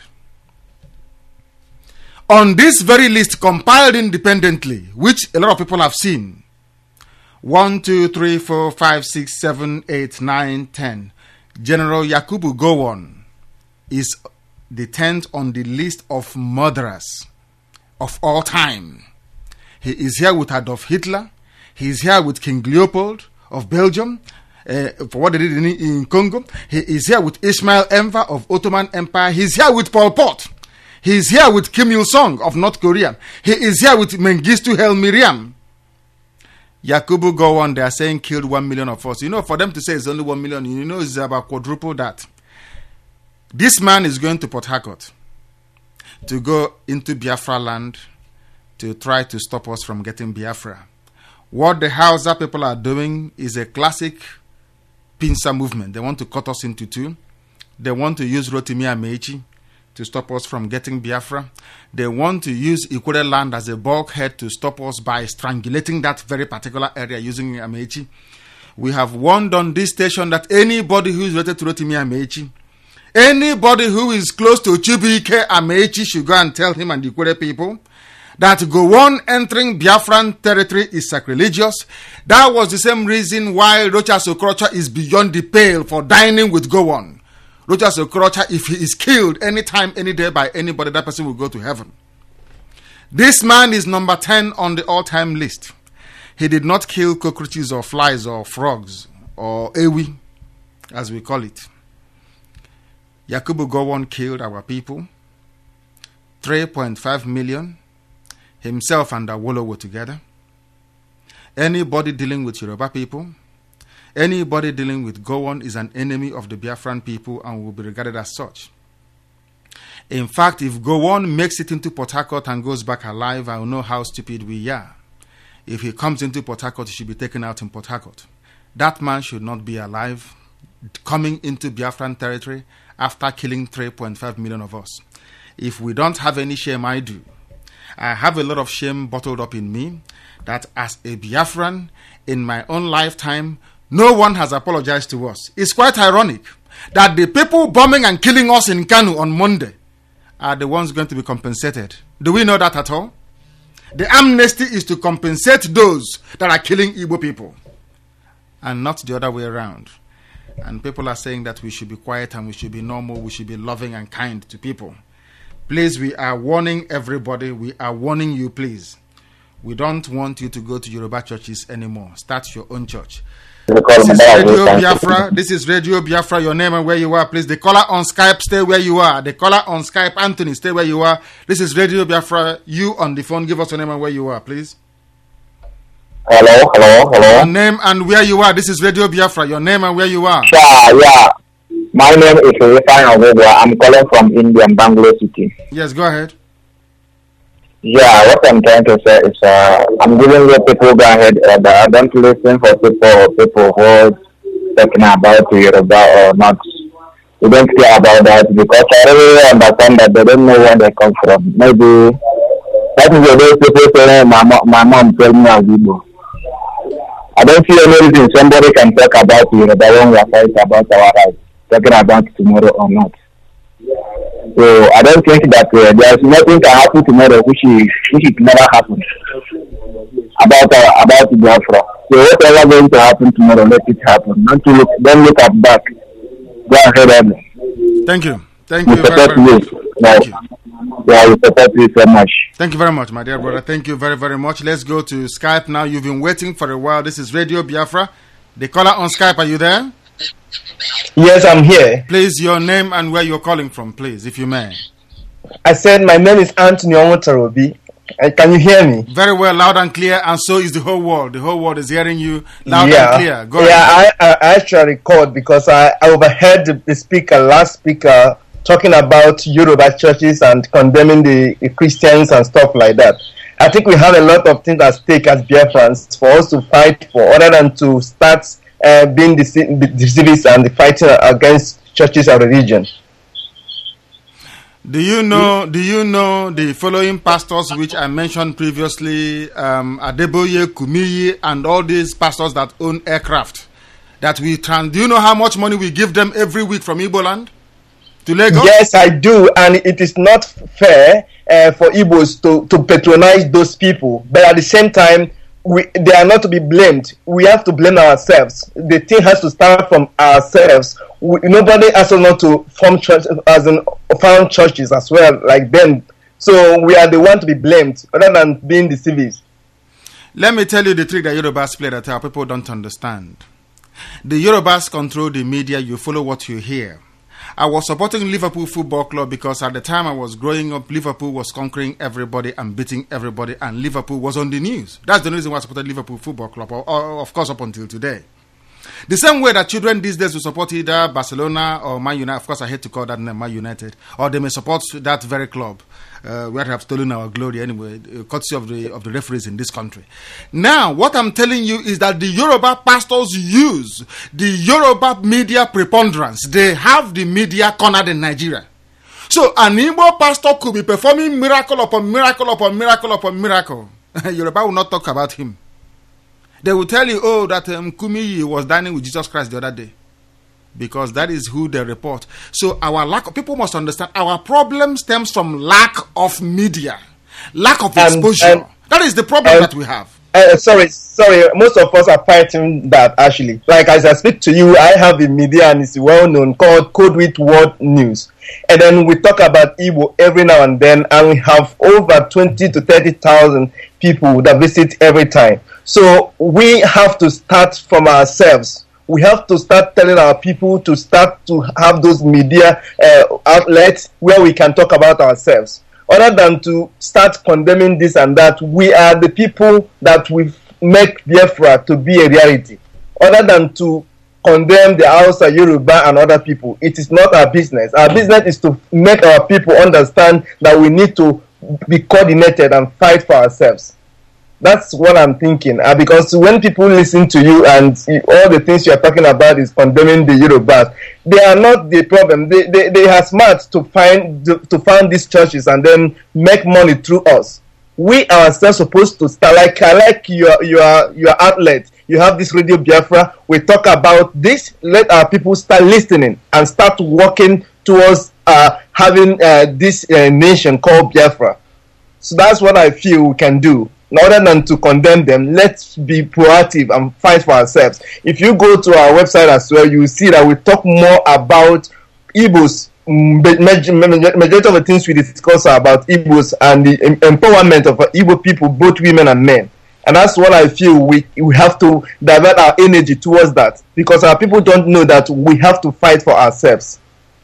On this very list, compiled independently, which a lot of people have seen, one, two, three, four, five, six, seven, eight, nine, ten. General Yakubu Gowon is the tenth on the list of murderers of all time. He is here with Adolf Hitler. He is here with King Leopold of Belgium, uh, for what they did in, in Congo. He is here with Ismail Enver of Ottoman Empire. He is here with Pol Pot. He is here with Kim Il-sung of North Korea. He is here with Mengistu Haile Mariam. Yakubu Gowon, they are saying, killed one million of us. You know, for them to say it's only one million, you know, it's about quadruple that. This man is going to Port Harcourt to go into Biafra land to try to stop us from getting Biafra. What the Hausa people are doing is a classic pincer movement. They want to cut us into two. They want to use Rotimi Amechi to stop us from getting Biafra. They want to use Ikwere land as a bulkhead to stop us by strangulating that very particular area using Amechi. We have warned on this station that anybody who is related to Rotimi Amechi, anybody who is close to Chibuike Amechi should go and tell him and the Ikwere people that Gowon entering Biafran territory is sacrilegious. That was the same reason why Rochas Okorocha is beyond the pale for dining with Gowon. Rochas Okorocha, if he is killed anytime, any day by anybody, that person will go to heaven. This man is number ten on the all-time list. He did not kill cockroaches or flies or frogs or ewi, as we call it. Yakubu Gowon killed our people. three point five million. Himself and Awolowo were together. Anybody dealing with Yoruba people, anybody dealing with Gowon is an enemy of the Biafran people and will be regarded as such. In fact, if Gowon makes it into Port Harcourt and goes back alive, I will know how stupid we are. If he comes into Port Harcourt, he should be taken out in Port Harcourt. That man should not be alive, coming into Biafran territory after killing three point five million of us. If we don't have any shame, I do. I have a lot of shame bottled up in me that as a Biafran, in my own lifetime, no one has apologized to us. It's quite ironic that the people bombing and killing us in Kanu on Monday are the ones going to be compensated. Do we know that at all? The amnesty is to compensate those that are killing Igbo people and not the other way around. And people are saying that we should be quiet and we should be normal, we should be loving and kind to people. Please, we are warning everybody. We are warning you, please. We don't want you to go to Yoruba churches anymore. Start your own church. This is Radio Biafra. This is Radio Biafra. Your name and where you are, please. The caller on Skype, stay where you are. The caller on Skype, Anthony, stay where you are. This is Radio Biafra. You on the phone, give us your name and where you are, please. Hello, hello, hello. Your name and where you are. This is Radio Biafra. Your name and where you are. Yeah, yeah. My name is Rifai Ogugwa. I'm calling from India, Bangalore City. Yes, go ahead. Yeah, what I'm trying to say is, uh, I'm giving you people go ahead. Uh, I don't listen for people people who are talking about Yoruba or not. We don't care about that because I really understand that they don't know where they come from. Maybe that is the way people say, my, mo- my mom told me I'm Igbo. I don't see any reason somebody can talk about Yoruba when we are fighting about our rights. Talking about tomorrow or not. So I don't think that uh, there's nothing can happen tomorrow which is which is never happen about uh, about Biafra. So whatever going to happen tomorrow, let it happen. Don't look, don't look at back. Go ahead and. Thank you. Thank you we very, very much. Thank you. Yeah, we support you so much. Thank you very much, my dear brother. Thank you very, very much. Let's go to Skype now. You've been waiting for a while. This is Radio Biafra. The caller on Skype, are you there? Yes, I'm here. Please, your name and where you're calling from, please, if you may. I said my name is Anthony Omotarobi. And can you hear me? Very well, loud and clear, and so is the whole world. The whole world is hearing you loud yeah. and clear. Go yeah, ahead. I, I actually called because I, I overheard the, the speaker, last speaker, talking about Yoruba churches and condemning the, the Christians and stuff like that. I think we have a lot of things at stake as Biafrans for us to fight for, other than to start uh, being the, the, the civics and the fighting against churches and religion. Do you know? Do you know the following pastors which I mentioned previously, um, Adeboye, Kumiyi, and all these pastors that own aircraft that we trans? Do you know how much money we give them every week from Igbo land to Lagos? Yes, I do, and it is not fair uh, for Igbos to to patronize those people. But at the same time, we they are not to be blamed. We have to blame ourselves. The thing has to start from ourselves. We, nobody has not to form church as in found churches as well like them. So we are the one to be blamed rather than being the civils. Let me tell you the trick that Yorubas play that our people don't understand. The Yorubas control the media. You follow what you hear. I was supporting Liverpool Football Club because at the time I was growing up, Liverpool was conquering everybody and beating everybody, and Liverpool was on the news. That's the reason why I supported Liverpool Football Club, or, or, of course, up until today. The same way that children these days will support either Barcelona or Man United. Of course, I hate to call that name Man United. Or they may support that very club uh, where they have stolen our glory anyway, uh, courtesy of the, of the referees in this country. Now, what I'm telling you is that the Yoruba pastors use the Yoruba media preponderance. They have the media cornered in Nigeria. So, an Igbo pastor could be performing miracle upon miracle upon miracle upon miracle. Yoruba will not talk about him. They will tell you, oh, that um, Kumiyi was dining with Jesus Christ the other day. Because that is who they report. So our lack of, people must understand, our problem stems from lack of media. Lack of exposure. And, and, that is the problem and, that we have. Uh, sorry, sorry, most of us are fighting that actually. Like as I speak to you, I have a media and it's well known called Code with World News. And then we talk about Igbo every now and then, and we have over twenty to thirty thousand people that visit every time. So we have to start from ourselves. We have to start telling our people to start to have those media uh, outlets where we can talk about ourselves. Other than to start condemning this and that, we are the people that we make Biafra to be a reality. Other than to condemn the Hausa, Yoruba, and other people, it is not our business. Our business is to make our people understand that we need to be coordinated and fight for ourselves. That's what I'm thinking. Uh, because when people listen to you and all the things you're talking about is condemning the Yorubas, they are not the problem. They they, they are smart to find to find these churches and then make money through us. We ourselves supposed to start like I like your your your outlet. You have this Radio Biafra. We talk about this. Let our people start listening and start working towards uh, having uh, this uh, nation called Biafra. So that's what I feel we can do. Other than to condemn them, let's be proactive and fight for ourselves. If you go to our website as well, you will see that we talk more about Igbos. Majority of the things we discuss are about Igbos and the empowerment of Igbo people, both women and men. And that's what I feel we, we have to divert our energy towards that, because our people don't know that we have to fight for ourselves.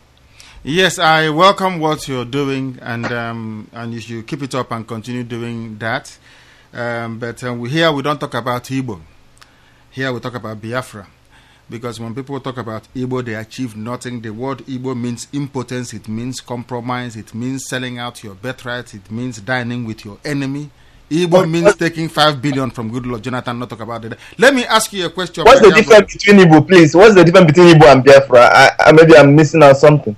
Yes, I welcome what you're doing, and um, and you should keep it up and continue doing that. Um, but um, we, here we don't talk about Igbo. Here we talk about Biafra. Because when people talk about Igbo, they achieve nothing. The word Igbo means impotence. It means compromise. It means selling out your birthright. It means dining with your enemy. Igbo means taking five billion from good Lord Jonathan. Not talk about it. Let me ask you a question. What's the difference between Igbo, please? What's the difference between Igbo and Biafra? I, I, maybe I'm missing out something.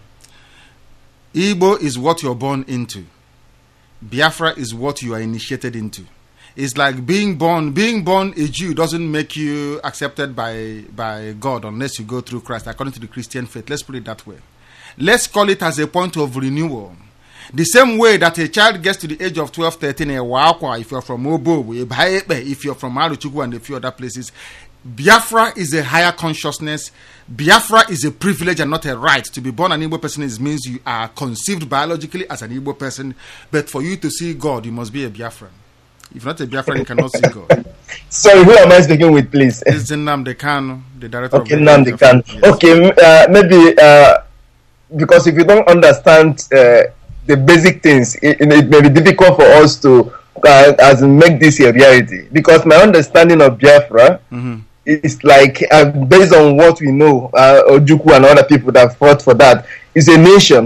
Igbo is what you're born into. Biafra is what you are initiated into. It's like being born. Being born a Jew doesn't make you accepted by, by God unless you go through Christ, according to the Christian faith. Let's put it that way. Let's call it as a point of renewal. The same way that a child gets to the age of twelve, thirteen, if you're from Obo, if you're from Aruchukwu and a few other places, Biafra is a higher consciousness. Biafra is a privilege and not a right. To be born an Igbo person is means you are conceived biologically as an Igbo person, but for you to see God, you must be a Biafran. If not a Biafran, you cannot see God. Sorry, who am I speaking with, please? It's Nnamdi Kanu, the director okay, of Nnamdi Kanu. Yes. Okay, uh, maybe uh, because if you don't understand uh, the basic things, it, it may be difficult for us to uh, as in make this a reality. Because my understanding of Biafra mm-hmm. is like, uh, based on what we know, uh, Ojukwu and other people that fought for that, is a nation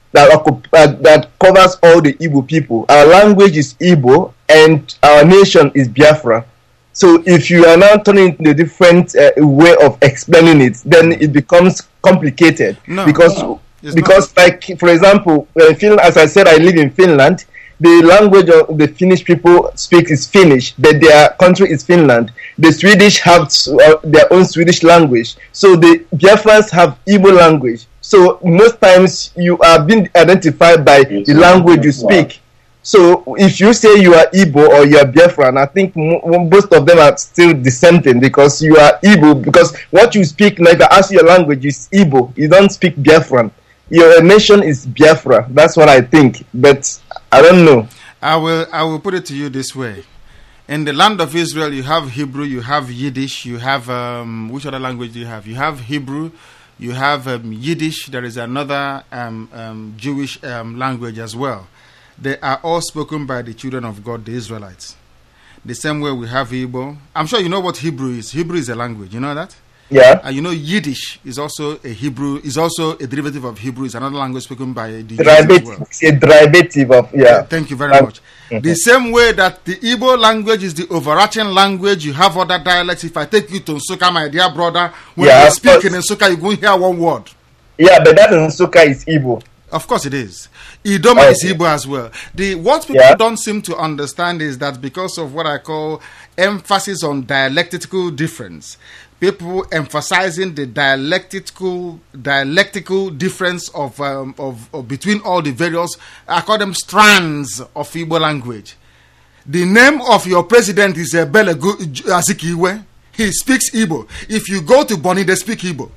that occup- uh, that covers all the Igbo people. Our language is Igbo, and our nation is Biafra. So if you are now turning it into a different uh, way of explaining it, then it becomes complicated. No, because no, because not. Like, for example, uh, Fin- as I said, I live in Finland. The language of the Finnish people speak is Finnish, but their country is Finland. The Swedish have uh, their own Swedish language. So the Biafrans have Igbo language. So most times you are being identified by the language you speak. So if you say you are Igbo or you are Biafran, I think m- most of them are still the same thing, because you are Igbo, because what you speak, like I ask your language, is Igbo. You don't speak Biafran. Your nation is Biafra. That's what I think. But I don't know. I will I will put it to you this way. In the land of Israel, you have Hebrew, you have Yiddish, you have um, which other language do you have? You have Hebrew, you have um, Yiddish. There is another um, um, Jewish um, language as well. They are all spoken by the children of God, the Israelites. The same way we have Igbo. I'm sure you know what Hebrew is. Hebrew is a language. You know that? Yeah. And you know Yiddish is also a Hebrew, is also a derivative of Hebrew. It's another language spoken by the Jews as well. It's a derivative of, yeah. Yeah, thank you very Um, much. The same way that the Igbo language is the overarching language, you have other dialects. If I take you to Nsukka, my dear brother, when Yeah, you of speak course. in Nsukka, you won't hear one word. Yeah, but that in Nsukka is Igbo. Of course it is. Idoma Okay. is Igbo as well. The what people Yeah. don't seem to understand is that because of what I call emphasis on dialectical difference, people emphasizing the dialectical dialectical difference of, um, of of between all the various, I call them strands of Igbo language. The name of your president is uh, Bele Gu- Azikiwe. He speaks Igbo. If you go to Boni, they speak Igbo.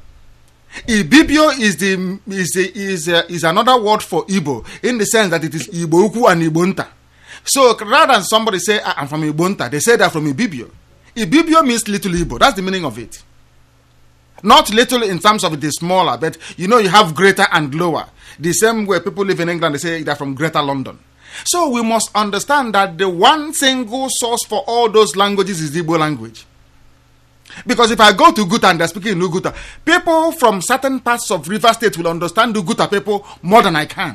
Ibibio is the is the, is uh, is another word for Igbo, in the sense that it is Igbo Ukwu and Igbo Nta. So rather than somebody say, "Ah, I'm from Igbo Nta," they say that from Ibibio. Ibibio means little Igbo. That's the meaning of it. Not little in terms of it is smaller, but you know you have greater and lower. The same way people live in England, they say they're from Greater London. So we must understand that the one single source for all those languages is the Igbo language. Because if I go to Guta and they're speaking in Uguta, people from certain parts of River State will understand the Uguta people more than I can.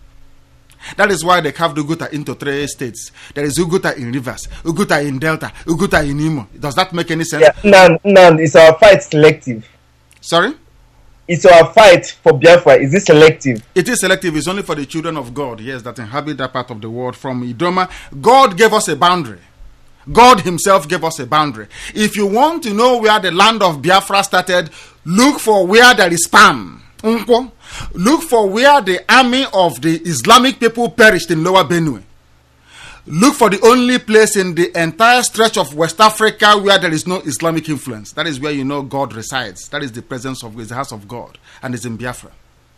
That is why they carved Uguta into three states. There is Uguta in Rivers, Uguta in Delta, Uguta in Imo. Does that make any sense? Yeah, Nan, Nan, is our fight selective? Sorry? Is our fight for Biafra, is it selective? It is selective. It's only for the children of God, yes, that inhabit that part of the world. From Idoma, God gave us a boundary. God himself gave us a boundary. If you want to know where the land of Biafra started, look for where there is Pam. Look for where the army of the Islamic people perished in Lower Benue. Look for the only place in the entire stretch of West Africa where there is no Islamic influence. That is where you know God resides. That is the presence of the house of God, and it's in Biafra.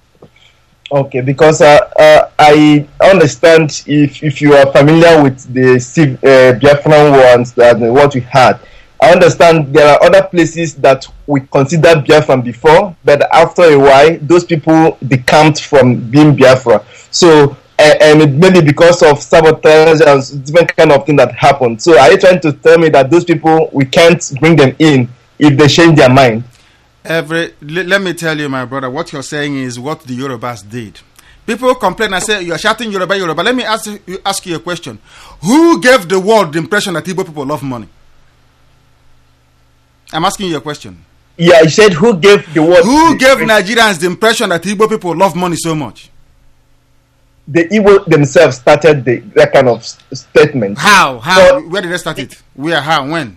Okay, because uh, uh, I understand if, if you are familiar with the civ- uh, Biafran ones, that what we had. I understand there are other places that we considered Biafran before, but after a while, those people decamped from being Biafra. So, uh, and it maybe because of sabotage and different kind of thing that happened. So, are you trying to tell me that those people, we can't bring them in if they change their mind? Every let, let me tell you, my brother, what you're saying is what the Yorubas did. People complain and say, you're shouting Yoruba, Yoruba. Let me ask you, ask you a question. Who gave the world the impression that Igbo people love money? I'm asking you a question. Yeah, you said who gave the world... Who gave Nigerians the impression that Igbo people love money so much? The Igbo themselves started the, that kind of s- statement. How? How? So, where did they start it? Where? How? When?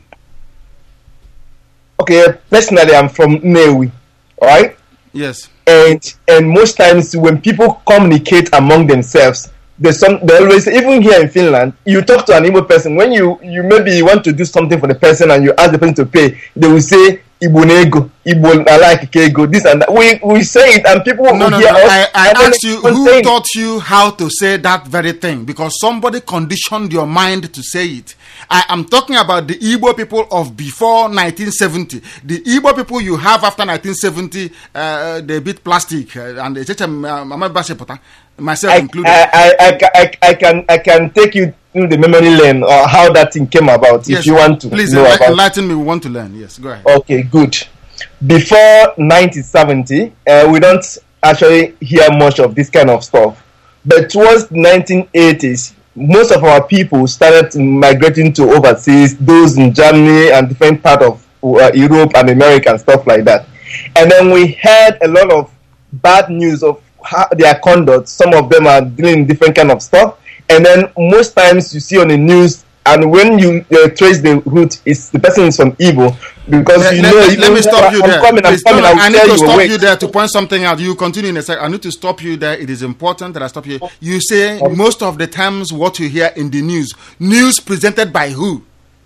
Okay, personally, I'm from Newi, all right? Yes. And and most times when people communicate among themselves, there's some they always, even here in Finland, you talk to an Igbo person, when you you maybe want to do something for the person and you ask the person to pay, they will say Igbo nego, Igbo I like kego, this and that. We we say it and people no, will no, hear no. us. I, I asked you who saying. taught you how to say that very thing, because somebody conditioned your mind to say it. I am talking about the Igbo people of before nineteen seventy. The Igbo people you have after nineteen seventy, uh, they beat plastic uh, and they myself I, included. I, I, I, I, I can I can take you through the memory lane or how that thing came about, yes, if you want to please know enlighten, about. enlighten me. We want to learn. Yes, go ahead. Okay, good. Before nineteen seventy, uh, we don't actually hear much of this kind of stuff. But towards the nineteen eighties, most of our people started migrating to overseas, those in Germany and different parts of uh, Europe and America and stuff like that. And then we heard a lot of bad news of how their conduct. Some of them are doing different kind of stuff. And then most times you see on the news, and when you uh, trace the root, it's the person is from Igbo, because let, you let, know. let, let me stop you I'm there. coming, I'm Please, coming, no, I will I need tell to you, stop wait. you there to point something out. You continue in a second. I need to stop you there. It is important that I stop you. You say most of the times what you hear in the news, news presented by who?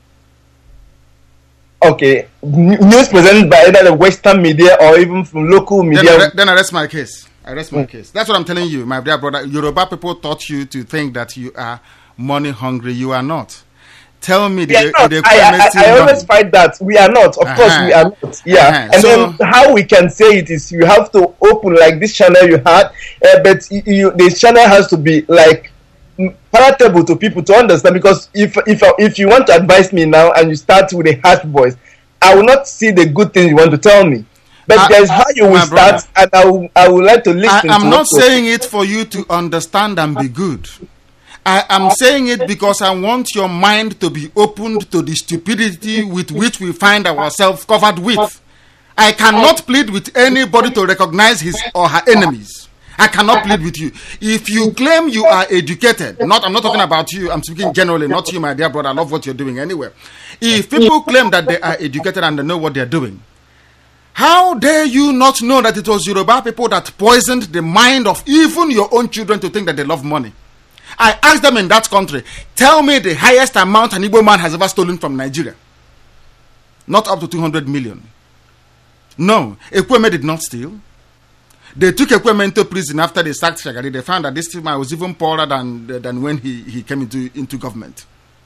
Okay, N- news presented by either the Western media or even from local media. Then I, re- then I rest my case. I rest my case. That's what I'm telling you, my dear brother. Yoruba people taught you to think that you are money hungry. You are not. Tell me the, We are not. the I, I, equity I always money. fight that. We are not. Of Uh-huh. course, we are not. Yeah. Uh-huh. And So- then how we can say it is you have to open like this channel you had, uh, but you, you, this channel has to be like mm, palatable to people to understand. Because if if if you want to advise me now and you start with a harsh voice, I will not see the good things you want to tell me. But Uh, there's how you will my start, brother. and I will, I would like to I, listen. I'm to not what you- saying it for you to understand and be good. I am saying it because I want your mind to be opened to the stupidity with which we find ourselves covered with. I cannot plead with anybody to recognize his or her enemies. I cannot plead with you. If you claim you are educated, not I'm not talking about you, I'm speaking generally, not you, my dear brother. I love what you're doing anyway. If people claim that they are educated and they know what they're doing, how dare you not know that it was Yoruba people that poisoned the mind of even your own children to think that they love money? I asked them in that country, tell me the highest amount an Igbo man has ever stolen from Nigeria. Not up to two hundred million. No, Ekweme did not steal. They took Ekweme into prison after they sacked Shagari. They found that this man was even poorer than, than when he, he came into, into government.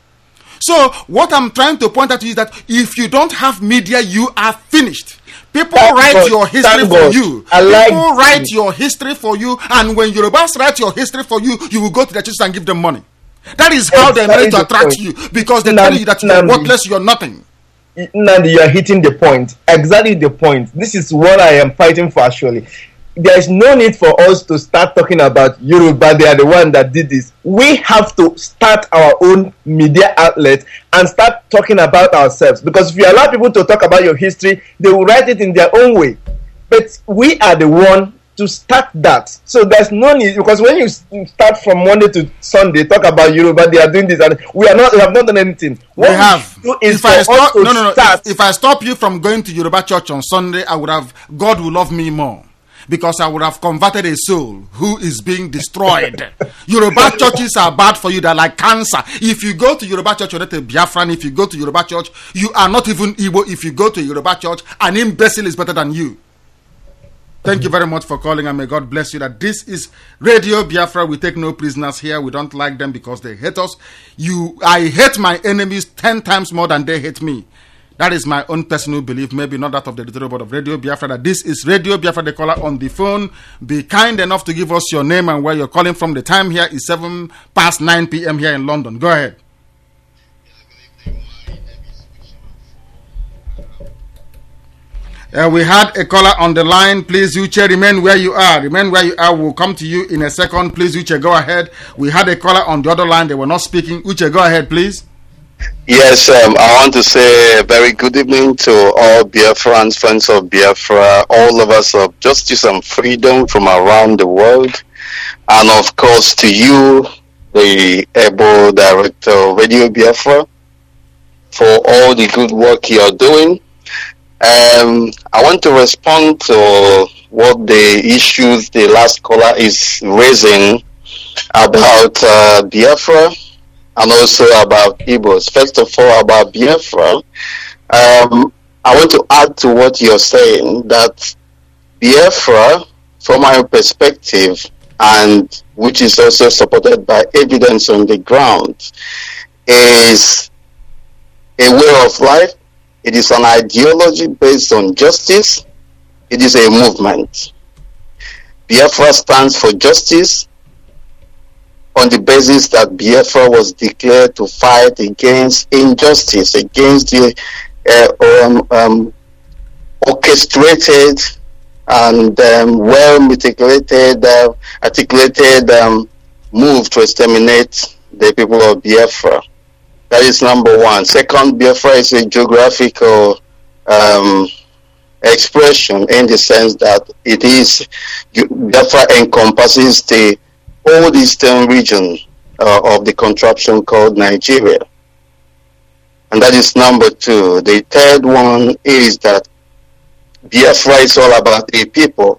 So what I'm trying to point out to you is that if you don't have media, you are finished. People Thank write God. your history Thank for God. you. I like People write your history for you, and when Yorubas write your history for you, you will go to the churches and give them money. That is how they manage to Exactly the attract point. you, because they tell you that you're Nnamdi. worthless, you're nothing. Nandi, you are hitting the point. Exactly the point. This is what I am fighting for, actually. There is no need for us to start talking about Yoruba. They are the one that did this. We have to start our own media outlet and start talking about ourselves. Because if you allow people to talk about your history, they will write it in their own way. But we are the one to start that. So there's no need, because when you start from Monday to Sunday, talk about Yoruba, they are doing this, and we are not, we have not done anything. What We have. should do is If for I us stop, to no, no, no. start. If, if I stop you from going to Yoruba church on Sunday, I would have, God will love me more. Because I would have converted a soul who is being destroyed. Yoruba churches are bad for you. They're like cancer. If you go to Yoruba church, you're not a Biafran. If you go to Yoruba church, you are not even Igbo. If you go to Yoruba church, an imbecile is better than you. Thank you very much for calling, and may God bless you. That this is Radio Biafra. We take no prisoners here. We don't like them because they hate us. You, I hate my enemies ten times more than they hate me. That is my own personal belief, maybe not that of the editorial board of Radio Biafra, that this is Radio Biafra, the caller on the phone. Be kind enough to give us your name and where you're calling from. The time here is seven past nine p.m. here in London. Go ahead. Uh, we had a caller on the line. Please, Uche, remain where you are. Remain where you are. We'll come to you in a second. Please, Uche, go ahead. We had a caller on the other line. They were not speaking. Uche, go ahead, please. Yes, um, I want to say a very good evening to all Biafrans, friends of Biafra, all lovers of justice and freedom from around the world, and of course to you, the able director of Radio Biafra, for all the good work you are doing. Um, I want to respond to what the issues the last caller is raising about uh, Biafra, and also about Igbos. First of all, about Biafra, um, I want to add to what you're saying, that Biafra, from my perspective, and which is also supported by evidence on the ground, is a way of life. It is an ideology based on justice. It is a movement. Biafra stands for justice, on the basis that Biafra was declared to fight against injustice, against the uh, um, um, orchestrated and um, well mitigated, uh, articulated um, move to exterminate the people of Biafra. That is number one. Second, Biafra is a geographical um, expression in the sense that it is, Biafra encompasses the whole eastern region uh, of the contraption called Nigeria. And that is number two. The third one is that Biafra is all about a people,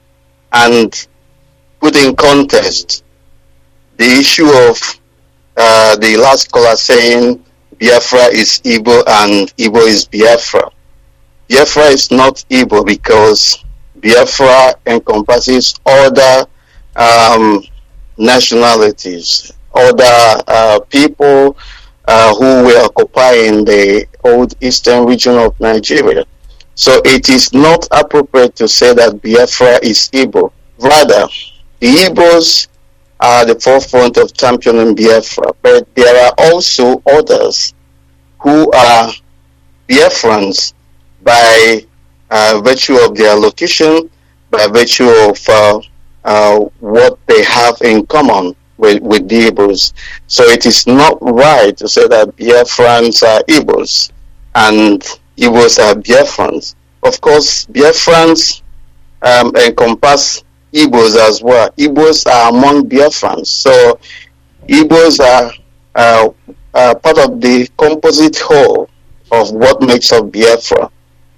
and put in context the issue of uh, the last caller saying Biafra is Igbo and Igbo is Biafra. Biafra is not Igbo because Biafra encompasses other um, nationalities, other uh, people uh, who were occupying the old eastern region of Nigeria. So it is not appropriate to say that Biafra is Igbo. Rather, the Igbos are the forefront of championing Biafra, but there are also others who are Biafrans by uh, virtue of their location, by virtue of uh, uh, what they have in common with, with the Igbos. So it is not right to say that Biafrans are Igbos and Igbos are Biafrans. Of course, Biafrans um, encompass Igbos as well. Igbos are among Biafrans. So Igbos are uh, uh, part of the composite whole of what makes up Biafra.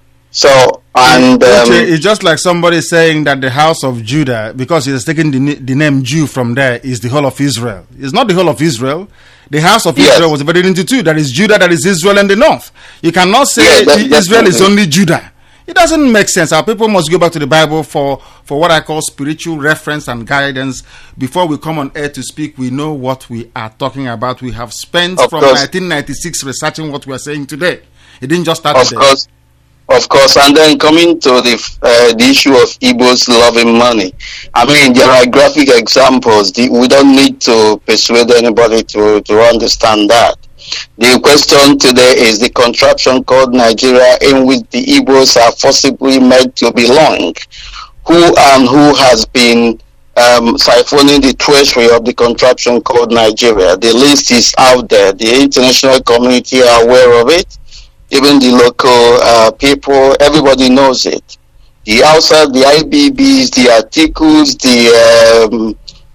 So, and um, it's just like somebody saying that the house of Judah, because he has taken the, the name Jew from there, is the whole of Israel. It's not the whole of Israel. The house of yes. Israel was divided into two. That is Judah, that is Israel and the north. You cannot say yes, that, Israel is only Judah. It doesn't make sense. Our people must go back to the Bible for, for what I call spiritual reference and guidance. Before we come on air to speak, we know what we are talking about. We have spent of from course. nineteen ninety-six researching what we are saying today. It didn't just start of today. Course. Of course, and then coming to the uh, the issue of Igbos loving money. I mean, there are graphic examples. The, we don't need to persuade anybody to, to understand that. The question today is the contraption called Nigeria, in which the Igbos are forcibly made to belong. Who and who has been um, siphoning the treasury of the contraption called Nigeria? The list is out there. The international community are aware of it. Even the local uh, people, everybody knows it. The outside, the I B Bs, the articles, the um,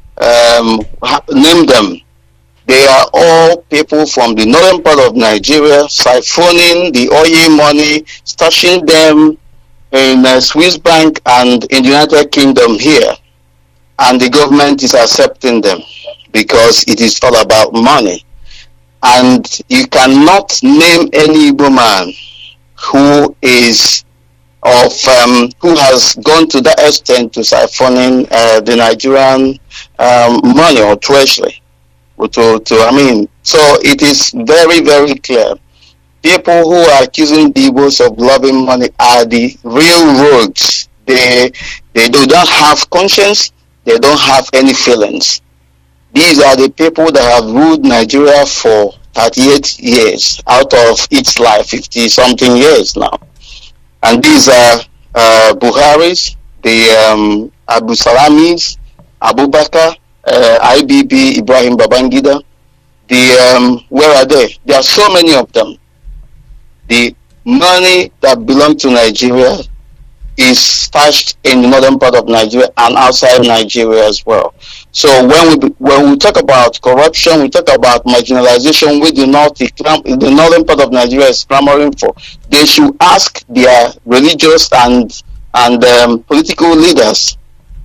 um, name them. They are all people from the northern part of Nigeria siphoning the oil money, stashing them in a Swiss bank and in the United Kingdom here. And the government is accepting them because it is all about money. And you cannot name any Igbo man who is of um, who has gone to that extent to siphoning uh, the Nigerian um, money or treasury. To, to I mean, so it is very, very clear. People who are accusing the Igbos of loving money are the real rogues. They they do not have conscience. They don't have any feelings. These are the people that have ruled Nigeria for thirty-eight years out of its life, fifty something years now. And these are uh, Buhari's, the um, Abu Salamis, Abu Bakr, uh, I B B, Ibrahim Babangida. The um, where are they? There are so many of them. The money that belongs to Nigeria is stashed in the northern part of Nigeria and outside Nigeria as well. So when we when we talk about corruption, we talk about marginalization, which the north the northern part of Nigeria is clamoring for. They should ask their religious and and um, political leaders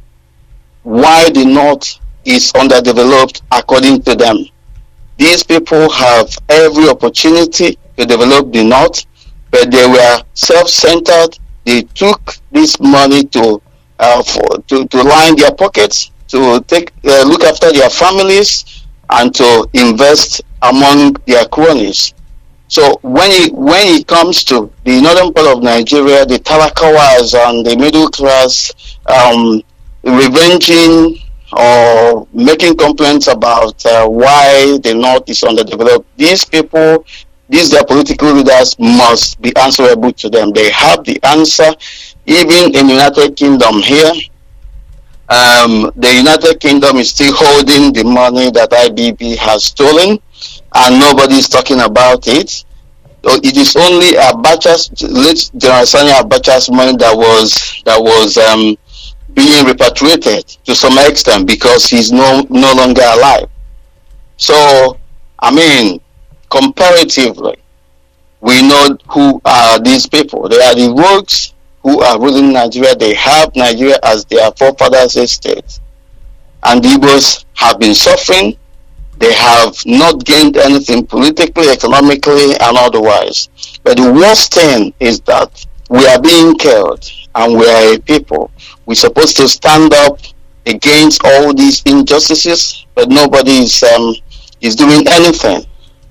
why the north is underdeveloped according to them. These people have every opportunity to develop the north, but they were self-centered. They took this money to uh, for, to to line their pockets, to take uh, look after their families, and to invest among their cronies. So when it when it comes to the northern part of Nigeria, the Talakawas and the middle class um, revenging or making complaints about uh, why the north is underdeveloped, these people, these their political leaders must be answerable to them. They have the answer. even in the United Kingdom here, um, the United Kingdom is still holding the money that I B B has stolen, and nobody is talking about it. So it is only Abacha's, late General Sani Abacha's money that was that was um, being repatriated to some extent because he's no no longer alive. So, I mean, comparatively, we know who are these people. They are the rogues who are ruling Nigeria. They have Nigeria as their forefathers' estate. And the Igbos have been suffering. They have not gained anything politically, economically, and otherwise. But the worst thing is that we are being killed, and we are a people. We're supposed to stand up against all these injustices, but nobody is um, is doing anything.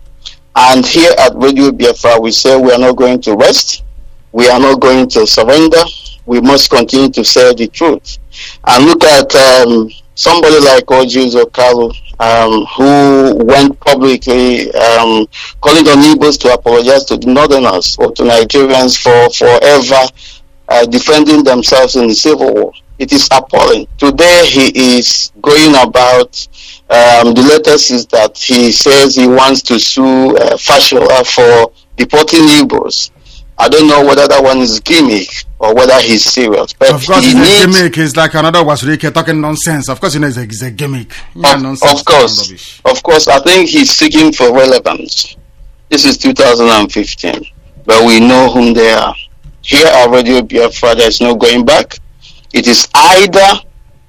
And here at Radio Biafra, we say we are not going to rest. We are not going to surrender. We must continue to say the truth. And look at um, somebody like Oji Zokalu, um, who went publicly um, calling on Igbos to apologize to the Northerners or to Nigerians for forever uh, defending themselves in the civil war. It is appalling. Today he is going about, um, the latest is that he says he wants to sue uh, Fashola for deporting Igbos. I don't know whether that one is gimmick or whether he's serious. But of course, he it's needs, a gimmick. It's like another Wasurike talking nonsense. Of course, you know, it's a, it's a gimmick. Yeah, of, nonsense. of course, of course, I think he's seeking for relevance. This is two thousand fifteen, but we know whom they are. Here at Radio Biafra, there's no going back. It is either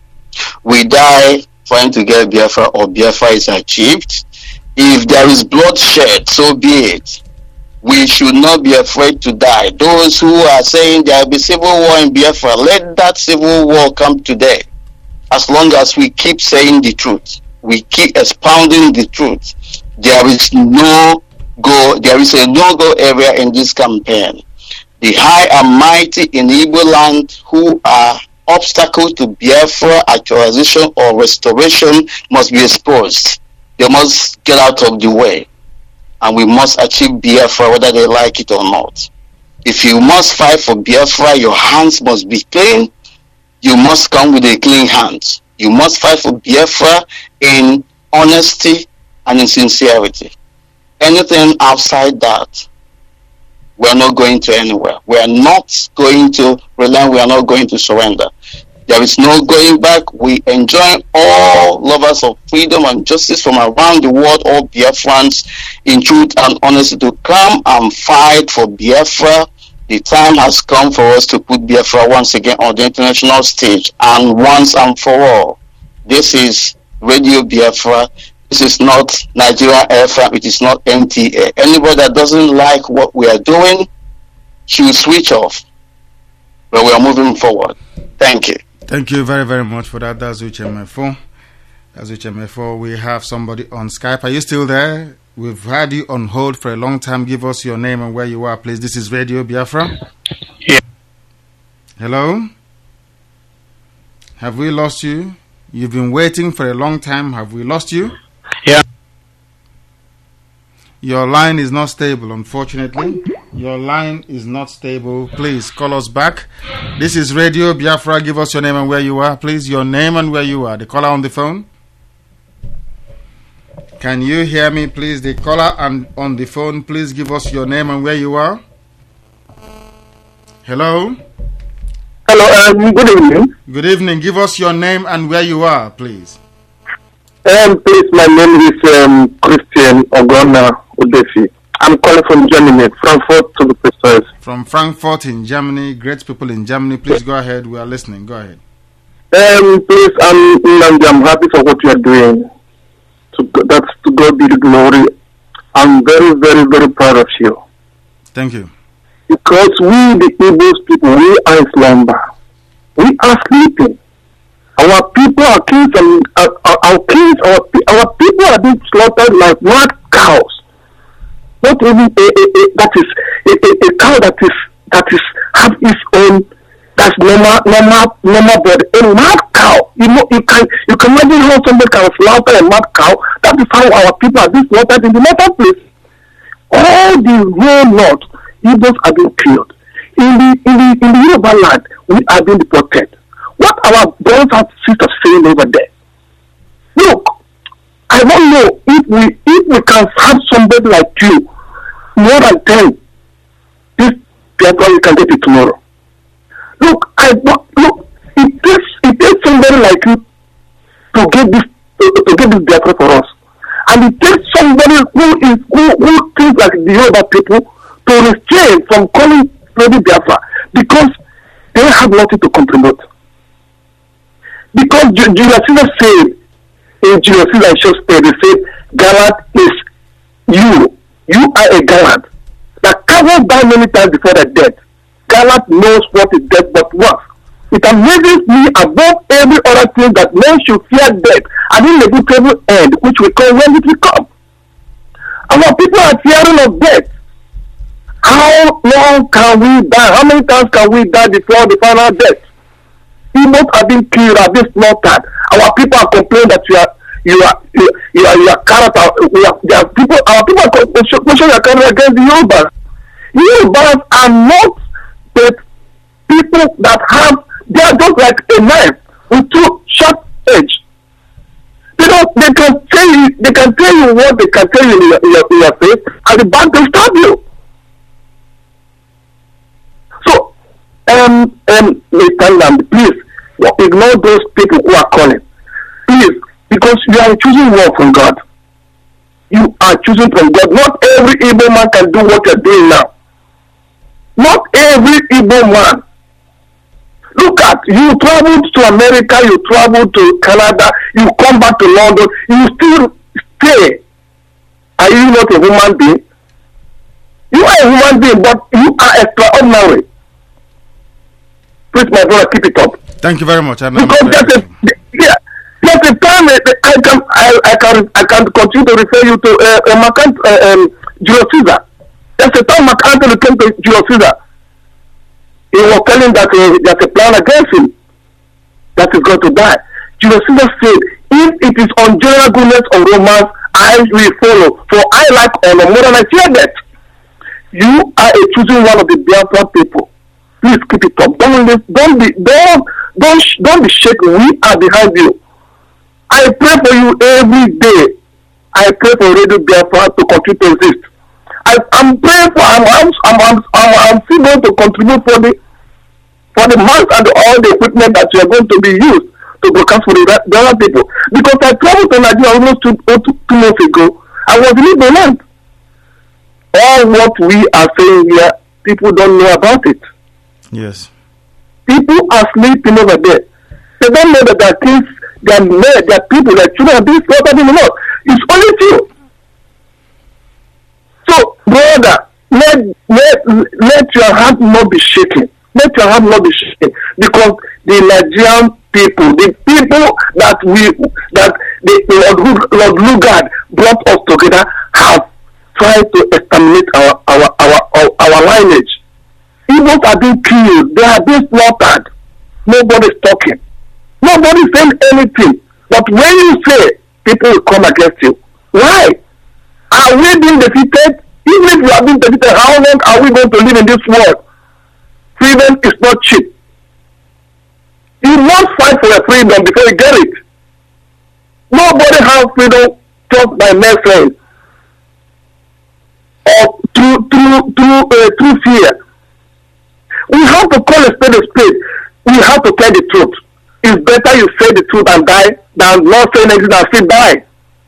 we die trying to get Biafra or Biafra is achieved. If there is bloodshed, so be it. We should not be afraid to die. Those who are saying there will be civil war in Biafra, let that civil war come today. As long as we keep saying the truth, we keep expounding the truth, there is no go, there is a no-go area in this campaign. The high and mighty in Igbo land who are obstacle to Biafra actualization or restoration must be exposed. They must get out of the way. And we must achieve Biafra whether they like it or not. If you must fight for Biafra, your hands must be clean. You must come with a clean hand. You must fight for Biafra in honesty and in sincerity. Anything outside that, we are not going to anywhere. We are not going to relent. We are not going to surrender. There is no going back. We enjoy all lovers of freedom and justice from around the world, all Biafrans, in truth and honesty, to come and fight for Biafra. The time has come for us to put Biafra once again on the international stage, and once and for all. This is Radio Biafra. This is not Nigeria F M. It is not N T A. Anybody that doesn't like what we are doing should switch off. But we are moving forward. Thank you. Thank you very, very much for that. That's Uche Mefo. That's Uche Mefo. We have somebody on Skype. Are you still there? We've had you on hold for a long time. Give us your name and where you are, please. This is Radio Biafra. Yeah. Hello? Have we lost you? You've been waiting for a long time. Have we lost you? Yeah. Your line is not stable, unfortunately. Your line is not stable. Please call us back. This is Radio Biafra. Give us your name and where you are. Please, your name and where you are. The caller on the phone. Can you hear me, please? The caller and on the phone, please give us your name and where you are. Hello? Hello, um, good evening. Good evening. Give us your name and where you are, please. Um, please, my name is um, Christian Ogona Odefi. I'm calling from Germany, Frankfurt to the precise. From Frankfurt in Germany, great people in Germany. Please go ahead. We are listening. Go ahead. Um, please, I'm, I'm happy for what you are doing. To, that's to God be the glory. I'm very, very, very proud of you. Thank you. Because we, the Igbo people, we are in slumber. We are sleeping. Our people are kings, and uh, our, our kings, our, our people are being slaughtered like mad cows. Not even a, a, a, that is a, a, a cow that is that is have its own, that's normal normal normal body. A mad cow, you know, you can you can imagine how somebody can slaughter a mad cow. That is how our people are being slaughtered in the northern place. All the whole north, Igbos are being killed. In the in the in the Yoruba land, we are being deported. What our brothers and sisters saying over there? Look, I don't know if we if we can have somebody like you more than ten. This Biafra we can get it tomorrow. Look, I look. It takes it takes somebody like you to get this to, to get this Biafra for us, and it takes somebody who is who who thinks like the other people to restrain from calling Lady Biafra because they have nothing to contribute. Because Julius Caesar said in Julius Caesar short story, they said gallant is you. You are a gallant that cannot die many times before the death. Gallant knows what is death but what. It amazes me above every other thing that men should fear death and inevitable end, which we call when it will come. Our people are fearing of death. How long can we die? How many times can we die before the final death? People have been killed at this slaughtered. Our people are complaining that you are you are you are you are, you are character. We are, are people. Our people are questioning their character against the Yorubas. Yorubas are not the people that have. They are just like a knife with two sharp edge. They don't. They can tell you. They can tell you what they can tell you in your, in your, in your face, and the back will stab you. So, um, um, Mister Lamb, please ignore those people who are calling. Please, because you are choosing word from God. You are choosing from God. Not every Igbo man can do what you are doing now. Not every Igbo man. Look at, you traveled to America, you traveled to Canada, you come back to London, you still stay. Are you not a human being? You are a human being, but you are extraordinary. Please, my brother, keep it up. Thank you very much. I'm because there's a, yeah, there's a time I can I, I can I can continue to refer you to uh, uh, Mark, uh, um, Julius Caesar. There's a time Mark Antony came to Julius Caesar. He was telling that uh, there's a plan against him that he's going to die. Julius Caesar said, if it is on general goodness of Romans, I will follow. For I like honor more than I fear death. You are a choosing one of the Biafra people. Please keep it up. Don't don't be don't don't don't be shaken. We are behind you. I pray for you every day. I pray for Radio Biafra to continue to exist. I, I'm praying for I'm I'm I'm I'm, I'm still going to contribute for the for the mass and all the equipment that you are going to be used to broadcast for the, the other people. Because I traveled to Nigeria almost two, two, two months ago. I was in the land. All what we are saying here, people don't know about it. Yes. People are sleeping over there. They don't know that there are things, there are men, there are people, there are children are being slaughtered in the north. It's only few. So, brother, let, let, let your heart not be shaken. Let your heart not be shaken. Because the Nigerian people, the people that we, that the Lord, Lord Lugard brought us together have tried to exterminate our, our, our, our, our lineage. Igbos are being killed. They are being slaughtered. Nobody's talking. Nobody's saying anything. But when you say, people will come against you. Why? Are we being defeated? Even if we are being defeated, how long are we going to live in this world? Freedom is not cheap. You must fight for your freedom before you get it. Nobody has freedom just by mere friends or through through through uh, through fear. We have to call a spade a spade. We have to tell the truth. It's better you say the truth and die than not say anything and still die.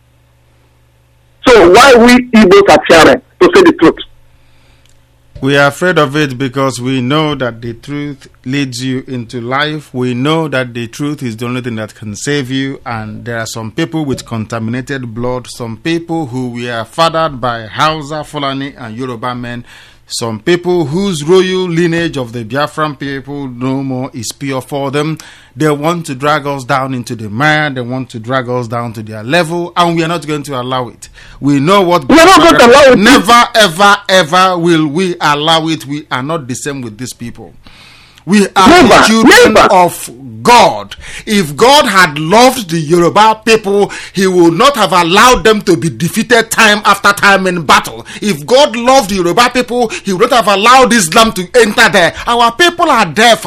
So why we Igbos are fearing to say the truth? We are afraid of it because we know that the truth leads you into life. We know that the truth is the only thing that can save you. And there are some people with contaminated blood, some people who were fathered by Hausa, Fulani, and Yoruba men. Some people whose royal lineage of the Biafran people no more is pure for them. They want to drag us down into the mire. They want to drag us down to their level, and we are not going to allow it. We know what. We are not going to allow it. Never, ever, ever will we allow it. We are not the same with these people. We are never, the children never. of God. If God had loved the Yoruba people, he would not have allowed them to be defeated time after time in battle. If God loved the Yoruba people, he would not have allowed Islam to enter there. Our people are deaf.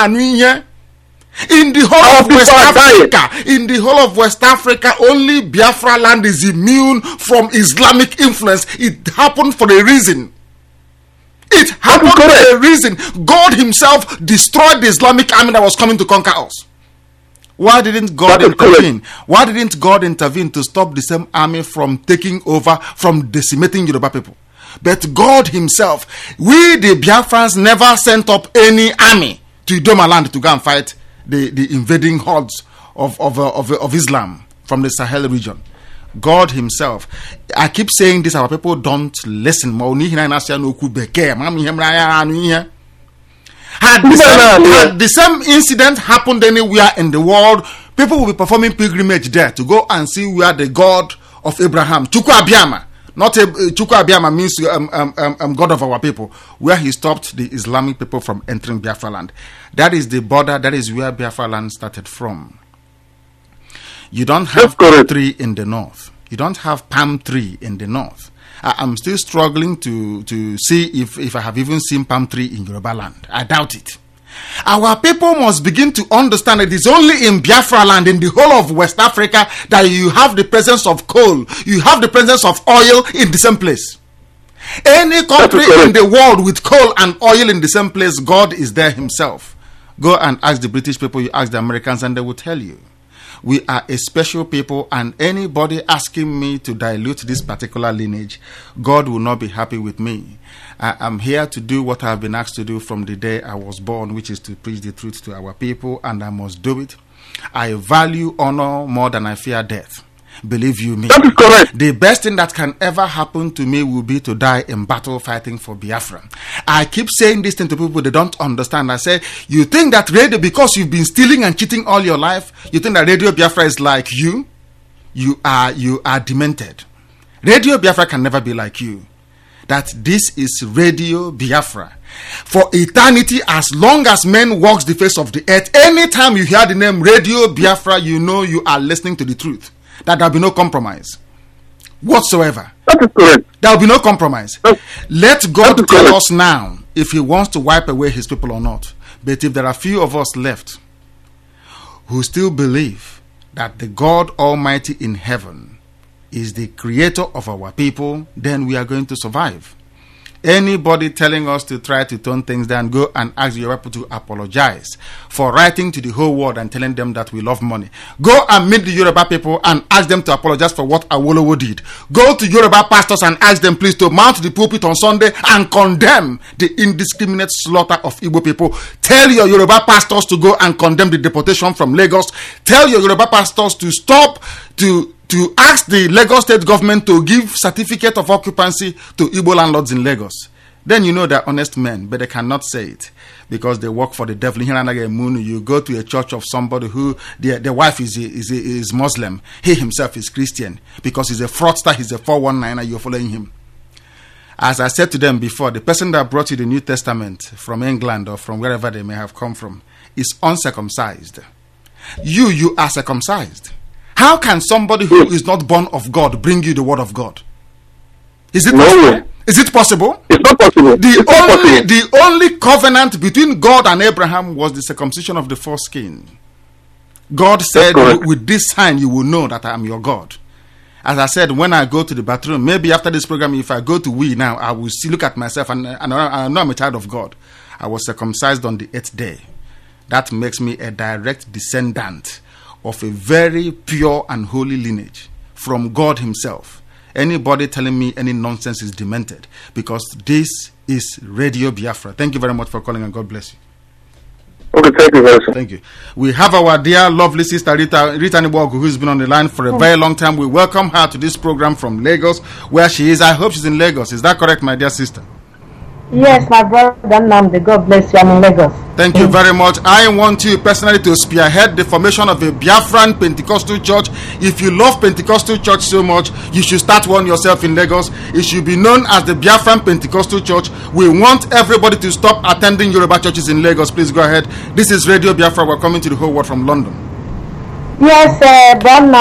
In the whole of West Africa, in the whole of West Africa, only Biafra land is immune from Islamic influence. It happened for a reason. It happened for a reason. God himself destroyed the Islamic army that was coming to conquer us. Why didn't God intervene? Why didn't God intervene to stop the same army from taking over, from decimating Yoruba people? But God himself, we the Biafrans never sent up any army to Idoma land to go and fight the, the invading hordes of, of, uh, of, of Islam from the Sahel region. God himself. I keep saying this, our people don't listen. Had the, same, had the same incident happened anywhere in the world, people will be performing pilgrimage there to go and see where the God of Abraham, Chukwu Abiyama, not a, uh, Chukwu Abiyama means um, um, um, um, God of our people, where he stopped the Islamic people from entering Biafra land. That is the border, that is where Biafra land started from. You don't have palm tree in the north. You don't have palm tree in the north. I, I'm still struggling to, to see if, if I have even seen palm tree in Yoruba land. I doubt it. Our people must begin to understand that it is only in Biafra land, in the whole of West Africa, that you have the presence of coal. You have the presence of oil in the same place. Any country in the world with coal and oil in the same place, God is there himself. Go and ask the British people, you ask the Americans, and they will tell you. We are a special people, and anybody asking me to dilute this particular lineage, God will not be happy with me. I am here to do what I have been asked to do from the day I was born, which is to preach the truth to our people, and I must do it. I value honor more than I fear death. Believe you me. That is correct. The best thing that can ever happen to me will be to die in battle fighting for Biafra. I keep saying this thing to people, they don't understand. I say, you think that radio, because you've been stealing and cheating all your life, you think that Radio Biafra is like you? You are, you are demented. Radio Biafra can never be like you. That this is Radio Biafra. For eternity, as long as men walks the face of the earth, anytime you hear the name Radio Biafra, you know you are listening to the truth. That there will be no compromise whatsoever. That is correct. There will be no compromise. That's, Let God tell correct. us now if he wants to wipe away his people or not. But if there are few of us left who still believe that the God Almighty in heaven is the creator of our people, then we are going to survive. Anybody telling us to try to tone things down, go and ask your people to apologize for writing to the whole world and telling them that we love money. Go and meet the Yoruba people and ask them to apologize for what Awolowo did. Go to Yoruba pastors and ask them please to mount the pulpit on Sunday and condemn the indiscriminate slaughter of Igbo people. Tell your Yoruba pastors to go and condemn the deportation from Lagos. Tell your Yoruba pastors to stop to to ask the Lagos state government to give certificate of occupancy to Igbo landlords in Lagos. Then you know they're honest men, but they cannot say it because they work for the devil. You go to a church of somebody who their, their wife is, is, is Muslim. He himself is Christian because he's a fraudster, he's a four one nine, and you're following him. As I said to them before, the person that brought you the New Testament from England or from wherever they may have come from is uncircumcised. You, you are circumcised. How can somebody who is not born of God bring you the word of God? Is it possible? No. Is it possible? It's not possible. The it's only not possible. the only covenant between God and Abraham was the circumcision of the foreskin. God said, with this sign you will know that I am your God. As I said, when I go to the bathroom, maybe after this program, if I go to we now, I will see, look at myself and, and I know I'm a child of God. I was circumcised on the eighth day. That makes me a direct descendant of a very pure and holy lineage from God himself. Anybody telling me any nonsense is demented, because this is Radio Biafra. Thank you very much for calling and God bless you. Okay, thank you very much. Thank you. We have our dear, lovely sister Rita, Rita Nibogu, who's been on the line for a very long time. We welcome her to this program from Lagos, where she is. I hope she's in Lagos. Is that correct, my dear sister? Yes, my brother Namde. God bless you. I'm in Lagos. Thank you very much. I want you personally to spearhead the formation of a Biafran Pentecostal church. If you love Pentecostal church so much, you should start one yourself in Lagos. It should be known as the Biafran Pentecostal Church. We want everybody to stop attending Yoruba churches in Lagos. Please go ahead. This is Radio Biafra. We're coming to the whole world from London. Yes, uh, Brown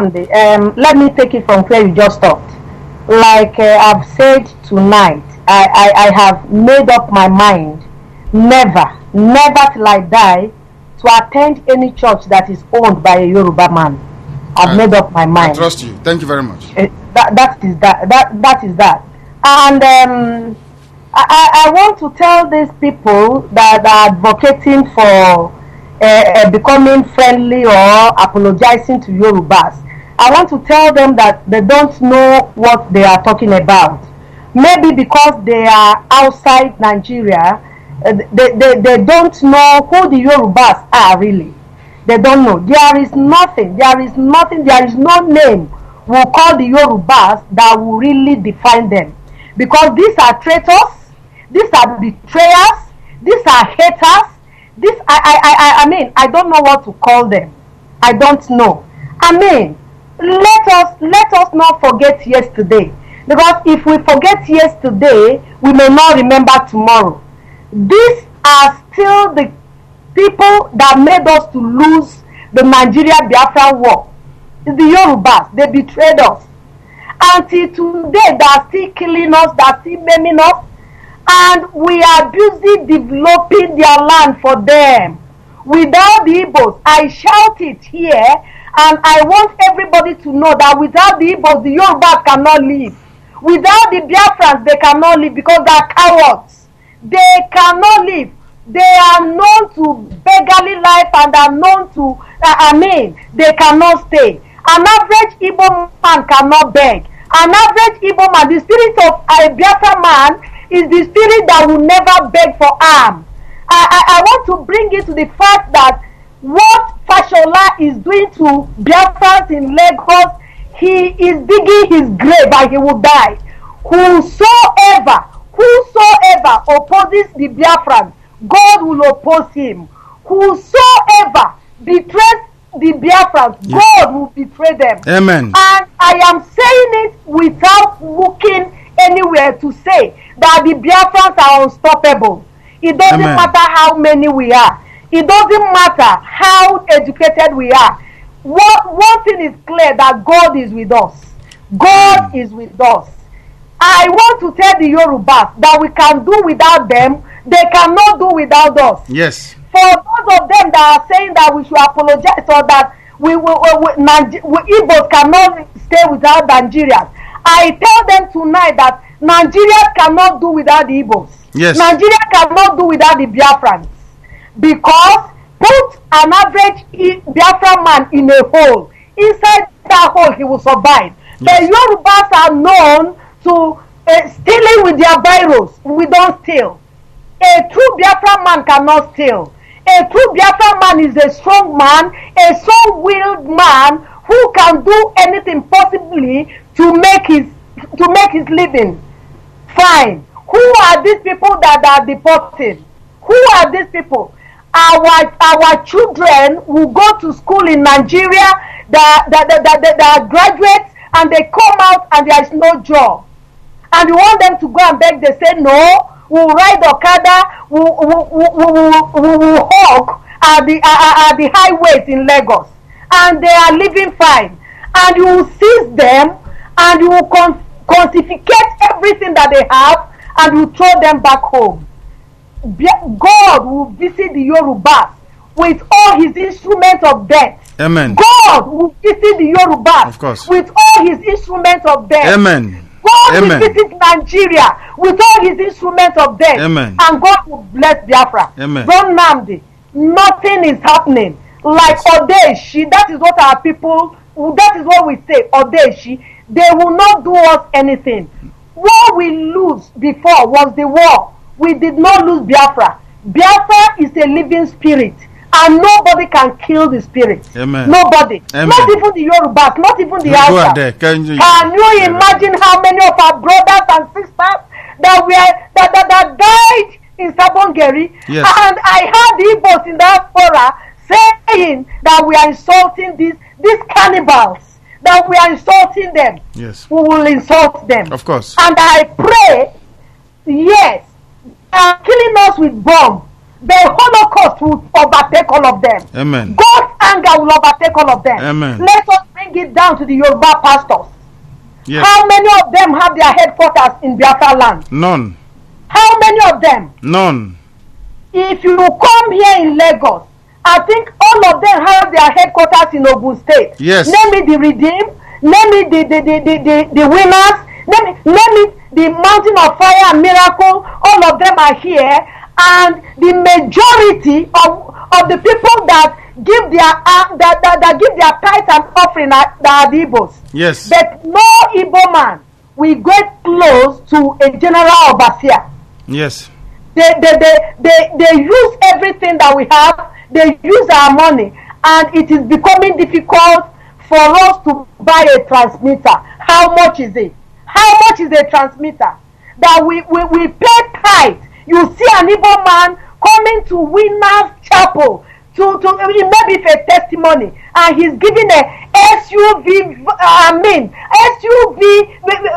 um, let me take it from where you just stopped. Like uh, I've said tonight, I, I, I have made up my mind never, never till I die to attend any church that is owned by a Yoruba man. I've I, made up my mind. I trust you. Thank you very much. Uh, that, that is that. That that is that. And um, I, I want to tell these people that are advocating for uh, uh, becoming friendly or apologizing to Yorubas. I want to tell them that they don't know what they are talking about. Maybe because they are outside Nigeria, uh, they, they, they don't know who the Yorubas are really. They don't know. There is nothing, there is nothing, there is no name we'll call the Yorubas that will really define them. Because these are traitors, these are betrayers, these are haters, this I, I, I, I mean, I don't know what to call them. I don't know. I mean, let us, let us not forget yesterday. Because if we forget yesterday, we may not remember tomorrow. These are still the people that made us to lose the Nigeria-Biafra war. The Yorubas, they betrayed us. Until today, they are still killing us, they are still maiming us. And we are busy developing their land for them. Without the Igbos, I shout it here, and I want everybody to know that without the Igbos, the Yorubas cannot live. Without the Biafrans, they cannot live because they are cowards. They cannot live. They are known to beggarly life and are known to, uh, I mean, they cannot stay. An average Igbo man cannot beg. An average Igbo man, the spirit of a Biafra man is the spirit that will never beg for alms. I, I, I want to bring it to the fact that what Fashola is doing to Biafrans in Lagos, he is digging his grave and he will die. Whosoever, whosoever opposes the Biafrans, God will oppose him. Whosoever betrays the Biafrans, yes, God will betray them. Amen. And I am saying it without looking anywhere to say that the Biafrans are unstoppable. It doesn't Amen. Matter how many we are. It doesn't matter how educated we are. What, one thing is clear, that God is with us. God Amen. Is with us. I want to tell the Yorubas that we can do without them. They cannot do without us. Yes. For those of them that are saying that we should apologize or that we will, we, we, we, Igbos cannot stay without Nigerians, I tell them tonight that Nigerians cannot do without the Igbos. Yes. Nigeria cannot do without the Biafrans. Because put an average Biafran man in a hole. Inside that hole, he will survive. Yes. The Yorubas are known to uh, stealing with their virus. We don't steal. A true Biafran man cannot steal. A true Biafran man is a strong man, a strong-willed man who can do anything possibly to make his to make his living. Fine. Who are these people that are deported? Who are these people? Our our children will go to school in Nigeria, that that that, that, that, that are graduates, and they come out and there is no job. And you want them to go and beg, they say no. We'll ride Okada, we'll, we'll, we'll, we'll, we'll, we'll hawk at the, uh, at the highways in Lagos. And they are living fine. And you will seize them, and you will con confiscate everything that they have, and you throw them back home. God will visit the Yorubas with all his instruments of death. Amen. God will visit the Yorubas of course. With all his instruments of death. Amen. God Amen. will visit Nigeria with all his instruments of death. Amen. And God will bless Biafra. Amen. Don't Namdi, nothing is happening. Like Odeshi, that is what our people, that is what we say, Odeshi, they will not do us anything. What we lose before was the war. We did not lose Biafra. Biafra is a living spirit. And nobody can kill the spirit. Amen. Nobody. Amen. Not even the Yorubas, not even the Hausa. Can you, can you imagine how many of our brothers and sisters that were that, that, that died in Sabongeri, Yes. and I heard the Igbos in that fora saying that we are insulting these these cannibals, that we are insulting them. Yes. We will insult them. Of course. And I pray, yes, they are killing us with bomb. The Holocaust will overtake all of them. Amen. God's anger will overtake all of them. Amen. Let us bring it down to the Yoruba pastors. Yes. How many of them have their headquarters in Biafra land? None. How many of them? None. If you come here in Lagos, I think all of them have their headquarters in Ogun State. Yes. Name me the Redeem, name me the the, the, the, the, the winners, name me, name me the Mountain of Fire and Miracle. All of them are here, and the majority of, of the people that give their uh, that, that, that give their tithe and offering are, are the Igbos. Yes. But no Igbo man will get close to a general overseer. Yes. They, they, they, they, they use everything that we have. They use our money, and it is becoming difficult for us to buy a transmitter. How much is it? How much is a transmitter? That we, we, we pay tithe. You see an Igbo man coming to Winners Chapel to, to maybe for a testimony, and he's giving a S U V, I mean, S U V,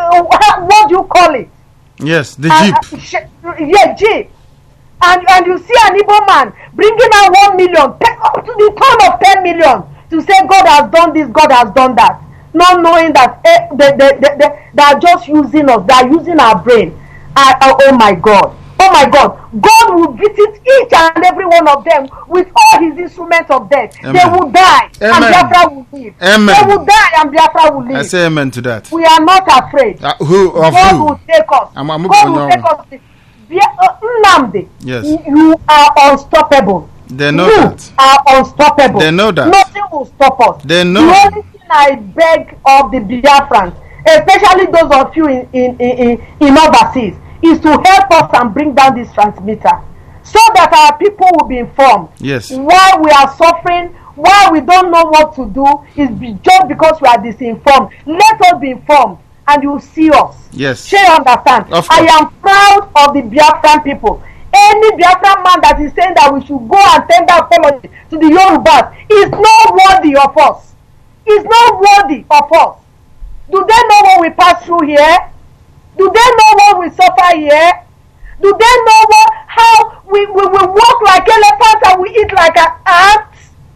what do you call it? Yes, the Uh, Jeep. uh, sh- yeah, Jeep. And, and you see an Igbo man bringing out one million, ten, up to the tone of ten million to say God has done this, God has done that. Not knowing that eh, they, they, they, they, they are just using us, they are using our brain. I, I, oh my God. Oh my God. God will visit each and every one of them with all his instruments of death. Amen. They will die Amen. and Biafra will live. Amen. They will die and Biafra will I live. say amen to that. We are not afraid. Uh, who of God who? will take us. I'm, I'm God moving will on. take us. Bia- uh, Nnamdi, Yes. you are unstoppable. They know you that. are unstoppable. They know that. Nothing will stop us. They know. The only thing I beg of the Biafrans, especially those of you in, in, in, in, in overseas, is to help us and bring down this transmitter so that our people will be informed. Yes. Why we are suffering, why we don't know what to do, is be- just because we are disinformed. Let us be informed, and you will see us. Yes. Shall you understand? Of I course. am proud of the Biafran people. Any Biafran man that is saying that we should go and tender apology to the Yorubas is not worthy of us. Is not worthy of us. Do they know what we pass through here? Do they know what we suffer here? Do they know what how we, we, we walk like elephants and we eat like an ants?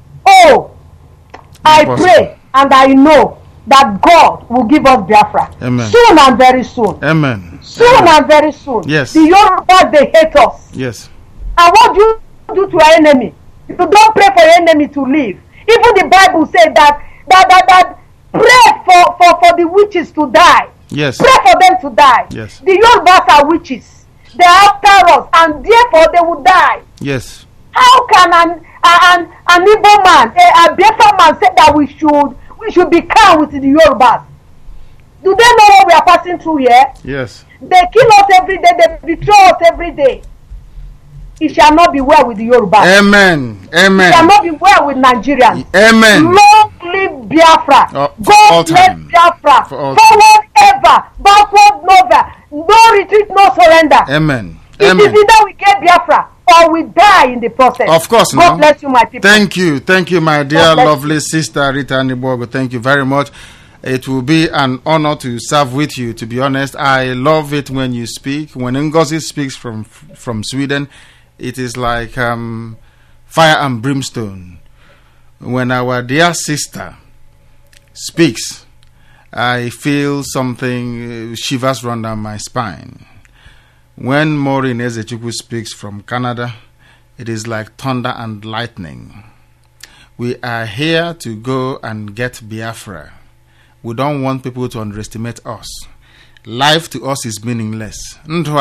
Oh, I Impossible. pray and I know that God will give us Biafra Amen. soon and very soon. Amen. Soon Amen. and very soon. Yes. The Yorubas, they hate us. Yes. And what do you do to your enemy? You don't pray for your enemy to live. Even the Bible said that that that, that pray for, for, for the witches to die. Yes. Pray for them to die. Yes. The Yorubas are witches. They are after us, and therefore they will die. Yes. How can an an an Igbo man, a, a Biafra man, say that we should we should be calm with the Yorubas? Do they know what we are passing through here? Yes. They kill us every day. They betray us every day. It shall not be well with the Yorubas. Amen. It Amen. shall not be well with Nigerians. Amen. Long live Biafra. Oh, for all God bless time. Biafra. For all Forward ever. Backward never. No retreat, no surrender. Amen. It is Amen. either we get Biafra or we die in the process. Of course, God no. bless you, my people. Thank you. Thank you, my dear, God bless lovely sister Rita Niborgo. Thank you very much. It will be an honor to serve with you, to be honest. I love it when you speak. When Ngozi speaks from from Sweden, it is like um, fire and brimstone. When our dear sister speaks, I feel something, uh, shivers run down my spine. When Maureen Ezechukwu speaks from Canada, it is like thunder and lightning. We are here to go and get Biafra. We don't want people to underestimate us. Life to us is meaningless.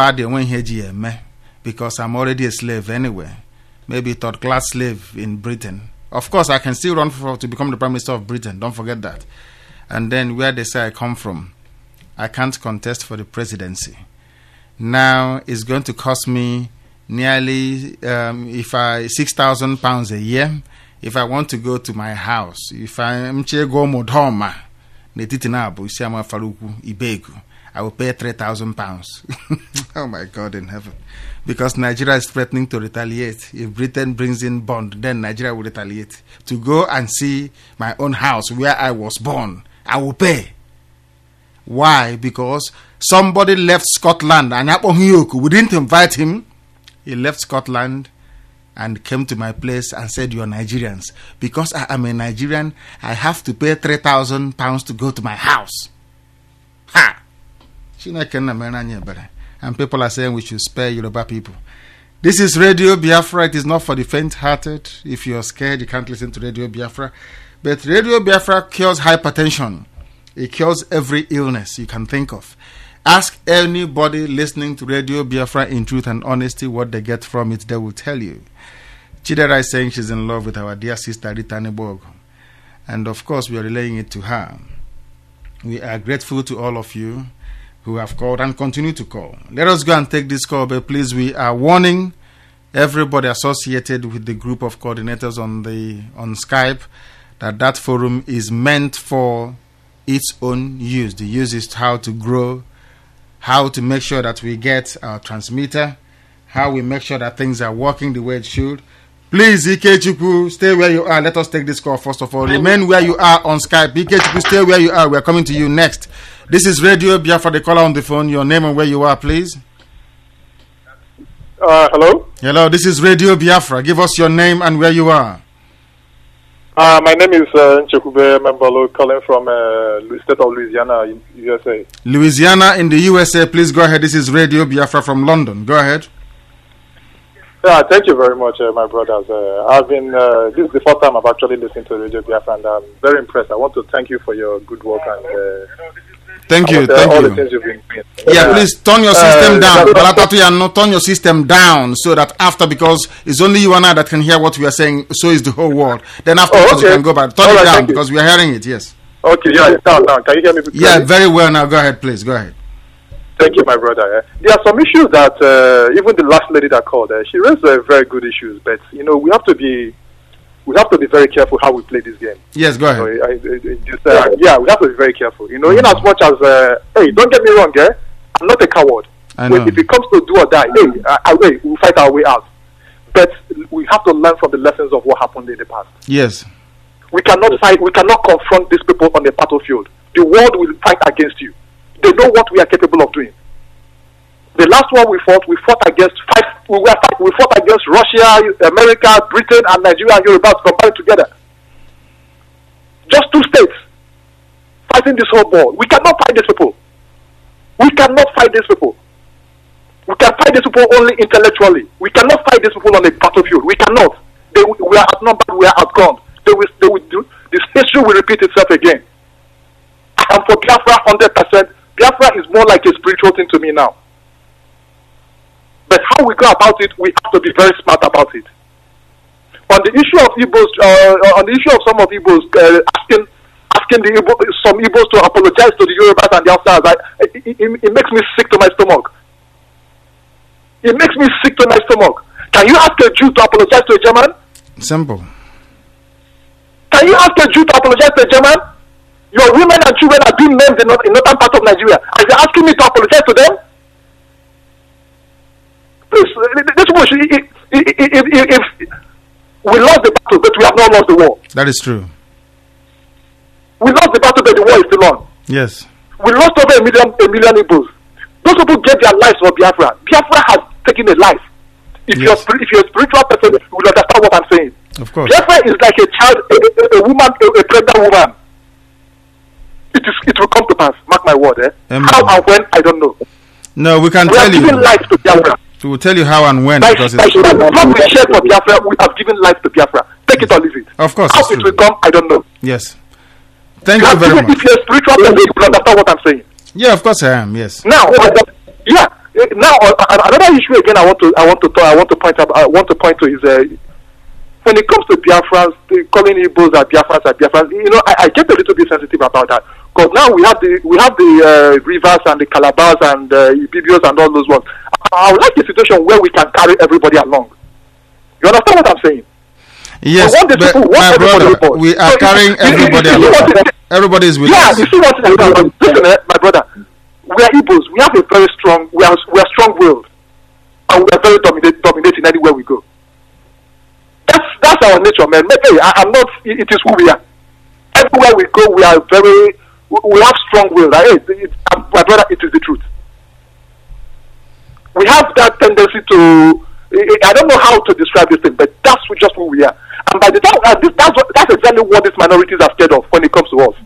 Because I'm already a slave anyway. Maybe third class slave in Britain. Of course, I can still run for to become the Prime Minister of Britain. Don't forget that. And then where they say I come from, I can't contest for the presidency. Now it's going to cost me nearly um, if I six thousand pounds a year. If I want to go to my house, if I'm go Modoma, I will pay three thousand pounds. Oh my God in heaven. Because Nigeria is threatening to retaliate. If Britain brings in bond, then Nigeria will retaliate. To go and see my own house where I was born, I will pay. Why? Because somebody left Scotland and we didn't invite him. He left Scotland and came to my place and said, "You're Nigerians. Because I am a Nigerian, I have to pay three thousand pounds to go to my house." Ha! And people are saying we should spare Yoruba people. This is Radio Biafra. It is not for the faint-hearted. If you're scared, you can't listen to Radio Biafra. But Radio Biafra cures hypertension. It cures every illness you can think of. Ask anybody listening to Radio Biafra in truth and honesty what they get from it. They will tell you. Chidera is saying she's in love with our dear sister Rita Neborg. And of course, we are relaying it to her. We are grateful to all of you who have called and continue to call. Let us go and take this call, but please, we are warning everybody associated with the group of coordinators on the on Skype that that forum is meant for its own use. The use is how to grow, how to make sure that we get our transmitter, how we make sure that things are working the way it should. Please, Ikechukwu, stay where you are. Let us take this call first of all. Remain where you are on Skype. Ikechukwu, stay where you are. We are coming to you next. This is Radio Biafra, the caller on the phone. Your name and where you are, please. Uh, hello? Hello, this is Radio Biafra. Give us your name and where you are. Uh, my name is uh, Nchekube Membolo, calling from uh, the state of Louisiana, in U S A. Louisiana in the U S A. Please go ahead. This is Radio Biafra from London. Go ahead. Yeah, thank you very much, uh, my brothers. Uh, I've been, uh, this is the first time I've actually listened to Radio Biafra, and I'm very impressed. I want to thank you for your good work and uh, Thank you, want, uh, thank all you. the things you've been doing. Yeah, Uh, please turn your system uh, down. yeah, Balatatu, no, turn your system down so that after, because it's only you and I that can hear what we are saying, so is the whole world. Then afterwards Oh, okay. you can go back. Turn All it right, down thank you. because we are hearing it, yes. Okay, yeah, it's down now. Can you hear me? Yeah, clearly? very well now. Go ahead, please. Go ahead. Thank you, my brother. Uh, there are some issues that uh, even the last lady that called, uh, she raised uh, very good issues, but you know we have to be we have to be very careful how we play this game. Yes, go ahead. You know, I, I, I just, uh, yeah, we have to be very careful. You know, in as much as uh, hey, don't get me wrong, eh? I'm not a coward. I When- know. If it comes to do or die, hey, I, I, hey, we'll fight our way out. But we have to learn from the lessons of what happened in the past. Yes. We cannot fight. We cannot confront these people on the battlefield. The world will fight against you. They know what we are capable of doing. The last one we fought, we fought against five. We were fight, we fought against Russia, America, Britain, and Nigeria and Yorubas combined together. Just two states fighting this whole ball. We cannot fight these people. We cannot fight these people. We can fight these people only intellectually. We cannot fight these people on a battlefield. We cannot. They, we are outnumbered. We are outgunned. They will, they will do. This history will repeat itself again. And for Biafra, hundred percent, Biafra is more like a spiritual thing to me now. But how we go about it, we have to be very smart about it. On the issue of Igbos, uh, on the issue of some of Igbos uh, asking, asking the Igbo, some Igbos to apologize to the Yorubas and the outsiders, I, it, it, it makes me sick to my stomach. It makes me sick to my stomach. Can you ask a Jew to apologize to a German? Simple. Can you ask a Jew to apologize to a German? Your women and children are being named in, in northern part of Nigeria, and you're asking me to apologize to them? Please, this was if, if, if, if we lost the battle, but we have not lost the war. That is true. We lost the battle, but the war is still on. Yes. We lost over a million, a million Igbos. Those people gave their lives for Biafra. Biafra has taken a life. If Yes. you're spir- if you're a spiritual person, you will understand what I'm saying. Of course. Biafra is like a child, a, a, a woman, a, a pregnant woman. It is. It will come to pass. Mark my word. Eh? Amen. How and when, I don't know. No, we can We tell are giving you. life to Biafra. We will tell you how and when By, because by it's the blood we shed for Biafra, we have given life to Biafra. Take it or leave it. Of course, How it's it true. will come, I don't know. Yes. Thank You you have very given- much. If you're a spiritual person, you will understand what I'm saying. Yeah, of course I am. Yes. Now, yeah. eh, Now, uh, uh, another issue again. I want to, I want to, talk, I want to point out, I want to point to is uh, when it comes to Biafrans, the calling Igbos as Biafrans as Biafrans. You know, I, I get a little bit sensitive about that because now we have the, we have the uh, Rivers and the Calabars and uh, Ibibios and all those ones. I, I would like a situation where we can carry everybody along. You understand what I'm saying? Yes, We want the but people, we want my everybody brother, involved. we are So, carrying you- you- everybody you see along. what it- Everybody is with Yeah, us. you see what I'm saying? Listen, eh, my brother. we are Igbos. We have a very strong, we are, we are strong-willed. And we are very dominate, dominating anywhere we go. That's that's our nature, man. Maybe I, I'm not, it, it is who we are. Everywhere we go, we are very, we have strong-willed. Right? It, it, my brother, it is the truth. We have that tendency to, I don't know how to describe this thing, but that's just who we are. And by the time, uh, this, that's, what, that's exactly what these minorities are scared of when it comes to us.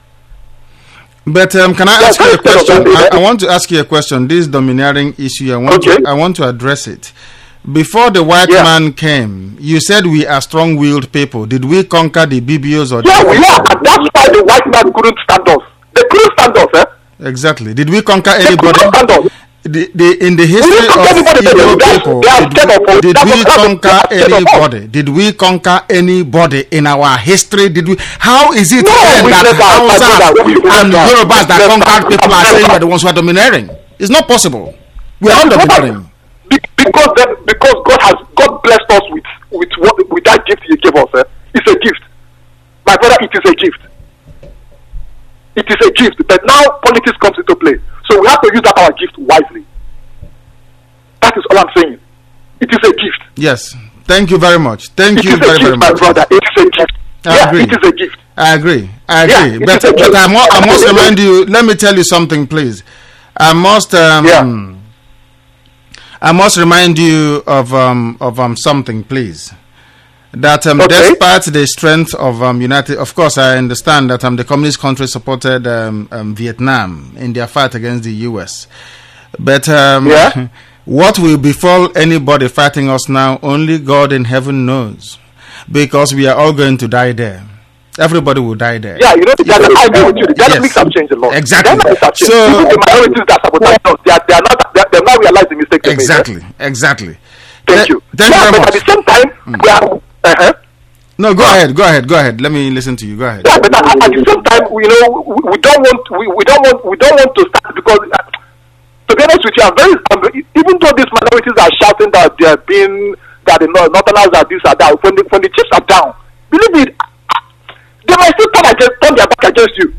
But um, can I Yeah, ask you a that's kind of question? I, something. I want to ask you a question. This domineering issue, I want Okay. to, I want to address it. Before the white Yeah. man came, you said we are strong-willed people. Did we conquer the B B Os or Yeah, the we are, and that's why the white man couldn't stand us. They couldn't stand us, eh? Exactly. Did we conquer They anybody? couldn't stand us. The, the, in the We history didn't conquer of anybody. They, Igbo they, people, they are did, scared of us. did That's we what- that's what- conquer they are scared of us. anybody? Did we conquer anybody in our history? Did we? How is it No, then we that never, my Hausas brother, we and never. Yorubas that We conquered never. people are We saying never. we're the ones who are domineering? It's not possible. We are not domineering. Be- because that, because God has God blessed us with with what with that gift He gave us. Eh? It's a gift, my brother. It is a gift. It is a gift. But now politics comes into play, so we have to use that our gift wisely. That is all I'm saying. It is a gift. Yes. Thank you very much. Thank It you is a very, gift, very my much. brother. It is a gift. I yeah, agree. it is a gift. I agree. I Yeah, agree. it but is a but gift. I, mu- I must Absolutely. remind you. Let me tell you something, please. I must. Um, I must remind you of um, of um, something, please. That um, Okay. despite the strength of um, United, of course, I understand that um, the communist country supported um, um, Vietnam in their fight against the U S. But um, Yeah. what will befall anybody fighting us now, only God in heaven knows, because we are all going to die there. Everybody will die there. Yeah, you know, the dynamics, I agree with you. The dynamics Yes. have changed a lot. Exactly. The dynamics have changed. So- Even the minorities that sabotage us, they are, they are not. They, are, they have now realized the mistake they made. Exactly. Exactly. Thank Th- you. Thank yeah, you very but much. at the same time, we are. Uh-huh. No, go ahead. Go ahead. Go ahead. Let me listen to you. Go ahead. Yeah, but at, at the same time, we, you know, we, we don't want. We, we don't want. We don't want to start because. Uh, to be honest with you, I'm very. I'm, even though these minorities are shouting that they are being that the Northerners are this or that, when the when the chips are down, believe me, they might still turn against turn their back against you.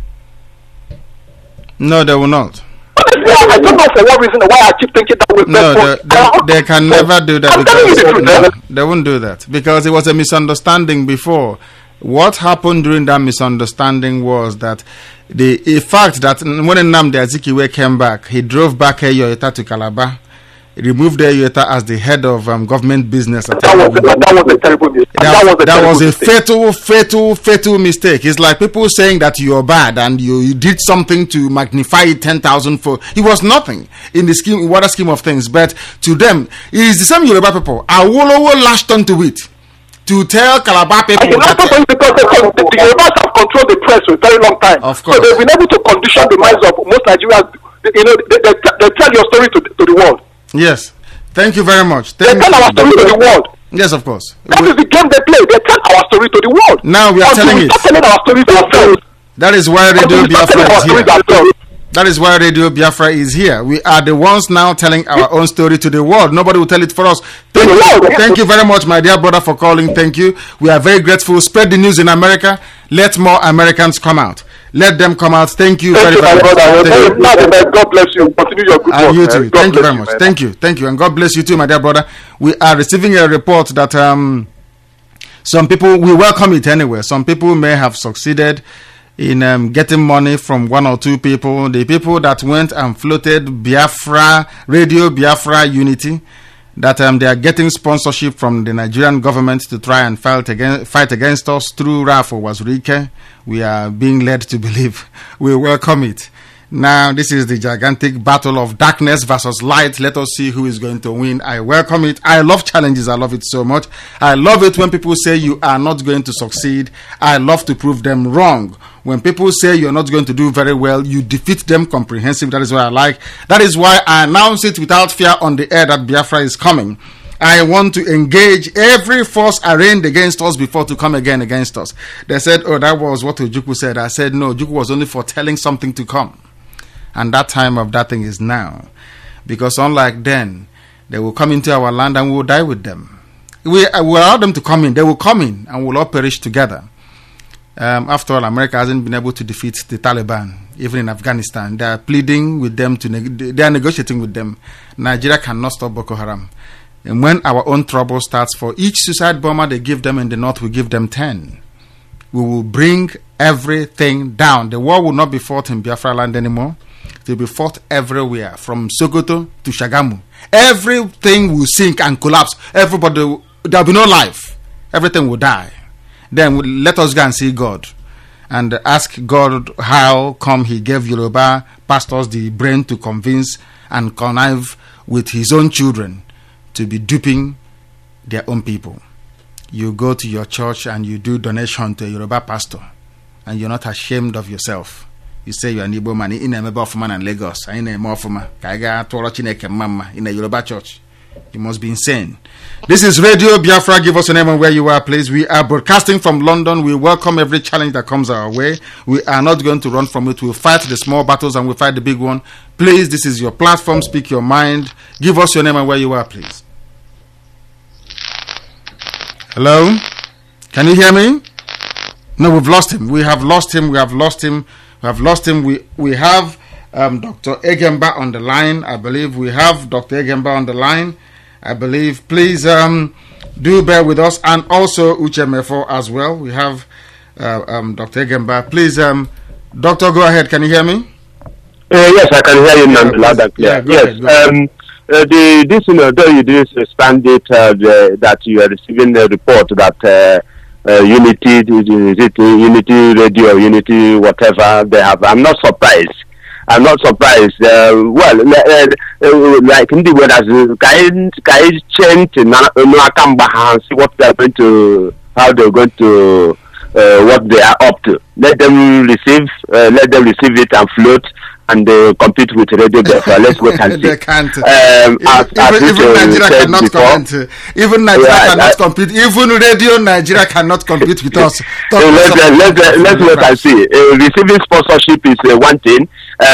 No, they will not. Honestly, I, I don't know for what reason why I keep thinking that way. No, but- they, they, they can never do that I'm telling you because the truth, no, eh? they won't do that because it was a misunderstanding before. What happened during that misunderstanding was that the a fact that when Nnamdi Azikiwe came back, he drove back Eyoeta to Calabar, removed Eyoeta as the head of um, government business. At That was, that, that was a terrible mistake. that, That, was a, that terrible was a mistake. fatal, fatal, fatal mistake. It's like people saying that you're bad and you, you did something to magnify it ten thousand for. It was nothing in the scheme, in wider scheme of things. But to them, it is the same Yoruba people. Awolowo lashed onto it to tell Calabar people And the last that, point because the, the, the Yorubas have controlled the press for a very long time. Of So course. they've been able to condition the minds of most Nigerians. You know, they, they, they tell your story to, to the world. yes. Thank you very much. They Thank tell our story to the world. Yes, of course. That is the game they play. They tell our story to the world. Now we are Until telling we it. start telling our stories ourselves. That is why Until Radio we start Biafra telling our is here. stories ourselves. That is why Radio Biafra is here. We are the ones now telling our own story to the world. Nobody will tell it for us. Thank you, thank you very much, my dear brother, for calling. Thank you. We are very grateful. Spread the news in America. Let more Americans come out. Let them come out. Thank you Thank very, you, my very much. brother. Thank you. Now, the- God bless you. Continue your good work. And you man. too. God Thank you bless very much. man. Thank you. Thank you. And God bless you too, my dear brother. We are receiving a report that um, some people, we welcome it anyway. Some people may have succeeded in um, getting money from one or two people. The people that went and floated Biafra, Radio Biafra Unity, that um, they are getting sponsorship from the Nigerian government to try and fight against, fight against us through Rafo Wazurike. We are being led to believe. We welcome it. Now, this is the gigantic battle of darkness versus light. Let us see who is going to win. I welcome it. I love challenges. I love it so much. I love it when people say you are not going to succeed. I love to prove them wrong. When people say you're not going to do very well, you defeat them comprehensively. That is what I like. That is why I announce it without fear on the air that Biafra is coming. I want to engage every force arraigned against us before to come again against us. They said, oh, that was what Ojukwu said. I said, no, Ojukwu was only foretelling something to come. And that time of that thing is now. Because unlike then, they will come into our land and we will die with them. We will allow them to come in. They will come in and we'll all perish together. Um, after all, America hasn't been able to defeat the Taliban. even in Afghanistan. They are pleading with them to, neg- they are negotiating with them. Nigeria cannot stop Boko Haram. And when our own trouble starts, for each suicide bomber they give them in the north, we give them ten. We will bring everything down. The war will not be fought in Biafra land anymore. It will be fought everywhere, from Sokoto to Shagamu. Everything will sink and collapse. Everybody, there will be no life. Everything will die. Then let us go and see God and ask God how come he gave Yoruba pastors the brain to convince and connive with his own children to be duping their own people. You go to your church and you do donation to a Yoruba pastor and you're not ashamed of yourself. You say you're an Igbo man in a member of man and Lagos, in a Morphoma, Kaiga, Toro Chineke Mama, in a Yoruba church. You must be insane. This is Radio Biafra. Give us a name and where you are, please. We are broadcasting from London. We welcome every challenge that comes our way. We are not going to run from it. We'll fight the small battles and we'll fight the big one. Please, this is your platform. Speak your mind. Give us your name and where you are, please. Hello? Can you hear me? No, we've lost him. We have lost him. We have lost him. We have lost him. We we have um, Doctor Egemba on the line. I believe we have Doctor Egemba on the line. I believe. Please um, do bear with us, and also Uche Mefo as well. We have uh, um, Doctor Egemba. Please, um, Doctor, go ahead. Can you hear me? Uh, yes, I can hear you now, loud and clear. Yeah, go yes. ahead, go ahead. Um, uh, the this you know, though you didn't expand it, uh, the, that you are receiving a report that. Uh, Uh, Unity, is it Unity Radio, Unity, whatever they have. I'm not surprised. I'm not surprised. Uh, well, uh, uh, like in the way that guys change and see what they're going to, how they're going to, uh, what they are up to. Let them receive, uh, let them receive it and float. And uh, compete with Radio Biafra. Let's wait and see. They can't. Um, as, even as even Nigeria cannot before, compete. Even Nigeria yeah, cannot I, compete. Even Radio Nigeria cannot compete with us. So let's uh, let's uh, let's wait and see. Uh, receiving sponsorship is uh, one thing.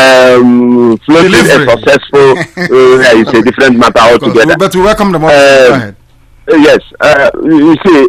Um, floating a successful uh, is a different matter altogether. But we welcome them all. Uh, Go ahead. Yes. Uh, you see.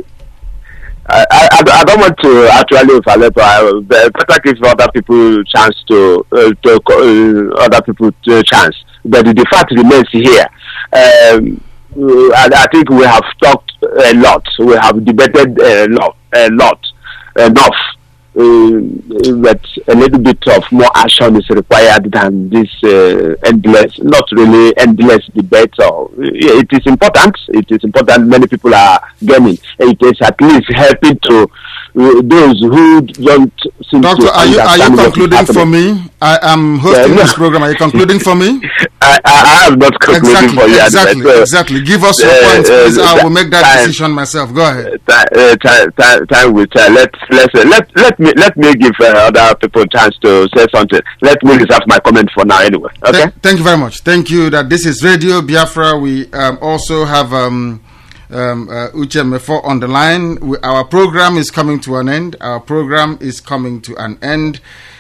I, I, I don't want to actually overlap. I better give other people chance to, uh, to uh, other people to chance. But the fact remains here. Um, I, I think we have talked a lot. We have debated a lot, a lot, enough. Uh, but a little bit of more action is required than this uh, endless, not really endless debate. Or it is important. It is important. Many people are gaining. It is at least helping to uh, those who don't seem Doctor, to are you are you understand what is concluding for happening. me? I am hosting Yeah, no. this program. Are you concluding for me? I, I, I am not concluding Exactly, for you. exactly, So, exactly. Give us your uh, points, please. uh, I will make that time- decision myself. Go ahead. Time, uh, time, time, time will tell. Let let let let me let me give uh, other people a chance to say something. Let me reserve my comment for now, anyway. Okay. Th- thank you very much. Thank you. That this is Radio Biafra. We um, also have um, um, uh, Uche Mefo on the line. We, our program is coming to an end. Our program is coming to an end.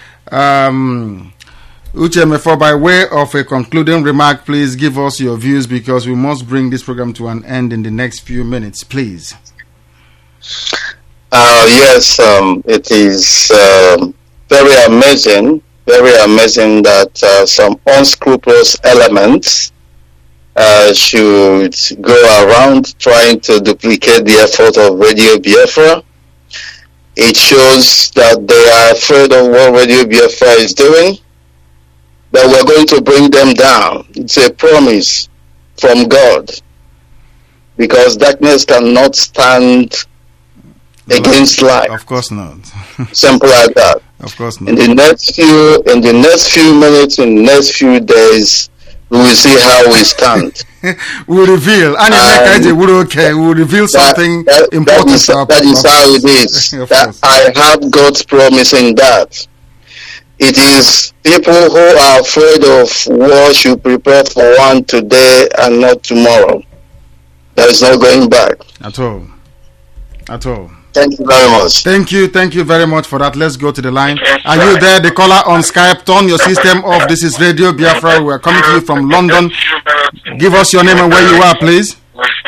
Um, Uche Mefo, by way of a concluding remark, please give us your views because we must bring this program to an end in the next few minutes, please. Uh, yes, um, it is um, very amazing, very amazing that uh, some unscrupulous elements uh, should go around trying to duplicate the effort of Radio Biafra. It shows that they are afraid of what Radio Biafra is doing, that we're going to bring them down. It's a promise from God, because darkness cannot stand against light. Of course not. Simple like that. Of course not. In the next few, in the next few minutes, in the next few days, we will see how we stand. We'll reveal. And Um, we'll okay. We'll reveal something that, that, important. that is, to our that is people. how it is. Of That course. I have God's promise in that. It is people who are afraid of war should prepare for one today and not tomorrow. There is no going back. At all. At all. Thank you very much. Thank you. Thank you very much for that. Let's go to the line. Are you there? The caller on Skype. Turn your system off. This is Radio Biafra. We are coming to you from London. Give us your name and where you are, please.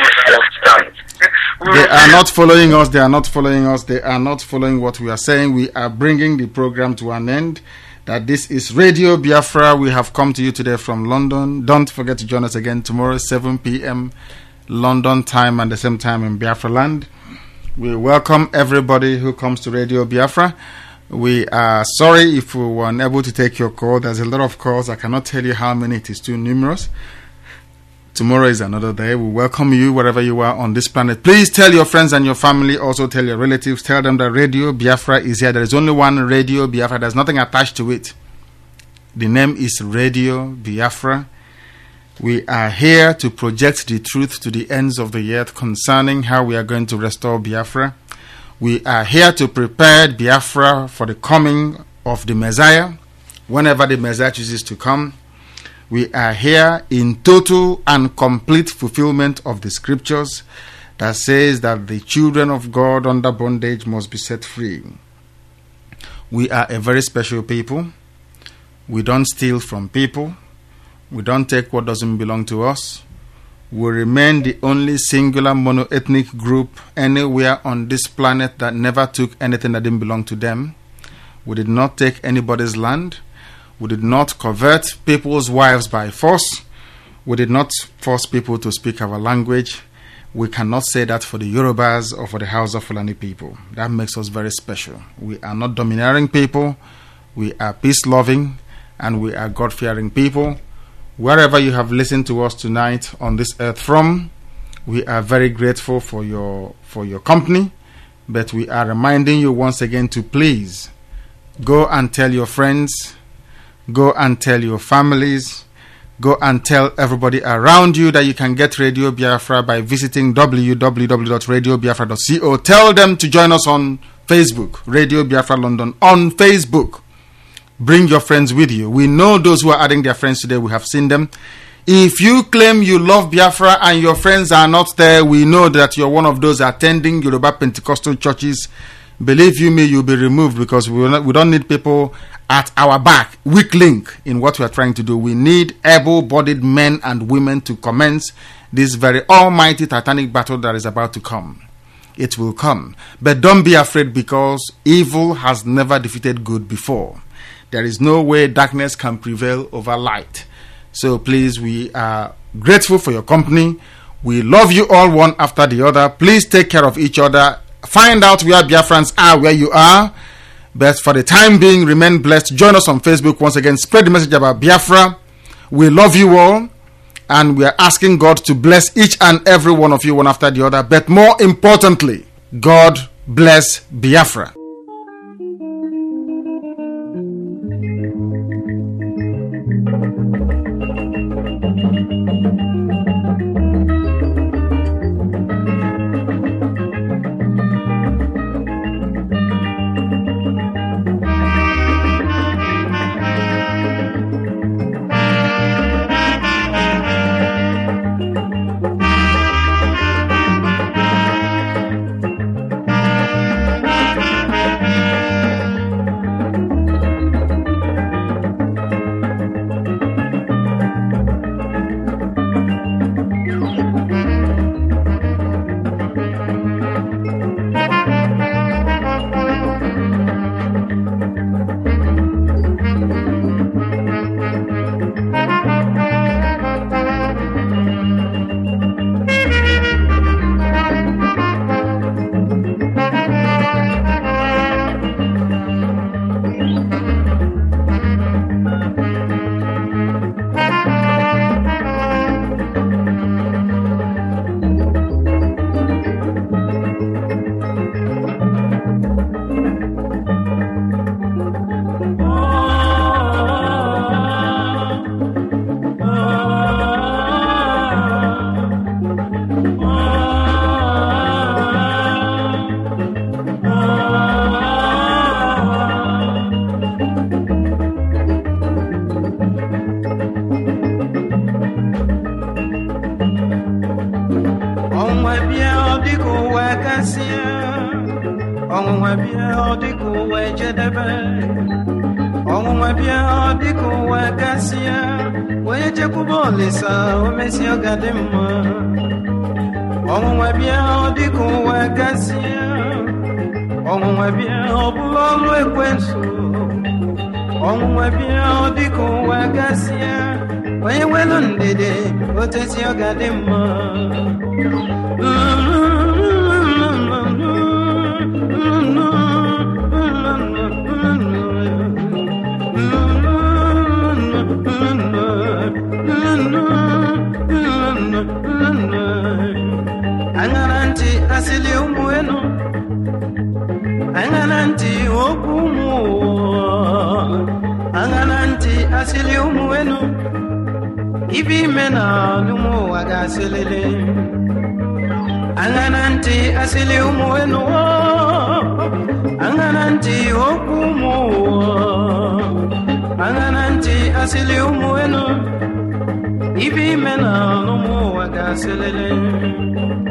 They are not following us. They are not following us. They are not following what we are saying. We are bringing the program to an end. that this is Radio Biafra. We have come to you today from London. Don't forget to join us again tomorrow, seven p.m. London time and the same time in Biafra land. We welcome everybody who comes to Radio Biafra. We are sorry if we were unable to take your call. There's a lot of calls. I cannot tell you how many. It is too numerous. Tomorrow is another day. We welcome you wherever you are on this planet. Please tell your friends and your family. Also tell your relatives. Tell them that Radio Biafra is here. There is only one Radio Biafra. There's nothing attached to it. The name is Radio Biafra. We are here to project the truth to the ends of the earth concerning how we are going to restore Biafra. We are here to prepare Biafra for the coming of the Messiah, whenever the Messiah chooses to come. We are here in total and complete fulfillment of the scriptures that says that the children of God under bondage must be set free. We are a very special people. We don't steal from people. We don't take what doesn't belong to us. We remain the only singular mono-ethnic group anywhere on this planet that never took anything that didn't belong to them. We did not take anybody's land. We did not convert people's wives by force. We did not force people to speak our language. We cannot say that for the Yorubas or for the House of Fulani people. That makes us very special. We are not domineering people. We are peace-loving and we are God-fearing people. Wherever you have listened to us tonight on this earth from, we are very grateful for your for your company. But we are reminding you once again to please go and tell your friends, go and tell your families, go and tell everybody around you that you can get Radio Biafra by visiting w w w dot radio biafra dot co. Tell them to join us on Facebook, Radio Biafra London on Facebook. Bring your friends with you. We know those who are adding their friends today. We have seen them. If you claim you love Biafra and your friends are not there, we know that you're one of those attending Yoruba Pentecostal churches. Believe you me, you'll be removed because we, not, we don't need people at our back, weak link in what we are trying to do. We need able-bodied men and women to commence this very almighty titanic battle that is about to come. It will come. But don't be afraid because evil has never defeated good before. There is no way darkness can prevail over light. So please, we are grateful for your company. We love you all one after the other. Please take care of each other. Find out where Biafrans are, where you are. But for the time being, remain blessed. Join us on Facebook once again. Spread the message about Biafra. We love you all. And we are asking God to bless each and every one of you one after the other. But more importantly, God bless Biafra. ọnwụnwa bịa ọ dịka ụwa gasịa onye nwelu ndede otesi ọ ga-adị mma aṅara ntị asịlị ụmụ enu aṅara ntị okwu ụmụ aṅara ntị asịlị ụmụ enu ibe ime na n'ụmụ ụwa ga-asịlịlị aṅara ntị asịlị ụmụ enu aṅara ntị okwu ụmụ aṅara ntị asịlị ụmụ enu ibe ime na n'ụmụ ụwa ga-asịlịlị